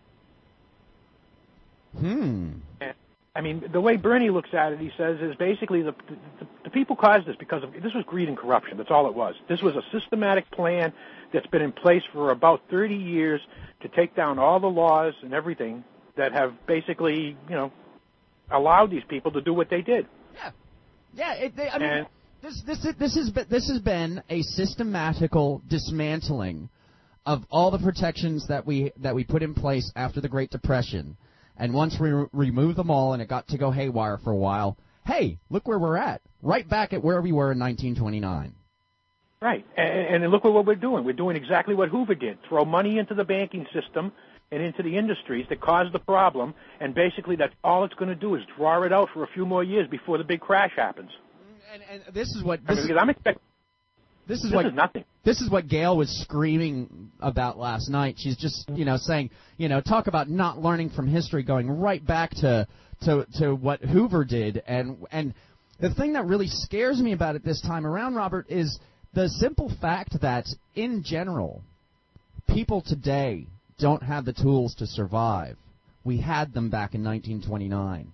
Hmm. And, I mean, the way Bernie looks at it, he says, is basically the, the, the people caused this because of this was greed and corruption. That's all it was. This was a systematic plan that's been in place for about thirty years to take down all the laws and everything that have basically, you know, allowed these people to do what they did. Yeah, it, they, I mean, And- This this this has been this has been a systematical dismantling of all the protections that we that we put in place after the Great Depression, and once we re- removed them all and it got to go haywire for a while, hey, look where we're at, right back at where we were in nineteen twenty-nine. Right, and, and look at what we're doing. We're doing exactly what Hoover did: throw money into the banking system and into the industries that caused the problem, and basically that's all it's going to do is draw it out for a few more years before the big crash happens. And, and this is what I this mean, is, because I'm expecting. This is this what is nothing. This is what Gail was screaming about last night. She's just, you know, saying, you know, talk about not learning from history, going right back to to to what Hoover did, and and the thing that really scares me about it this time around, Robert, is the simple fact that in general, people today don't have the tools to survive. We had them back in nineteen twenty-nine,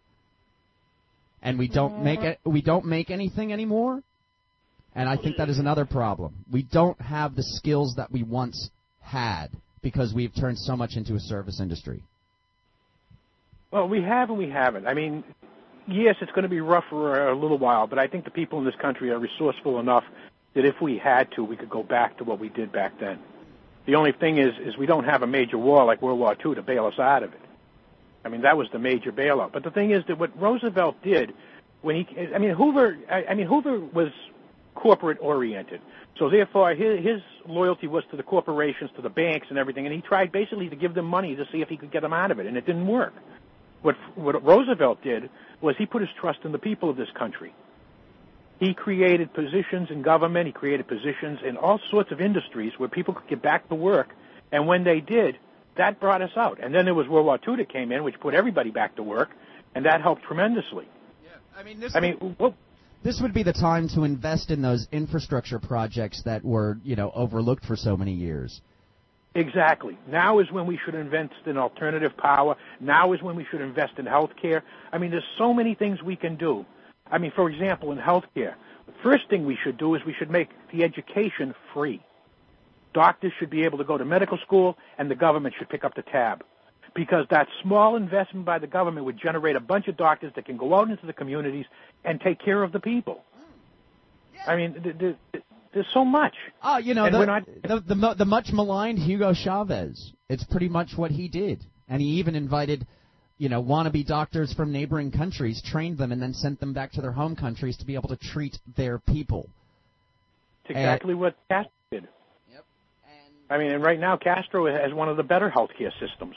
and we don't make it. We don't make anything anymore. And I think that is another problem. We don't have the skills that we once had because we've turned so much into a service industry. Well, we have and we haven't. I mean, yes, it's going to be rough for a little while, but I think the people in this country are resourceful enough that if we had to, we could go back to what we did back then. The only thing is, is we don't have a major war like World War Two to bail us out of it. I mean, that was the major bailout. But the thing is that what Roosevelt did when he, I mean, Hoover, I, I mean, Hoover was corporate oriented. So therefore his, his loyalty was to the corporations, to the banks and everything, and he tried basically to give them money to see if he could get them out of it, and it didn't work. What, what Roosevelt did was he put his trust in the people of this country. He created positions in government, he created positions in all sorts of industries where people could get back to work, and when they did, that brought us out. And then there was World War Two that came in, which put everybody back to work, and that helped tremendously. Yeah, I mean, this I mean, what, This would be the time to invest in those infrastructure projects that were, you know, overlooked for so many years. Exactly. Now is when we should invest in alternative power. Now is when we should invest in health care. I mean, there's so many things we can do. I mean, for example, in health care, the first thing we should do is we should make the education free. Doctors should be able to go to medical school, and the government should pick up the tab. Because that small investment by the government would generate a bunch of doctors that can go out into the communities and take care of the people. Yeah. I mean, th- th- th- there's so much. Oh, you know, and the, we're not... the, the, the much maligned Hugo Chavez. It's pretty much what he did. And he even invited, you know, wannabe doctors from neighboring countries, trained them, and then sent them back to their home countries to be able to treat their people. It's exactly and, what Castro did. Yep. And I mean, and right now Castro has one of the better healthcare systems.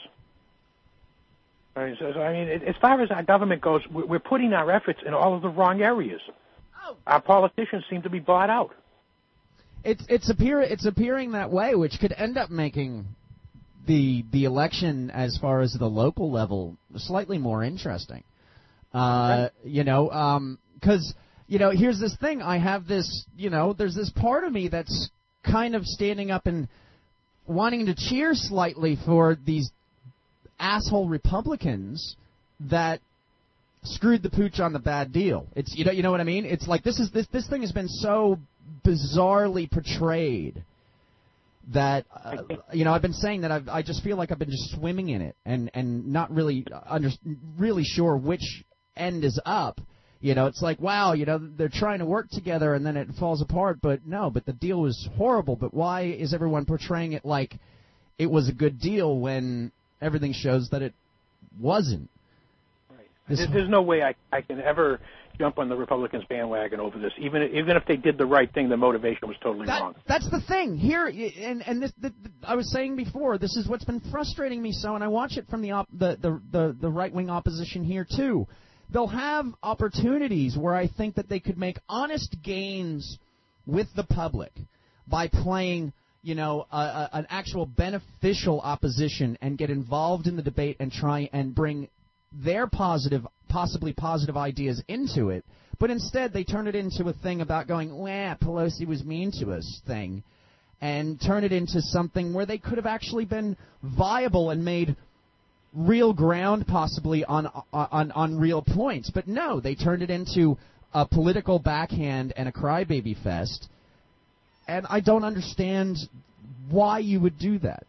I mean, so, so, I mean, as far as our government goes, we're putting our efforts in all of the wrong areas. Oh. Our politicians seem to be bought out. It's it's appear it's appearing that way, which could end up making the the election, as far as the local level, slightly more interesting. Uh, right. You know, because um, you know, here's this thing. I have this, you know, there's this part of me that's kind of standing up and wanting to cheer slightly for these asshole Republicans that screwed the pooch on the bad deal. It's you know you know what I mean? It's like this is this this thing has been so bizarrely portrayed that uh, you know I've been saying that I've, I just feel like I've been just swimming in it and and not really under, really sure which end is up. You know, it's like, wow, you know, they're trying to work together and then it falls apart, but no, but the deal was horrible. But why is everyone portraying it like it was a good deal when everything shows that it wasn't? Right. This There's no way I, I can ever jump on the Republicans' bandwagon over this. Even even if they did the right thing, the motivation was totally that, wrong. That's the thing here, and and this, the, the, I was saying before, this is what's been frustrating me so, and I watch it from the op, the the, the, the right wing opposition here too. They'll have opportunities where I think that they could make honest gains with the public by playing, you know, a, a, an actual beneficial opposition and get involved in the debate and try and bring their positive, possibly positive ideas into it. But instead, they turn it into a thing about going, "Wah, Pelosi was mean to us," thing, and turn it into something where they could have actually been viable and made real ground, possibly on on on real points. But no, they turned it into a political backhand and a crybaby fest. And I don't understand why you would do that.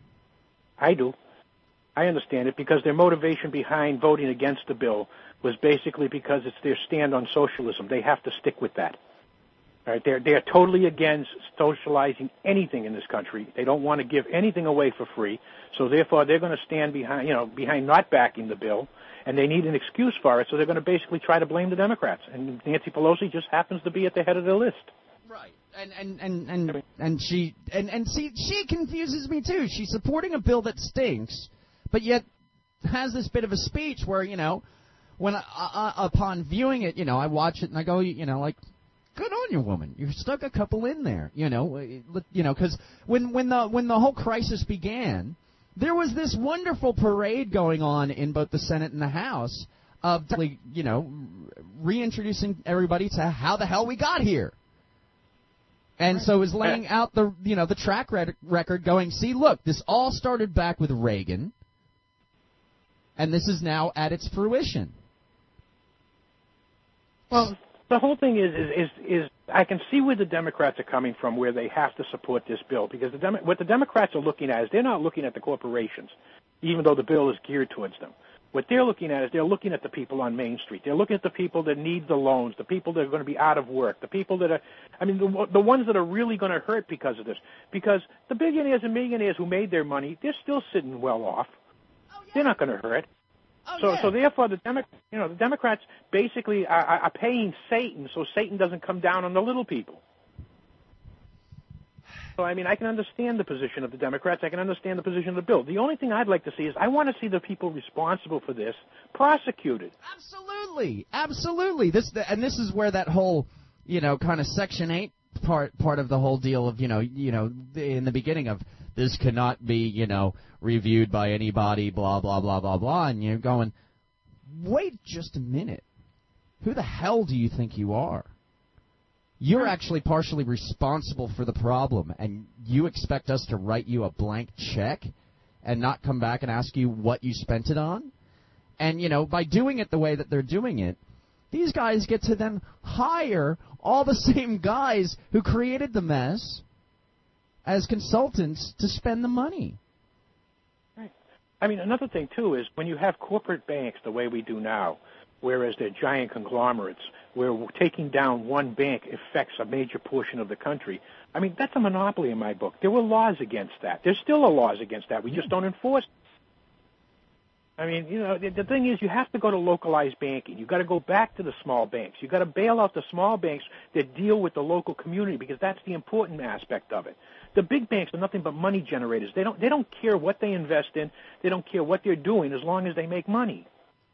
I do. I understand it because their motivation behind voting against the bill was basically because it's their stand on socialism. They have to stick with that. Right? They're they're totally against socializing anything in this country. They don't want to give anything away for free. So therefore, they're going to stand behind, you know, behind not backing the bill, and they need an excuse for it. So they're going to basically try to blame the Democrats. And Nancy Pelosi just happens to be at the head of the list. Right. And and and and, and she and and see she confuses me too. She's supporting a bill that stinks, but yet has this bit of a speech where, you know, when I, I, upon viewing it, you know, I watch it and I go, you know, like, good on you, woman. You stuck a couple in there, you know, you know, because when when the when the whole crisis began, there was this wonderful parade going on in both the Senate and the House of, you know, reintroducing everybody to how the hell we got here. And so it was laying out the, you know, the track record going, see, look, this all started back with Reagan, and this is now at its fruition. Well, the whole thing is, is, is, is I can see where the Democrats are coming from, where they have to support this bill, because the Demo- what the Democrats are looking at is they're not looking at the corporations, even though the bill is geared towards them. What they're looking at is they're looking at the people on Main Street. They're looking at the people that need the loans, the people that are going to be out of work, the people that are, I mean, the, the ones that are really going to hurt because of this. Because the billionaires and millionaires who made their money, they're still sitting well off. Oh, yeah. They're not going to hurt. Oh, so, yeah. so therefore, the Demo- you know, the Democrats basically are, are paying Satan, so Satan doesn't come down on the little people. So, I mean, I can understand the position of the Democrats. I can understand the position of the bill. The only thing I'd like to see is I want to see the people responsible for this prosecuted. Absolutely, absolutely. This and this is where that whole, you know, kind of Section eight part part of the whole deal of, you know, you know, in the beginning of this cannot be, you know, reviewed by anybody, blah blah blah blah blah, and you're going, wait just a minute, who the hell do you think you are? You're actually partially responsible for the problem, and you expect us to write you a blank check and not come back and ask you what you spent it on? And, you know, by doing it the way that they're doing it, these guys get to then hire all the same guys who created the mess as consultants to spend the money. Right. I mean, another thing, too, is when you have corporate banks the way we do now, whereas they're giant conglomerates, where taking down one bank affects a major portion of the country. I mean, that's a monopoly in my book. There were laws against that. There's still a laws against that. We just don't enforce it. I mean, you know, the, the thing is you have to go to localized banking. You've got to go back to the small banks. You've got to bail out the small banks that deal with the local community, because that's the important aspect of it. The big banks are nothing but money generators. They don't, they don't care what they invest in. They don't care what they're doing as long as they make money.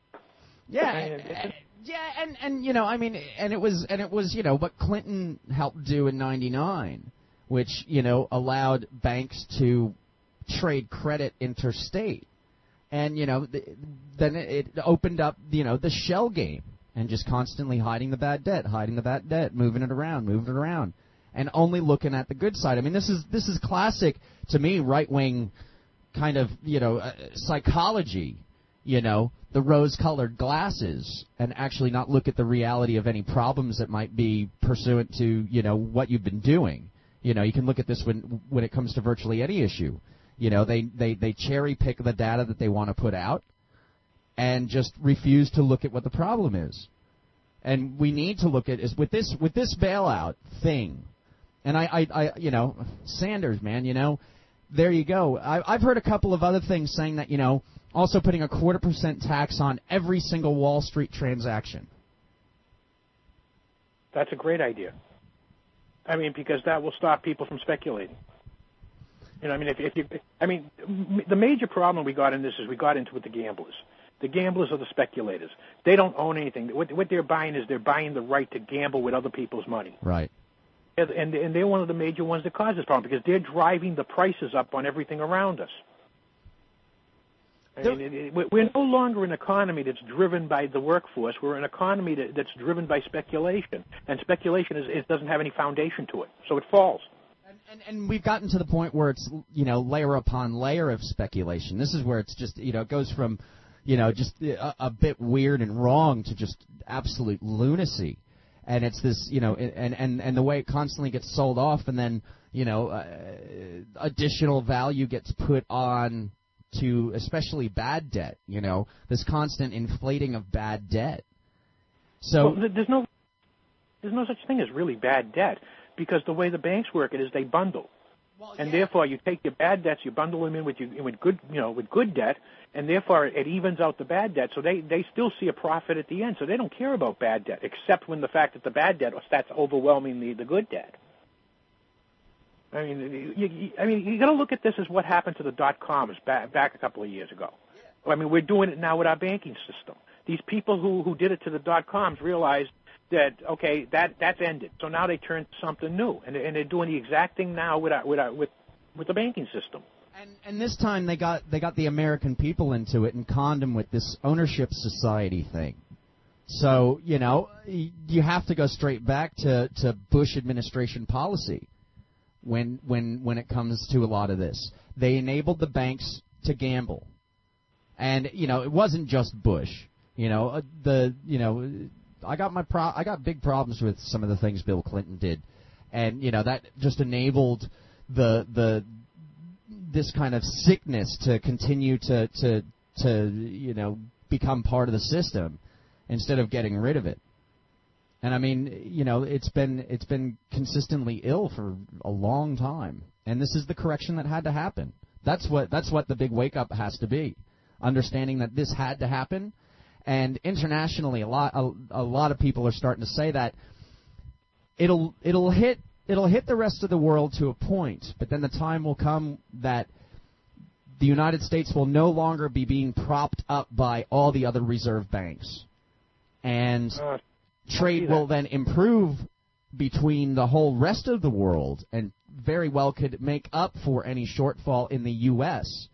Yeah, yeah, and and you know, I mean, and it was and it was you know what Clinton helped do in ninety-nine, which you know allowed banks to trade credit interstate, and you know th- then it opened up you know the shell game and just constantly hiding the bad debt, hiding the bad debt, moving it around, moving it around, and only looking at the good side. I mean, this is this is classic to me right wing kind of you know uh, psychology, you know. The rose-colored glasses, and actually not look at the reality of any problems that might be pursuant to, you know, what you've been doing. You know, you can look at this when when it comes to virtually any issue. You know, they, they, they cherry-pick the data that they want to put out and just refuse to look at what the problem is. And we need to look at is with this with this bailout thing. And I, I, I you know, Sanders, man, you know, there you go. I, I've heard a couple of other things saying that, you know, also putting a quarter percent tax on every single Wall Street transaction. That's a great idea. I mean, because that will stop people from speculating. You know, I mean, if, if you, I mean, the major problem we got in this is we got into with the gamblers. The gamblers are the speculators. They don't own anything. What, what they're buying is they're buying the right to gamble with other people's money. Right. And, and, and they're one of the major ones that cause this problem because they're driving the prices up on everything around us. I mean, it, it, we're no longer an economy that's driven by the workforce. We're an economy that, that's driven by speculation, and speculation is it doesn't have any foundation to it, so it falls. And, and, and we've gotten to the point where it's you know layer upon layer of speculation. This is where it's just you know it goes from you know just a, a bit weird and wrong to just absolute lunacy, and it's this you know and and and the way it constantly gets sold off, and then you know uh, additional value gets put on to especially bad debt, you know, this constant inflating of bad debt. So well, there's no there's no such thing as really bad debt because the way the banks work it is they bundle. Well, and yeah. therefore, you take your bad debts, you bundle them in with you with good, you know, with good debt, and therefore it evens out the bad debt. So they, they still see a profit at the end. So they don't care about bad debt, except when the fact that the bad debt starts overwhelming the, the good debt. I mean, you, you, I mean, you got to look at this as what happened to the dot coms back back a couple of years ago. Yeah. I mean, we're doing it now with our banking system. These people who who did it to the dot coms realized that okay, that that's ended. So now they turn to something new, and and they're doing the exact thing now with our, with our, with with the banking system. And and this time they got they got the American people into it and conned them with this ownership society thing. So you know you have to go straight back to, to Bush administration policy when when when it comes to a lot of this. They enabled the banks to gamble, and you know it wasn't just Bush. You know the you know. I got my pro- I got big problems with some of the things Bill Clinton did, and you know that just enabled the the this kind of sickness to continue to to to you know become part of the system instead of getting rid of it. And I mean, you know, it's been it's been consistently ill for a long time, and this is the correction that had to happen. That's what that's what the big wake up has to be, understanding that this had to happen. And internationally, a lot a, a lot of people are starting to say that it'll it'll hit it'll hit the rest of the world to a point, but then the time will come that the United States will no longer be being propped up by all the other reserve banks, and uh, trade will then improve between the whole rest of the world, and very well could make up for any shortfall in the U S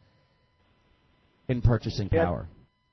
in purchasing yeah. power.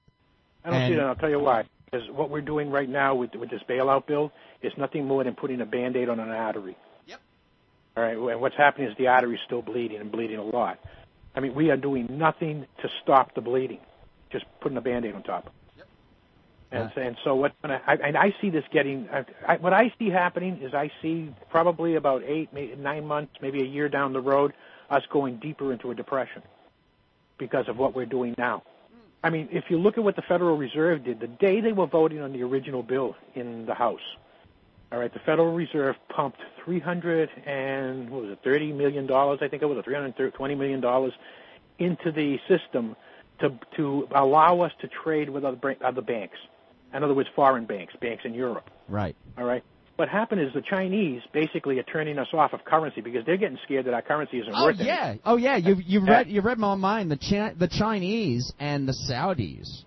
I don't and, see that. I'll tell you why. Because what we're doing right now with with this bailout bill is nothing more than putting a Band-Aid on an artery. Yep. All right. And what's happening is the artery is still bleeding and bleeding a lot. I mean, we are doing nothing to stop the bleeding, just putting a Band-Aid on top. Yep. And, uh, and so what? And I, and I see this getting. I, I, what I see happening is I see probably about eight, maybe nine months, maybe a year down the road, us going deeper into a depression because of what we're doing now. I mean, if you look at what the Federal Reserve did, the day they were voting on the original bill in the House, all right, the Federal Reserve pumped three hundred and what was it, thirty million dollars, I think it was, three hundred twenty million dollars into the system to to allow us to trade with other other banks. In other words, foreign banks, banks in Europe. Right. All right. What happened is the Chinese basically are turning us off of currency because they're getting scared that our currency isn't oh, worth yeah. anything. Oh, yeah. You've, you've read you've read my mind. The, Chi- the Chinese and the Saudis,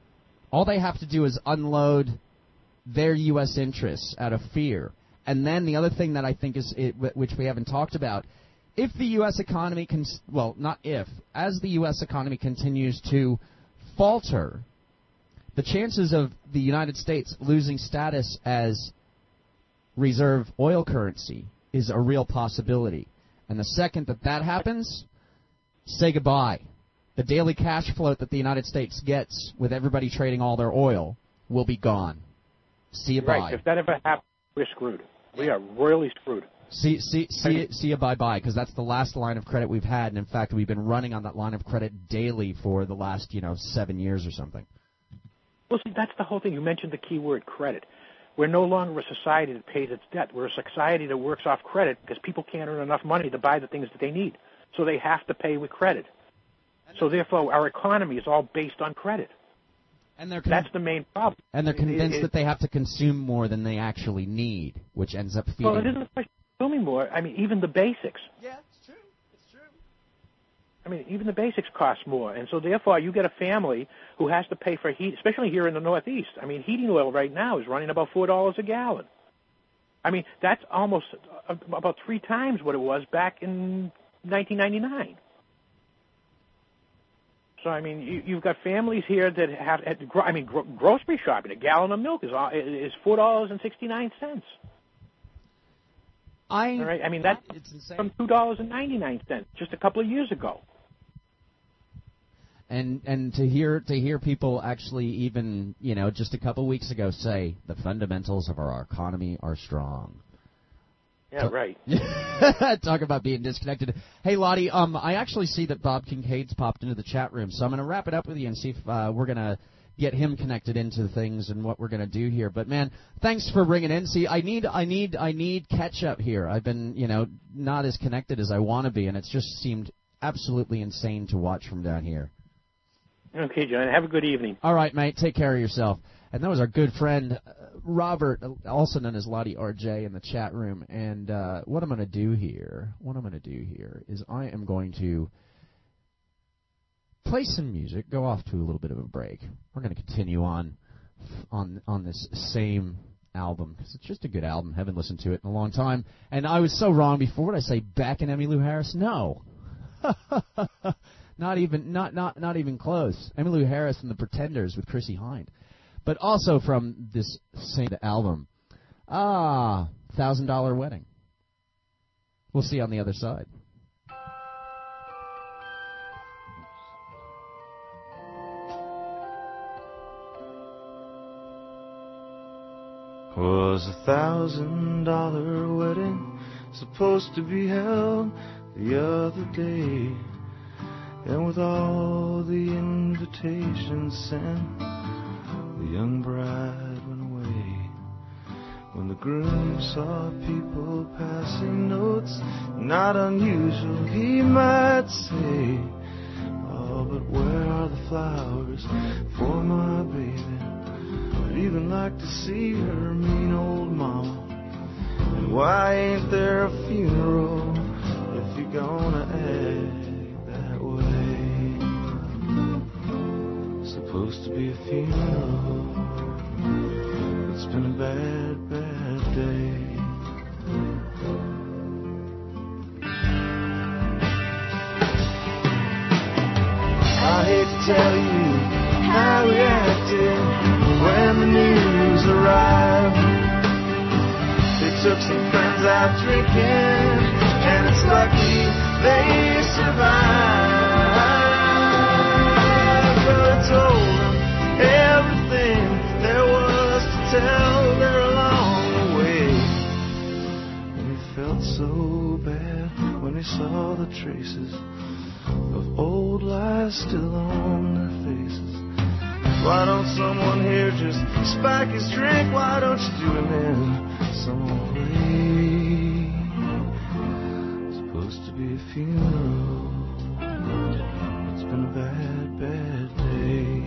all they have to do is unload their U S interests out of fear. And then the other thing that I think is, it, which we haven't talked about, if the U S economy, can, well, not if, as the U S economy continues to falter, the chances of the United States losing status as reserve oil currency is a real possibility. And the second that that happens, say goodbye. The daily cash float that the United States gets with everybody trading all their oil will be gone. See you right. bye. If that ever happens, we're screwed. We are royally screwed. See, see, see, see you bye-bye, because that's the last line of credit we've had. And, in fact, we've been running on that line of credit daily for the last, you know, seven years or something. Well, see, that's the whole thing. You mentioned the key word, credit. We're no longer a society that pays its debt. We're a society that works off credit because people can't earn enough money to buy the things that they need. So they have to pay with credit. So therefore, our economy is all based on credit. And they're con- That's the main problem. And they're convinced it, it, that they have to consume more than they actually need, which ends up feeding. Well, it isn't a question of consuming more. I mean, even the basics. Yeah, it's true. It's true. I mean, even the basics cost more. And so therefore, you get a family who has to pay for heat, especially here in the Northeast. I mean, heating oil right now is running about four dollars a gallon. I mean, that's almost about three times what it was back in nineteen ninety-nine. So, I mean, you, you've got families here that have, I mean, gro- grocery shopping, a gallon of milk is is four dollars and sixty-nine cents. I, All right? I mean, that's from two dollars and ninety-nine cents just a couple of years ago. And and to hear to hear people actually even, you know, just a couple of weeks ago say the fundamentals of our economy are strong. Yeah, right. Talk about being disconnected. Hey, Lottie, um, I actually see that Bob Kincaid's popped into the chat room, so I'm going to wrap it up with you and see if uh, we're going to get him connected into things and what we're going to do here. But man, thanks for bringing in. See, I need, I need, I need catch up here. I've been, you know, not as connected as I want to be, and it's just seemed absolutely insane to watch from down here. Okay, John. Have a good evening. All right, mate. Take care of yourself. And that was our good friend uh, Robert, also known as Lottie R J, in the chat room. And uh, what I'm going to do here, what I'm going to do here is I am going to play some music, go off to a little bit of a break. We're going to continue on on on this same album because it's just a good album. Haven't listened to it in a long time. And I was so wrong before. What did I say? Beck and Emmylou Harris? No. Not even not, not not even close. Emmylou Harris and the Pretenders with Chrissie Hynde. But also from this same album. Ah, Thousand Dollar Wedding. We'll see you on the other side. Was a thousand dollar wedding supposed to be held the other day? And with all the invitations sent, the young bride went away. When the groom saw people passing notes, not unusual he might say, oh, but where are the flowers for my baby? I'd even like to see her mean old mama. And why ain't there a funeral if you're gonna act that way? Supposed to be a funeral. It's been a bad, bad day. I hate to tell you how we acted when the news arrived. They took some friends out drinking, and it's lucky they survived. But I told them everything there was to tell there along the way. And he felt so bad when he saw the traces of old lies still on their faces. Why don't someone here just spike his drink? Why don't you do him in some way? Supposed to be a funeral. It's been a bad, bad day.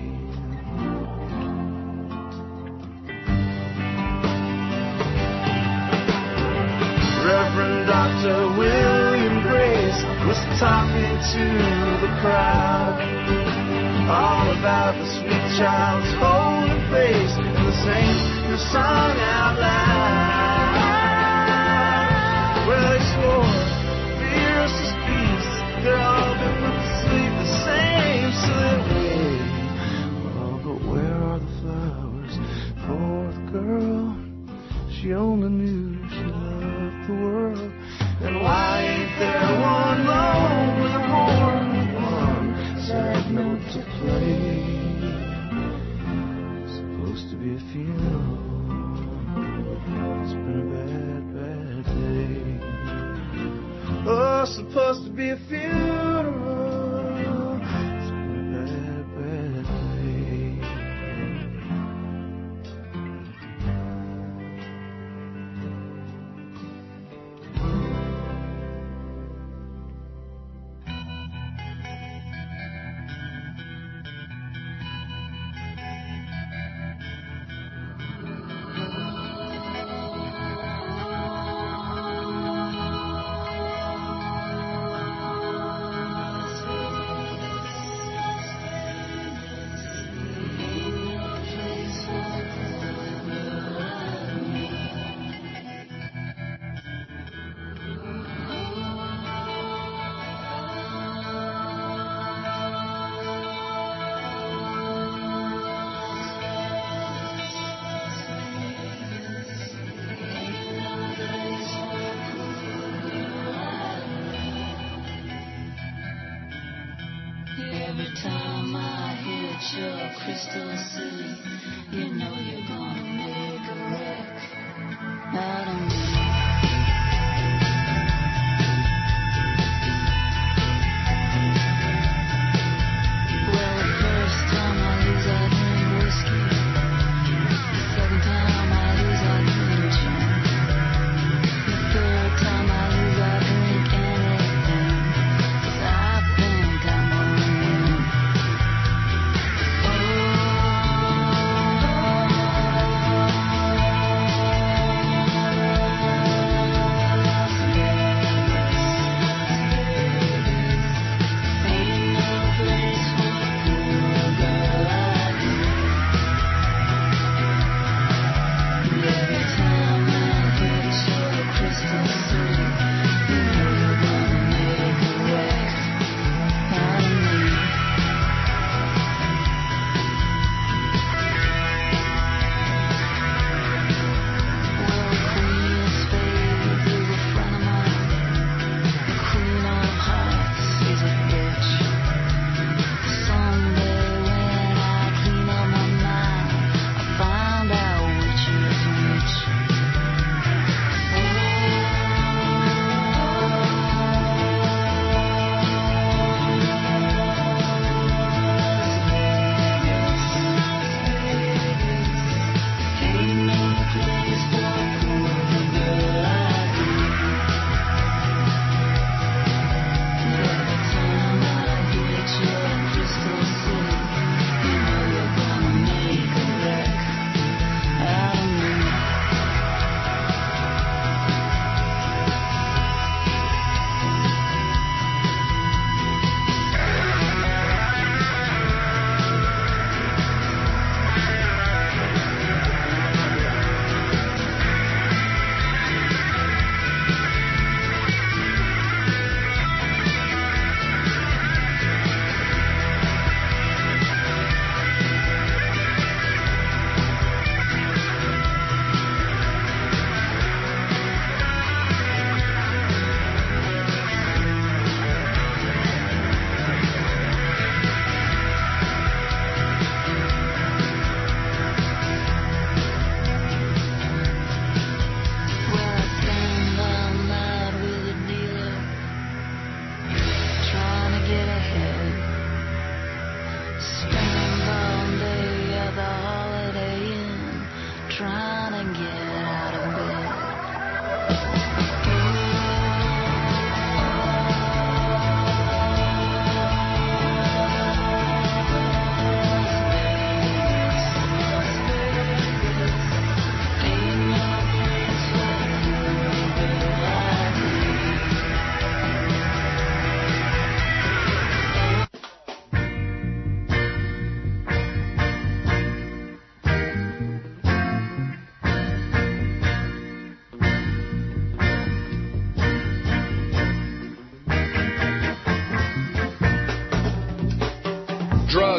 Reverend Doctor William Grace was talking to the crowd all about the sweet child's holy face, and the saints who sung out loud. Well, they swore fierce as peace, they'd all been put to sleep the same silly way. Oh, but where are the flowers for the girl? She only knew she loved the world. And why ain't there one lonely horn with one sad note to play? Supposed to be a funeral. It's been a bad, bad day. Oh, supposed to be a funeral. It's been a bad, bad day.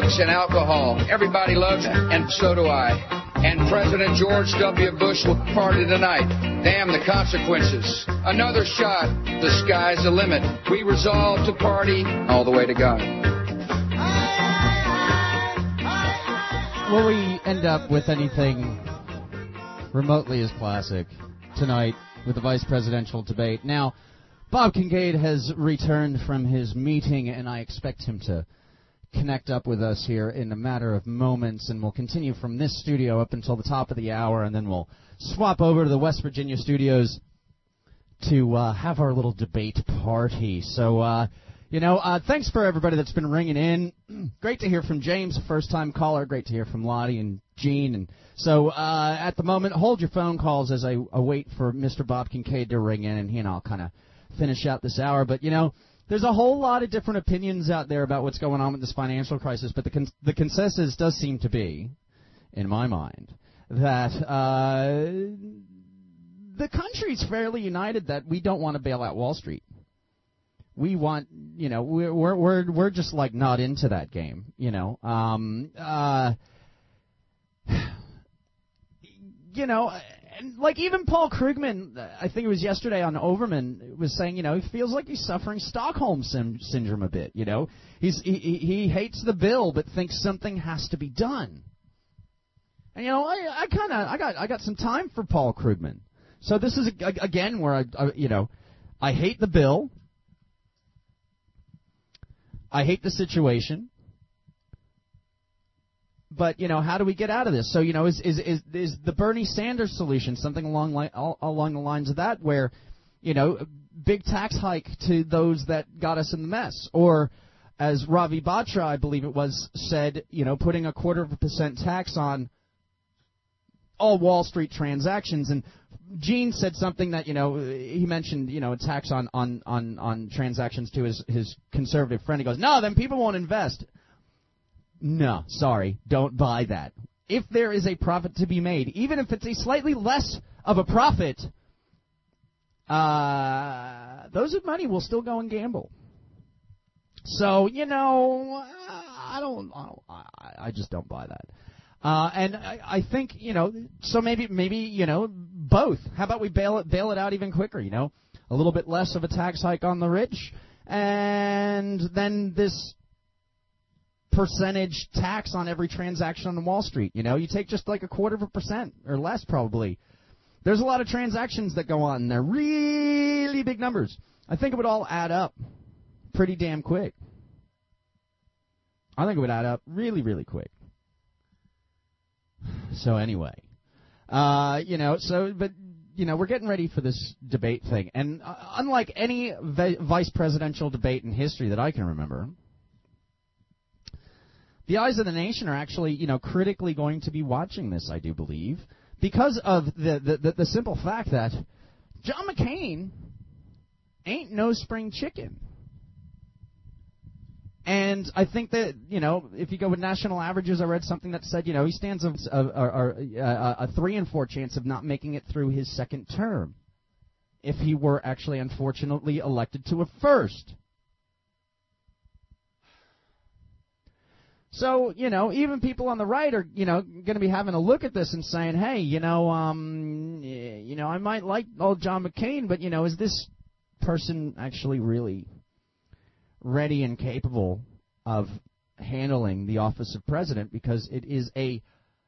drugs and alcohol. Everybody loves it, and so do I. And President George W. Bush will party tonight. Damn the consequences. Another shot. The sky's the limit. We resolve to party all the way to God. Will we end up with anything remotely as classic tonight with the vice presidential debate? Now, Bob Kincaid has returned from his meeting, and I expect him to connect up with us here in a matter of moments, and we'll continue from this studio up until the top of the hour, and then we'll swap over to the West Virginia studios to uh, have our little debate party. So, uh, you know, uh, thanks for everybody that's been ringing in. Great to hear from James, a first-time caller. Great to hear from Lottie and Gene. And so uh, at the moment, hold your phone calls as I await for Mister Bob Kincaid to ring in, and he and I'll kind of finish out this hour. But, you know, there's a whole lot of different opinions out there about what's going on with this financial crisis, but the con- the consensus does seem to be, in my mind, that uh, the country's fairly united that we don't want to bail out Wall Street. We want, you know, we're we're we're, we're just like not into that game, you know. Um, uh, you know. And like even Paul Krugman, I think it was yesterday on Overman, was saying, you know, he feels like he's suffering Stockholm sim- syndrome a bit. You know, he's he, he hates the bill but thinks something has to be done. And you know, I, I kind of I got I got some time for Paul Krugman. So this is a, again where I, I you know, I hate the bill. I hate the situation. But, you know, how do we get out of this? So, you know, is is is, is the Bernie Sanders solution something along li- along the lines of that where, you know, big tax hike to those that got us in the mess? Or, as Ravi Batra, I believe it was, said, you know, putting a quarter of a percent tax on all Wall Street transactions. And Gene said something that, you know, he mentioned, you know, a tax on, on, on, on transactions to his, his conservative friend. He goes, no, then people won't invest. No, sorry, don't buy that. If there is a profit to be made, even if it's a slightly less of a profit, uh, those with money will still go and gamble. So, you know, I don't, I, I just don't buy that. Uh, and I, I think, you know, so maybe, maybe, you know, both. How about we bail it, bail it out even quicker, you know? A little bit less of a tax hike on the rich, and then this percentage tax on every transaction on Wall Street. You know, you take just like a quarter of a percent or less probably. There's a lot of transactions that go on, and they're really big numbers. I think it would all add up pretty damn quick. I think it would add up really, really quick. So anyway, uh, you know, so, but, you know, we're getting ready for this debate thing. And uh, unlike any vi- vice presidential debate in history that I can remember, the eyes of the nation are actually, you know, critically going to be watching this, I do believe, because of the, the, the, the simple fact that John McCain ain't no spring chicken. And I think that, you know, if you go with national averages, I read something that said, you know, he stands a, a, a, a three and four chance of not making it through his second term if he were actually, unfortunately, elected to a first. So, you know, even people on the right are, you know, going to be having a look at this and saying, hey, you know, um, you know, I might like old John McCain, but, you know, is this person actually really ready and capable of handling the office of president? Because it is a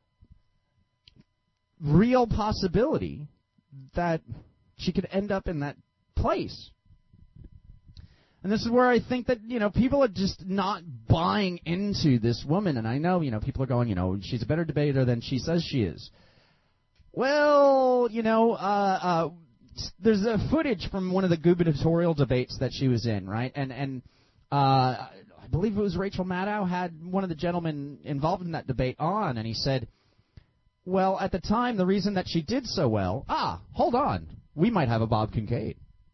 real possibility that she could end up in that place. And this is where I think that, you know, people are just not buying into this woman. And I know, you know, people are going, you know, she's a better debater than she says she is. Well, you know, uh, uh, there's a footage from one of the gubernatorial debates that she was in, right? And, and uh, I believe it was Rachel Maddow had one of the gentlemen involved in that debate on, and he said, well, at the time, the reason that she did so well, ah, hold on, we might have a Bob Kincaid.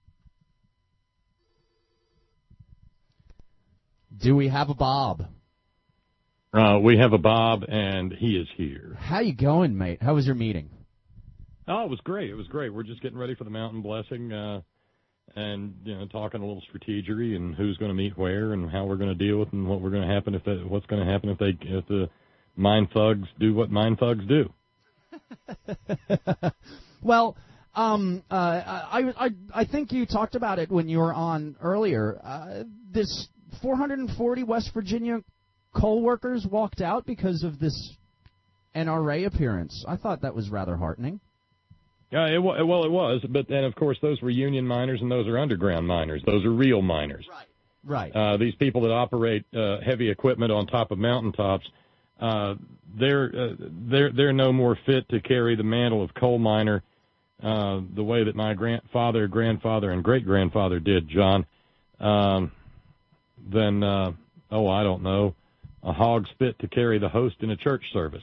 Do we have a Bob? Uh, we have a Bob, and he is here. How you going, mate? How was your meeting? Oh, it was great. It was great. We're just getting ready for the mountain blessing. Uh, and you know, talking a little strategery and who's going to meet where and how we're going to deal with and what we're going to happen if they, what's going to happen if they if the mine thugs do what mine thugs do. Well, um, uh, I, I I think you talked about it when you were on earlier. Uh, this four hundred forty West Virginia coal workers walked out because of this N R A appearance. I thought that was rather heartening. Yeah, it, well, it was, but then, of course, those were union miners, and those are underground miners. Those are real miners. Right, right. Uh, these people that operate uh, heavy equipment on top of mountaintops, uh, they're uh, they're they're no more fit to carry the mantle of coal miner uh, the way that my grandfather, grandfather, and great-grandfather did, John, um, than, uh, oh, I don't know, a hog's fit to carry the host in a church service.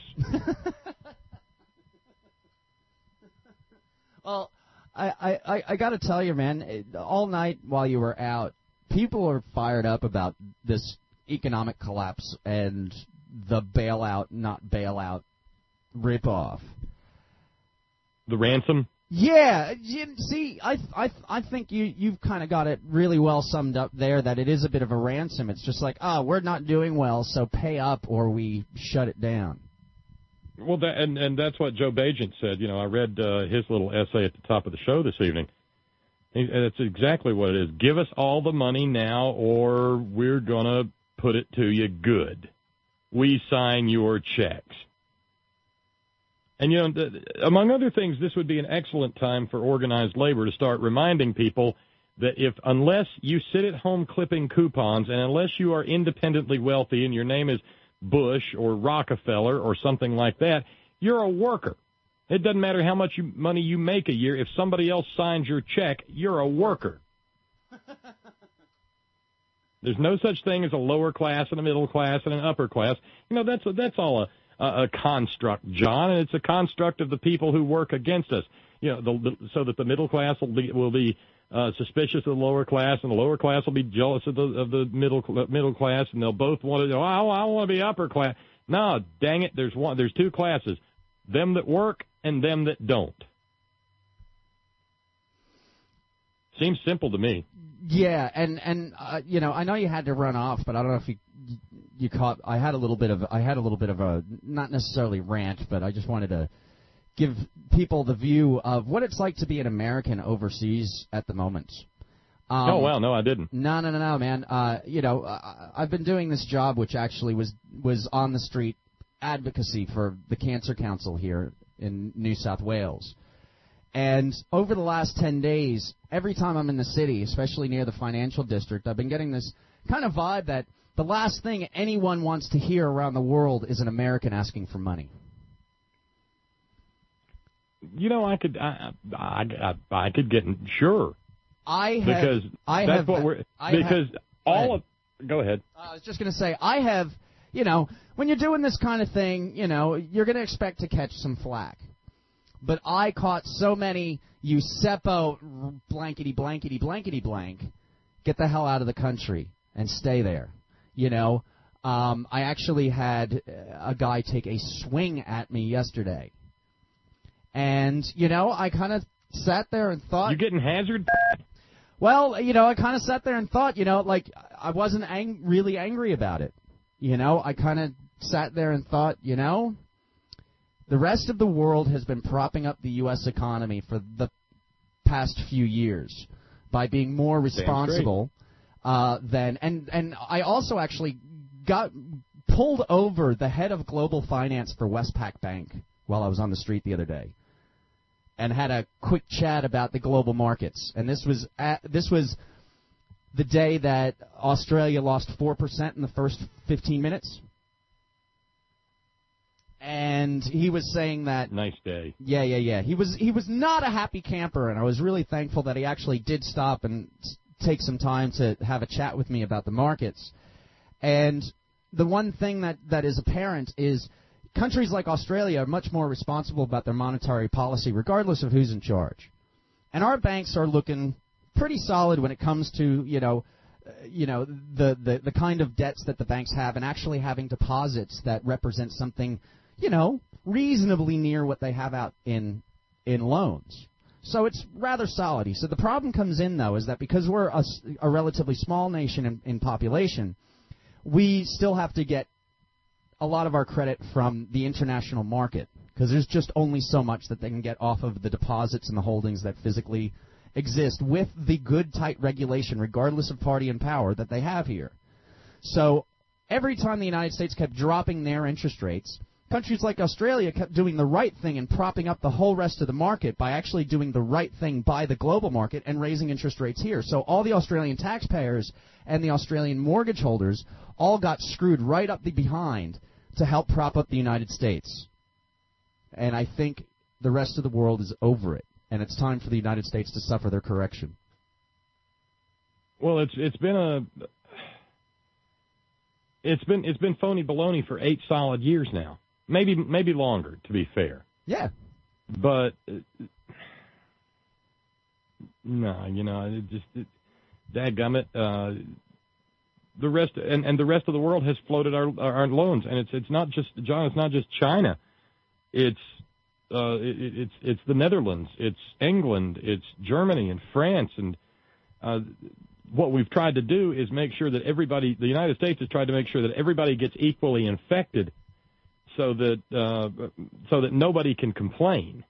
Well, I, I, I got to tell you, man, it, all night while you were out, people are fired up about this economic collapse and the bailout, not bailout, ripoff. The ransom? Yeah. You, see, I, I, I think you, you've kind of got it really well summed up there, that it is a bit of a ransom. It's just like, oh, we're not doing well, so pay up or we shut it down. Well, that, and, and that's what Joe Bagent said. You know, I read uh, his little essay at the top of the show this evening. He, and it's exactly what it is. Give us all the money now, or we're going to put it to you good. We sign your checks. And, you know, th- among other things, this would be an excellent time for organized labor to start reminding people that if, unless you sit at home clipping coupons and unless you are independently wealthy and your name is Bush or Rockefeller or something like that, you're a worker. It doesn't matter how much you, money you make a year. If somebody else signs your check, you're a worker. There's no such thing as a lower class and a middle class and an upper class. You know, that's a, that's all a, a, a construct, John, and it's a construct of the people who work against us. You know, the, the, so that the middle class will be will be uh, suspicious of the lower class, and the lower class will be jealous of the of the middle middle class, and they'll both want to. Oh, I, I want to be upper class. No, dang it, there's one. There's two classes: them that work and them that don't. Seems simple to me. Yeah, and and uh, you know, I know you had to run off, but I don't know if you you caught. I had a little bit of I had a little bit of a not necessarily rant, but I just wanted to give people the view of what it's like to be an American overseas at the moment. Um, oh well, no, I didn't. No, no, no, no, man. Uh, you know, I, I've been doing this job, which actually was was on the street advocacy for the Cancer Council here in New South Wales. And over the last ten days, every time I'm in the city, especially near the financial district, I've been getting this kind of vibe that the last thing anyone wants to hear around the world is an American asking for money. You know, I could, I, I, I, I could get sure. I have, because I that's have, what we're I because have, all of. Go ahead. I was just going to say, I have, you know, when you're doing this kind of thing, you know, you're going to expect to catch some flack. But I caught so many, you seppo blankety blankety blankety blank, get the hell out of the country and stay there. You know, um, I actually had a guy take a swing at me yesterday. And, you know, I kind of sat there and thought. You getting hazard? Well, you know, I kind of sat there and thought, you know, like I wasn't ang- really angry about it. You know, I kind of sat there and thought, you know, the rest of the world has been propping up the U S economy for the past few years by being more responsible uh, than and and I also actually got pulled over the head of global finance for Westpac Bank while I was on the street the other day, and had a quick chat about the global markets. And this was at, this was the day that Australia lost four percent in the first fifteen minutes. And he was saying that nice day. Yeah, yeah, yeah. He was he was not a happy camper, and I was really thankful that he actually did stop and take some time to have a chat with me about the markets. And the one thing that, that is apparent is countries like Australia are much more responsible about their monetary policy, regardless of who's in charge. And our banks are looking pretty solid when it comes to, you know, uh, you know, the, the, the kind of debts that the banks have, and actually having deposits that represent something, you know, reasonably near what they have out in in loans. So it's rather solid. He said the problem comes in, though, is that because we're a, a relatively small nation in, in population, we still have to get a lot of our credit from the international market, because there's just only so much that they can get off of the deposits and the holdings that physically exist with the good, tight regulation, regardless of party and power, that they have here. So every time the United States kept dropping their interest rates, countries like Australia kept doing the right thing and propping up the whole rest of the market by actually doing the right thing by the global market and raising interest rates here. So all the Australian taxpayers and the Australian mortgage holders all got screwed right up the behind to help prop up the United States. And I think the rest of the world is over it, and it's time for the United States to suffer their correction. Well, it's it's been a it's been it's been phony baloney for eight solid years now, maybe maybe longer, to be fair. Yeah, but uh, no, you know, it just it, dadgummit, uh the rest and, and the rest of the world has floated our our loans, and it's it's not just John, it's not just China. It's uh, it, it's it's the Netherlands, it's England, it's Germany and France, and uh, what we've tried to do is make sure that everybody, the United States has tried to make sure that everybody gets equally infected, so that uh, so that nobody can complain.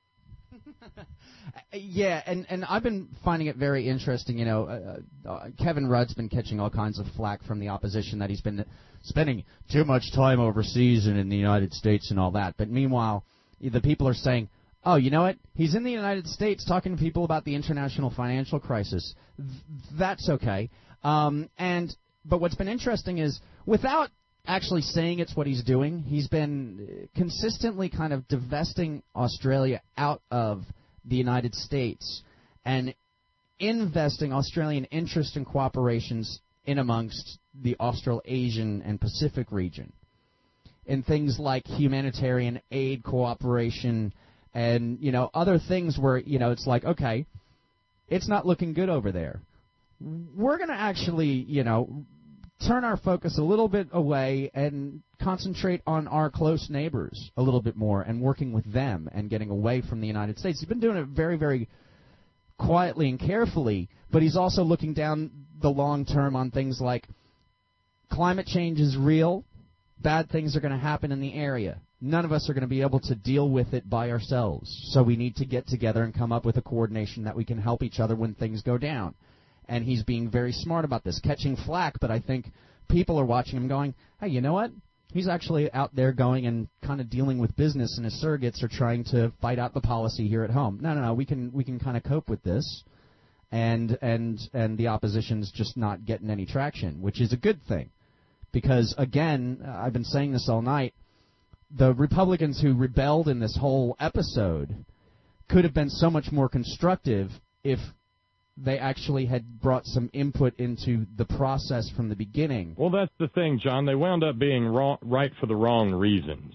Yeah, and, and I've been finding it very interesting. You know, uh, uh, Kevin Rudd's been catching all kinds of flack from the opposition that he's been spending too much time overseas and in the United States and all that. But meanwhile, the people are saying, oh, you know what? He's in the United States talking to people about the international financial crisis. Th- that's okay. Um, and but what's been interesting is, without actually saying it's what he's doing, he's been consistently kind of divesting Australia out of the United States and investing Australian interest and cooperations in amongst the Australasian and Pacific region in things like humanitarian aid cooperation and, you know, other things where, you know, it's like, okay, it's not looking good over there. We're going to actually, you know, turn our focus a little bit away and concentrate on our close neighbors a little bit more and working with them and getting away from the United States. He's been doing it very, very quietly and carefully, but he's also looking down the long term on things like climate change is real, bad things are going to happen in the area. None of us are going to be able to deal with it by ourselves, so we need to get together and come up with a coordination that we can help each other when things go down. And he's being very smart about this, catching flack, but I think people are watching him going, hey, you know what? He's actually out there going and kind of dealing with business, and his surrogates are trying to fight out the policy here at home. No, no, no, we can we can kind of cope with this, and and and the opposition's just not getting any traction, which is a good thing, because again, I've been saying this all night, the Republicans who rebelled in this whole episode could have been so much more constructive if they actually had brought some input into the process from the beginning. Well, that's the thing, John. They wound up being wrong, right for the wrong reasons,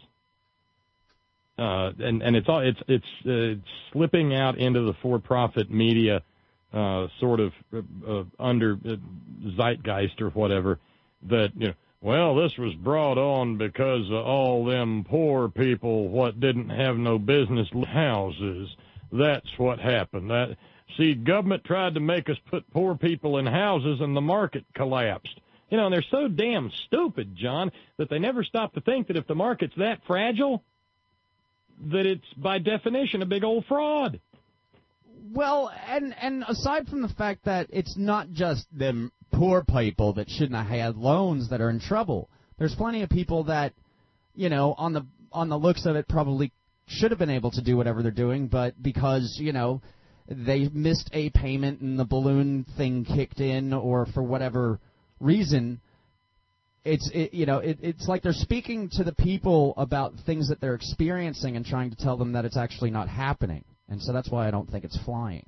uh, and and it's all it's it's, uh, it's slipping out into the for-profit media, uh, sort of uh, under uh, zeitgeist or whatever. That you know, well, this was brought on because of all them poor people what didn't have no business houses. That's what happened. That. See, government tried to make us put poor people in houses, and the market collapsed. You know, and they're so damn stupid, John, that they never stop to think that if the market's that fragile, that it's, by definition, a big old fraud. Well, and and aside from the fact that it's not just them poor people that shouldn't have had loans that are in trouble, there's plenty of people that, you know, on the on the looks of it probably should have been able to do whatever they're doing, but because, you know, they missed a payment and the balloon thing kicked in, or for whatever reason, it's it, you know it, it's like they're speaking to the people about things that they're experiencing and trying to tell them that it's actually not happening, and so that's why I don't think it's flying.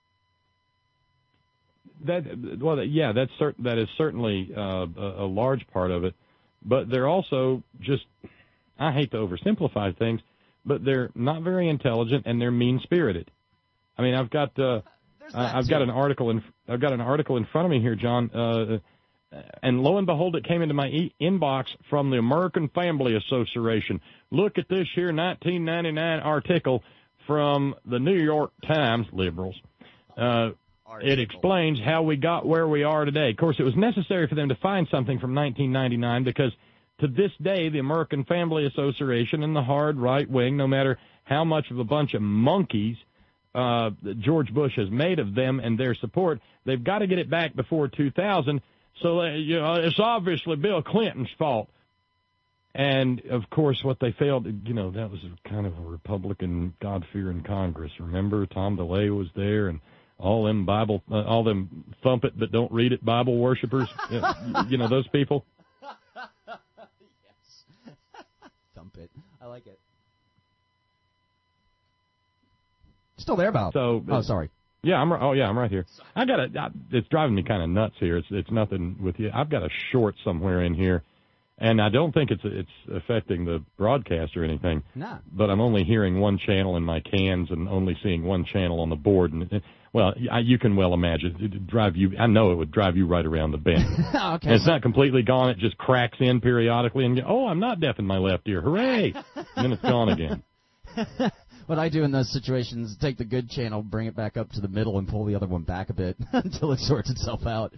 That well, yeah, that's cert- that is certainly uh, a, a large part of it, but they're also just, I hate to oversimplify things, but they're not very intelligent and they're mean-spirited. I mean, I've got uh, I've got an article in I've got an article in front of me here, John, uh, and lo and behold, it came into my e- inbox from the American Family Association. Look at this here nineteen ninety-nine article from the New York Times, liberals. Uh, it explains how we got where we are today. Of course, it was necessary for them to find something from nineteen ninety-nine because to this day, the American Family Association and the hard right wing, no matter how much of a bunch of monkeys uh, George Bush has made of them and their support, they've got to get it back before two thousand. So, uh, you know, it's obviously Bill Clinton's fault. And, of course, what they failed, you know, that was kind of a Republican God-fearing Congress. Remember, Tom DeLay was there and all them Bible, uh, all them thump it but don't read it Bible worshipers, you, know, you know, those people. Yes. Thump it. I like it. Still there, Bob. So, oh, sorry. Yeah, I'm. Oh, yeah, I'm right here. I got a. It's driving me kind of nuts here. It's it's nothing with you. I've got a short somewhere in here, and I don't think it's it's affecting the broadcast or anything. Nah. But I'm only hearing one channel in my cans and only seeing one channel on the board. And well, I, you can well imagine it'd drive you. I know it would drive you right around the bend. Okay. And it's not completely gone. It just cracks in periodically, and you, oh, I'm not deaf in my left ear. Hooray! And then it's gone again. What I do in those situations is take the good channel, bring it back up to the middle, and pull the other one back a bit until it sorts itself out.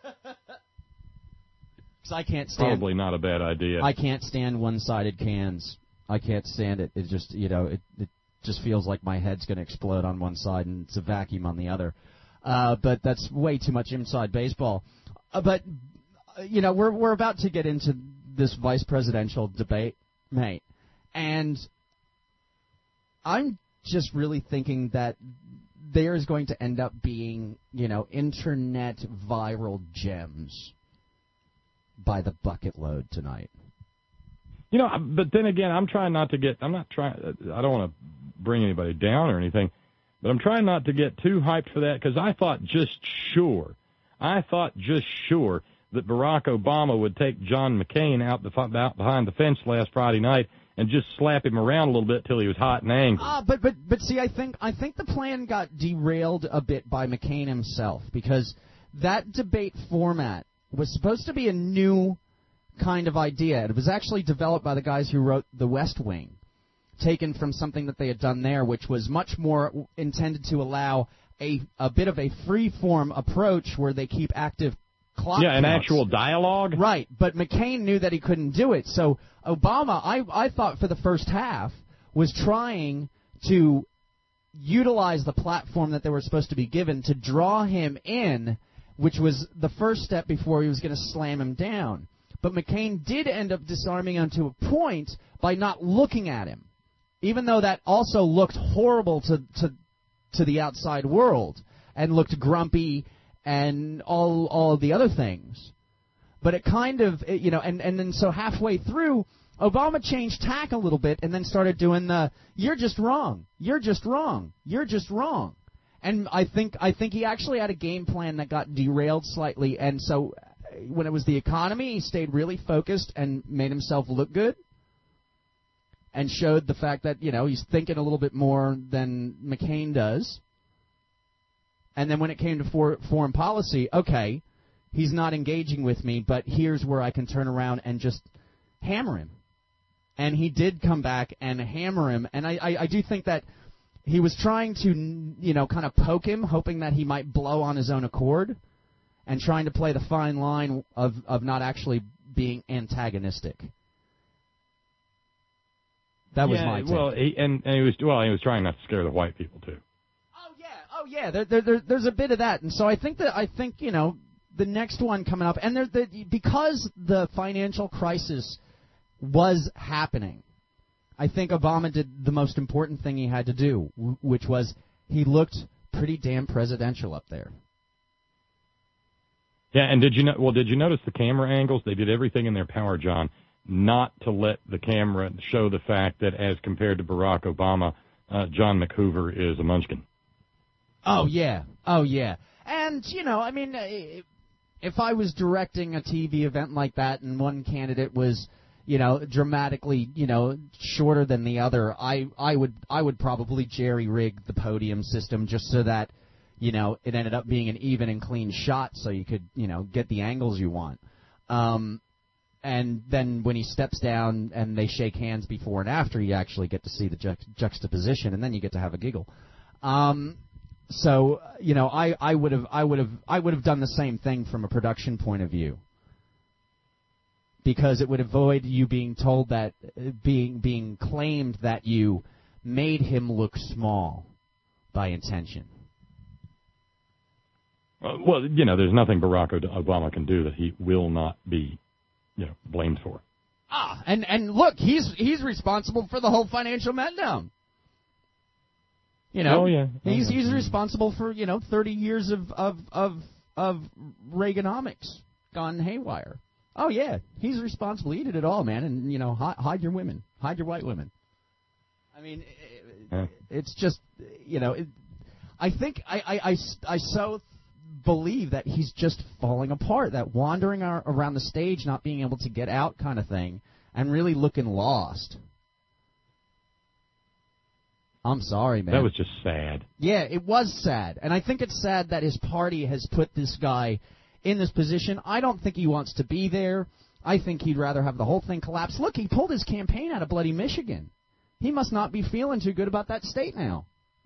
Because I can't stand. Probably not a bad idea. I can't stand one-sided cans. I can't stand it. It just, you know, it, it just feels like my head's going to explode on one side and it's a vacuum on the other. Uh, but that's way too much inside baseball. Uh, but uh, you know, we're we're about to get into this vice presidential debate, mate, and I'm just really thinking that there is going to end up being, you know, internet viral gems by the bucket load tonight. You know, but then again, I'm trying not to get, I'm not trying, I don't want to bring anybody down or anything, but I'm trying not to get too hyped for that because I thought just sure, I thought just sure that Barack Obama would take John McCain out, the, out behind the fence last Friday night and just slap him around a little bit till he was hot and angry. Ah, uh, but but but see, I think I think the plan got derailed a bit by McCain himself because that debate format was supposed to be a new kind of idea. It was actually developed by the guys who wrote The West Wing, taken from something that they had done there, which was much more intended to allow a a bit of a free-form approach where they keep active clock Yeah, an counts. actual dialogue. Right, but McCain knew that he couldn't do it. So Obama, I, I thought for the first half, was trying to utilize the platform that they were supposed to be given to draw him in, which was the first step before he was going to slam him down. But McCain did end up disarming him to a point by not looking at him, even though that also looked horrible to to, to the outside world and looked grumpy and all all of the other things. But it kind of, it, you know, and, and then so halfway through, Obama changed tack a little bit and then started doing the, you're just wrong, you're just wrong, you're just wrong. And I think I think he actually had a game plan that got derailed slightly, and so when it was the economy, he stayed really focused and made himself look good and showed the fact that, you know, he's thinking a little bit more than McCain does. And then when it came to for, foreign policy, okay, he's not engaging with me, but here's where I can turn around and just hammer him. And he did come back and hammer him. And I, I, I do think that he was trying to, you know, kind of poke him, hoping that he might blow on his own accord, and trying to play the fine line of, of not actually being antagonistic. That was yeah, my take. Well, he, and, and he was well, he was trying not to scare the white people too. Oh yeah, there, there, there, there's a bit of that, and so I think that I think you know the next one coming up, and there, the, because the financial crisis was happening, I think Obama did the most important thing he had to do, which was he looked pretty damn presidential up there. Yeah, and did you know? Well, did you notice the camera angles? They did everything in their power, John, not to let the camera show the fact that, as compared to Barack Obama, uh, John McHoover is a munchkin. Oh yeah, oh yeah, and you know, I mean, if I was directing a T V event like that, and one candidate was, you know, dramatically, you know, shorter than the other, I, I would, I would probably jerry-rig the podium system just so that, you know, it ended up being an even and clean shot, so you could, you know, get the angles you want. Um, and then when he steps down and they shake hands before and after, you actually get to see the ju- juxtaposition, and then you get to have a giggle. Um, so you know, I, I would have I would have I would have done the same thing from a production point of view, because it would avoid you being told that uh, being being claimed that you made him look small by intention. Uh, well, you know, there's nothing Barack Obama can do that he will not be, you know, blamed for. Ah, and and look, he's he's responsible for the whole financial meltdown. You know, oh, yeah. Oh, he's yeah. he's responsible for, you know, thirty years of of of of Reaganomics gone haywire. Oh yeah, he's responsible. He did it all, man. And you know, hide, hide your women, hide your white women. I mean, it, yeah. it's just, you know, it, I think I, I, I, I so believe that he's just falling apart. That wandering ar- around the stage, not being able to get out, kind of thing, and really looking lost. I'm sorry, man. That was just sad. Yeah, it was sad. And I think it's sad that his party has put this guy in this position. I don't think he wants to be there. I think he'd rather have the whole thing collapse. Look, he pulled his campaign out of bloody Michigan. He must not be feeling too good about that state now.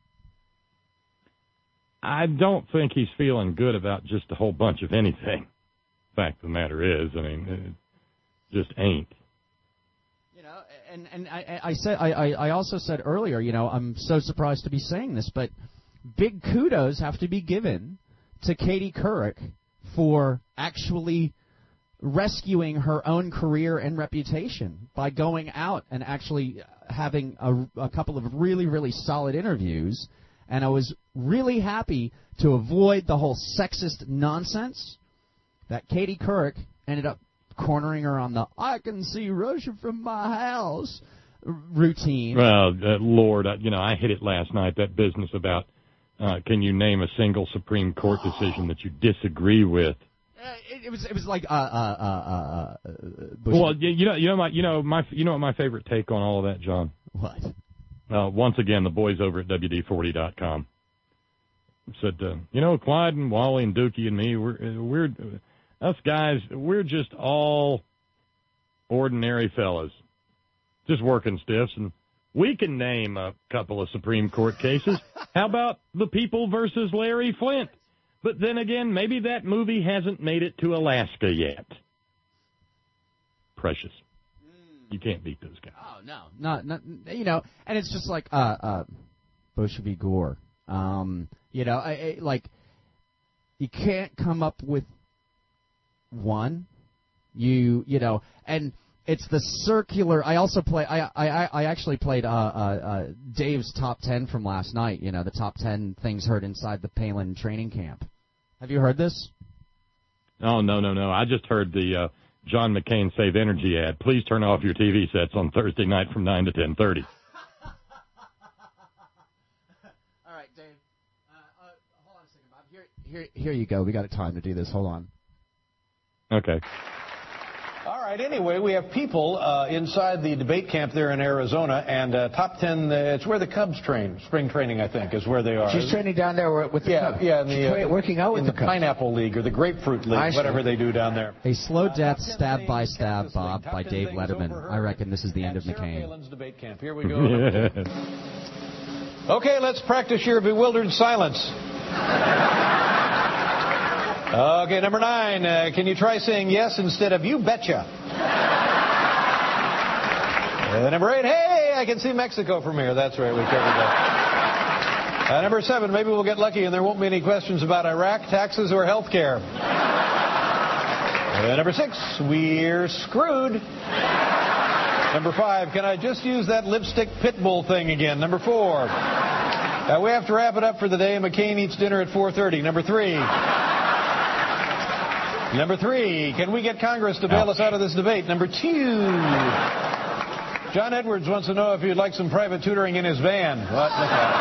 I don't think he's feeling good about just a whole bunch of anything. Fact of the matter is, I mean, it just ain't. And and I, I said I, I also said earlier, you know, I'm so surprised to be saying this, but big kudos have to be given to Katie Couric for actually rescuing her own career and reputation by going out and actually having a, a couple of really, really solid interviews. And I was really happy to avoid the whole sexist nonsense that Katie Couric ended up cornering her on the "I can see Russia from my house" routine. Well, uh, Lord, I, you know, I hit it last night, that business about uh, can you name a single Supreme Court decision that you disagree with? Uh, it, it was it was like uh uh uh uh. Bush. Well, you, you know, you know my, you know my, you know what my favorite take on all of that, John? What? Uh, once again, the boys over at W D forty dot com said, uh, you know, Clyde and Wally and Dookie and me, we're uh, we're. Uh, Us guys, we're just all ordinary fellas, just working stiffs, and we can name a couple of Supreme Court cases. How about the People versus Larry Flint? But then again, maybe that movie hasn't made it to Alaska yet. Precious. You can't beat those guys. Oh, no. Not, not, you know, and it's just like uh, uh, Bush v. Gore. Um, you know, I, I, like, you can't come up with one, you you know, and it's the circular. I also play. I I I actually played uh, uh, uh, Dave's top ten from last night. You know, the top ten things heard inside the Palin training camp. Have you heard this? Oh no no no! I just heard the uh, John McCain Save Energy ad. Please turn off your T V sets on Thursday night from nine to ten thirty. All right, Dave. Uh, uh, hold on a second, Bob. Here here here you go. We got time to do this. Hold on. Okay. All right. Anyway, we have people uh, inside the debate camp there in Arizona, and uh, top ten. Uh, it's where the Cubs train. Spring training, I think, is where they are. She's training down there with the yeah, Cubs. yeah, in the, She's uh, working out with in the, the Cubs. Pineapple League or the Grapefruit League, I whatever see. they do down there. A slow death, stab by stab, Bob, by Dave Letterman. I reckon this is the end of McCain. Palin's debate camp. Here we go. Okay, let's practice your bewildered silence. Okay, number nine. Uh, can you try saying yes instead of "you betcha"? Uh, number eight. Hey, I can see Mexico from here. That's right. We covered that. Uh, number seven. Maybe we'll get lucky and there won't be any questions about Iraq, taxes, or health care. Uh, number six. We're screwed. Number five. Can I just use that lipstick pit bull thing again? Number four. Uh, we have to wrap it up for the day. McCain eats dinner at four thirty. Number three. Number three, can we get Congress to bail us out of this debate? Number two, John Edwards wants to know if you'd like some private tutoring in his van. What? Look at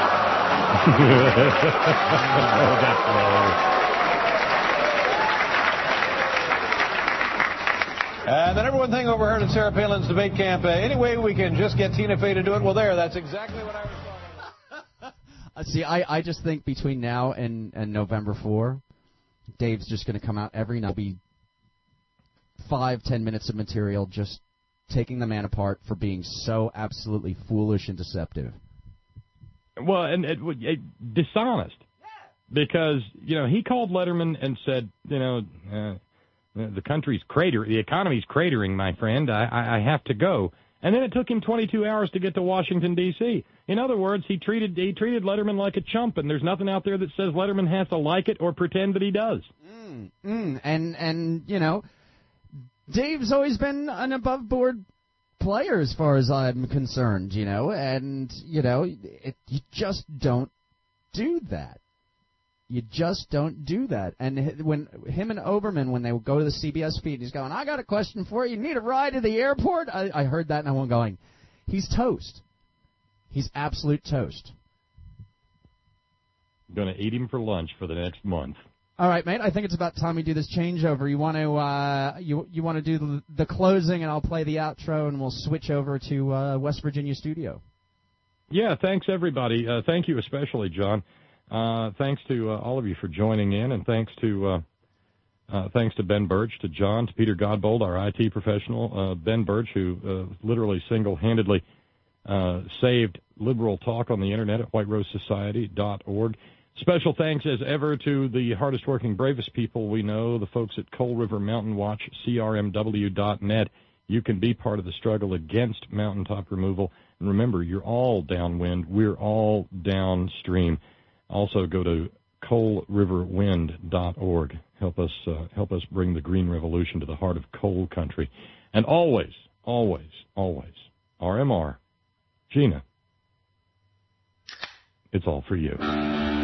it. And the number one thing overheard at Sarah Palin's debate camp, uh, any way we can just get Tina Fey to do it, well, there, that's exactly what I was talking about. Uh, see, I, I just think between now and, and November fourth, Dave's just going to come out every night, be five, ten minutes of material just taking the man apart for being so absolutely foolish and deceptive. Well, and it, it, dishonest. Because, you know, he called Letterman and said, you know, uh, the country's crater, the economy's cratering, my friend. I, I, I have to go. And then it took him twenty-two hours to get to Washington, D C In other words, he treated he treated Letterman like a chump, and there's nothing out there that says Letterman has to like it or pretend that he does. Mm, mm, and, and, you know, Dave's always been an above-board player as far as I'm concerned, you know, and, you know, it, you just don't do that. You just don't do that. And when him and Oberman, when they would go to the C B S feed, he's going, I got a question for you. You need a ride to the airport? I, I heard that, and I'm going, he's toast. He's absolute toast. Going to eat him for lunch for the next month. All right, mate. I think it's about time we do this changeover. You want to uh, you you want to do the, the closing, and I'll play the outro, and we'll switch over to uh, West Virginia studio. Yeah, thanks, everybody. Uh, thank you especially, John. Uh, thanks to uh, all of you for joining in, and thanks to uh, uh, thanks to Ben Birch, to John, to Peter Godbold, our I T professional, uh, Ben Birch, who uh, literally single-handedly uh, saved liberal talk on the Internet at white rose society dot org. Special thanks, as ever, to the hardest-working, bravest people we know, the folks at Coal River Mountain Watch, C R M W dot net. You can be part of the struggle against mountaintop removal. And remember, you're all downwind. We're all downstream. Also, go to coal river wind dot org. Help us uh, help us bring the green revolution to the heart of coal country. And always, always, always, R M R, Gina, it's all for you.